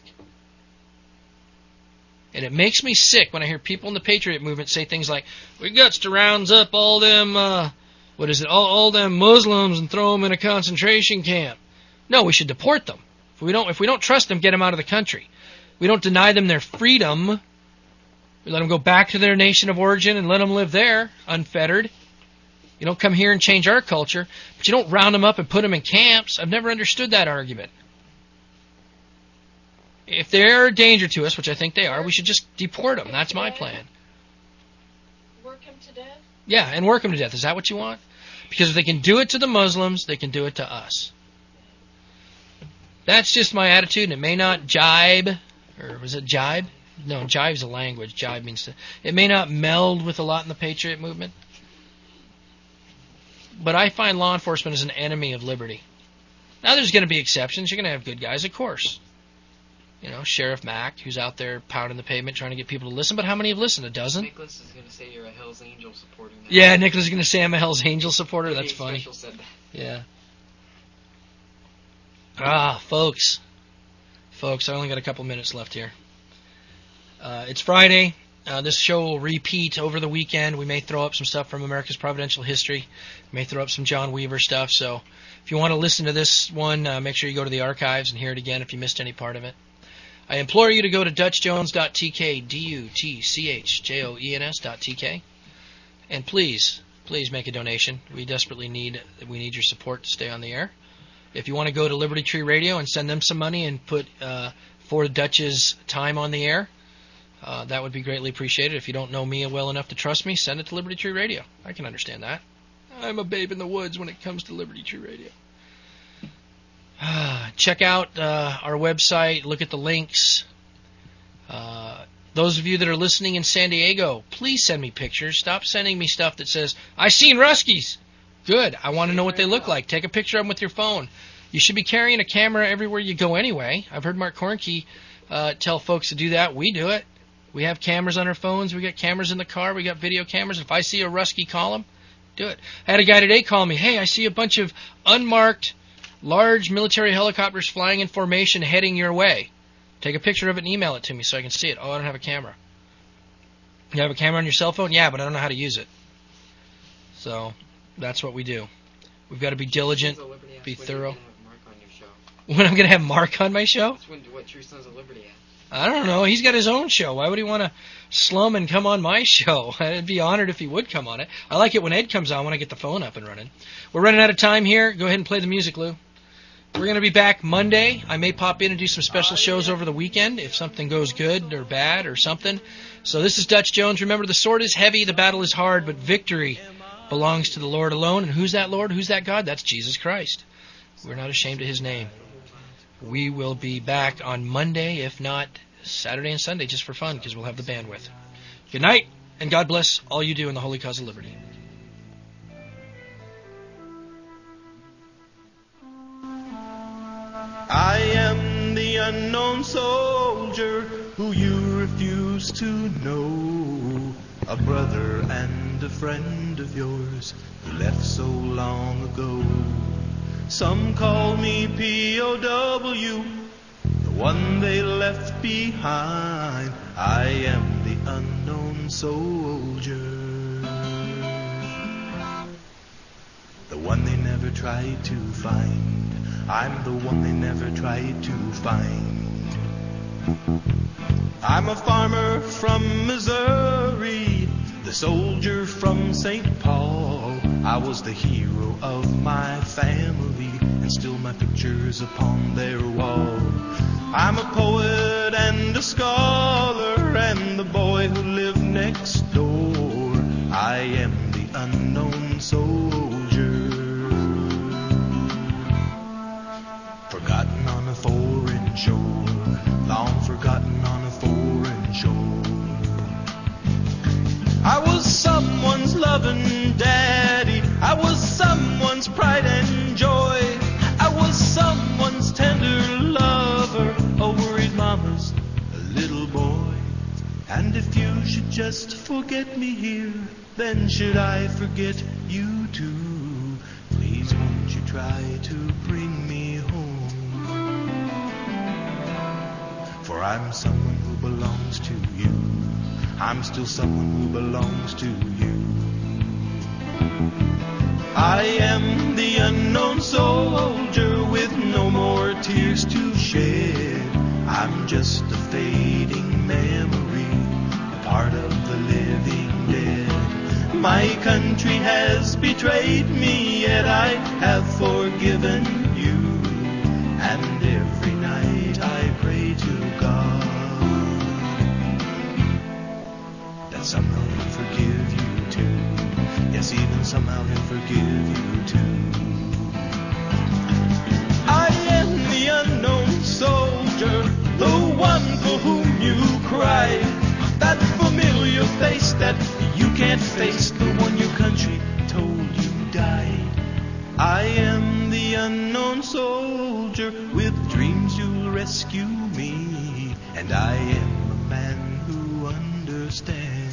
And it makes me sick when I hear people in the patriot movement say things like, we got to round up all them, all them Muslims and throw them in a concentration camp. No, we should deport them. If we don't trust them, get them out of the country. We don't deny them their freedom. We let them go back to their nation of origin and let them live there, unfettered. You don't come here and change our culture, but you don't round them up and put them in camps. I've never understood that argument. If they're a danger to us, which I think they are, we should just deport them. That's my plan. Work them to death? Yeah, and work them to death. Is that what you want? Because if they can do it to the Muslims, they can do it to us. That's just my attitude, and it may not jibe, or was it jibe? No, jibe's a language. Jibe means to... It may not meld with a lot in the patriot movement. But I find law enforcement as an enemy of liberty. Now, there's going to be exceptions. You're going to have good guys, of course. You know, Sheriff Mack, who's out there pounding the pavement trying to get people to listen. But how many have listened? A dozen? Nicholas is going to say you're a Hells Angel supporting that. Yeah, Nicholas is going to say I'm a Hells Angel supporter. That's funny. Said that. Yeah. Folks, I only got a couple minutes left here. It's Friday. This show will repeat over the weekend. We may throw up some stuff from America's Providential History. We may throw up some John Weaver stuff. So if you want to listen to this one, make sure you go to the archives and hear it again if you missed any part of it. I implore you to go to dutchjones.tk, DUTCHJOENS.tk, and please make a donation. We desperately need your support to stay on the air. If you want to go to Liberty Tree Radio and send them some money and put for Dutch's time on the air, that would be greatly appreciated. If you don't know me well enough to trust me, send it to Liberty Tree Radio. I can understand that. I'm a babe in the woods when it comes to Liberty Tree Radio. Check out our website. Look at the links. Those of you that are listening in San Diego, please send me pictures. Stop sending me stuff that says, I seen Ruskies. Good. I want to know what they look like. Take a picture of them with your phone. You should be carrying a camera everywhere you go anyway. I've heard Mark Kornke tell folks to do that. We do it. We have cameras on our phones. We got cameras in the car. We got video cameras. If I see a Ruskie, call him. Do it. I had a guy today call me. Hey, I see a bunch of unmarked large military helicopters flying in formation heading your way. Take a picture of it and email it to me so I can see it. Oh, I don't have a camera. You have a camera on your cell phone? Yeah, but I don't know how to use it. So that's what we do. We've got to be diligent, be thorough. When I'm going to have Mark on my show? What True Sons of Liberty at? I don't know. He's got his own show. Why would he want to slum and come on my show? I'd be honored if he would come on it. I like it when Ed comes on when I get the phone up and running. We're running out of time here. Go ahead and play the music, Lou. We're going to be back Monday. I may pop in and do some special shows over the weekend if something goes good or bad or something. So this is Dutch Jones. Remember, the sword is heavy, the battle is hard, but victory belongs to the Lord alone. And who's that Lord? Who's that God? That's Jesus Christ. We're not ashamed of his name. We will be back on Monday, if not Saturday and Sunday, just for fun, because we'll have the bandwidth. Good night, and God bless all you do in the holy cause of liberty. I am the unknown soldier who you refuse to know, a brother and a friend of yours who left so long ago. Some call me POW, the one they left behind. I am the unknown soldier, the one they never tried to find. I'm the one they never tried to find. I'm a farmer from Missouri, the soldier from St. Paul. I was the hero of my family, and still my picture's upon their wall. I'm a poet and a scholar, and the boy who lived next door. I am the unknown soldier, forgotten on a foreign shore, long forgotten on a foreign shore. I was someone's loving daddy, I was someone's pride and joy, I was someone's tender lover, a worried mama's little boy. And if you should just forget me here, then should I forget you too? Please won't you try to bring me home? For I'm someone who belongs to you, I'm still someone who belongs to you. I am the unknown soldier with no more tears to shed. I'm just a fading memory, a part of the living dead. My country has betrayed me, yet I have forgiven you. And every night I pray to God that somehow he'll forgive you too. Yes, even somehow he'll forgive you too. I am the unknown soldier, the one for whom you cry, that familiar face that you can't face, the one your country told you died. I am the unknown soldier with dreams you'll rescue me, and I am a man who understands.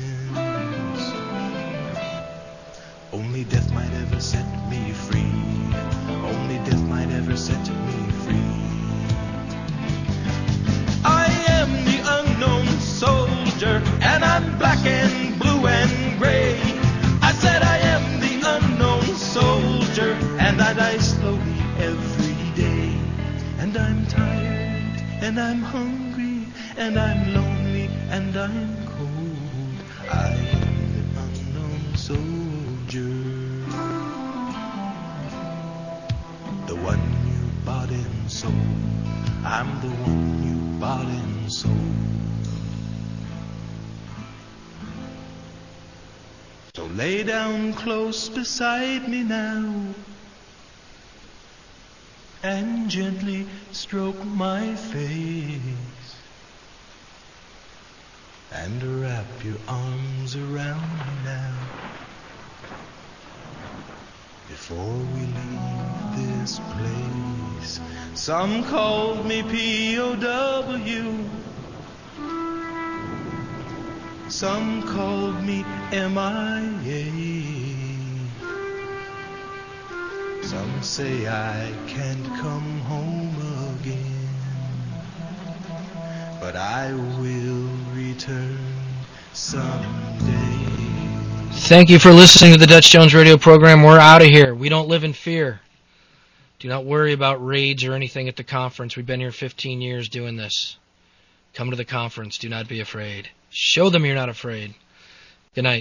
Only death might ever set me free, only death might ever set me free. I am the unknown soldier, and I'm black and blue and gray. I said I am the unknown soldier, and I die slowly every day. And I'm tired, and I'm hungry, and I'm lonely, and I'm cold. I am the unknown soldier, the one you bought and sold. I'm the one you bought and sold. So lay down close beside me now, and gently stroke my face, and wrap your arms around me now, before we leave this place. Some called me POW, some called me MIA, some say I can't come home again, but I will return someday. Thank you for listening to the Dutch Jones radio program. We're out of here. We don't live in fear. Do not worry about raids or anything at the conference. We've been here 15 years doing this. Come to the conference. Do not be afraid. Show them you're not afraid. Good night.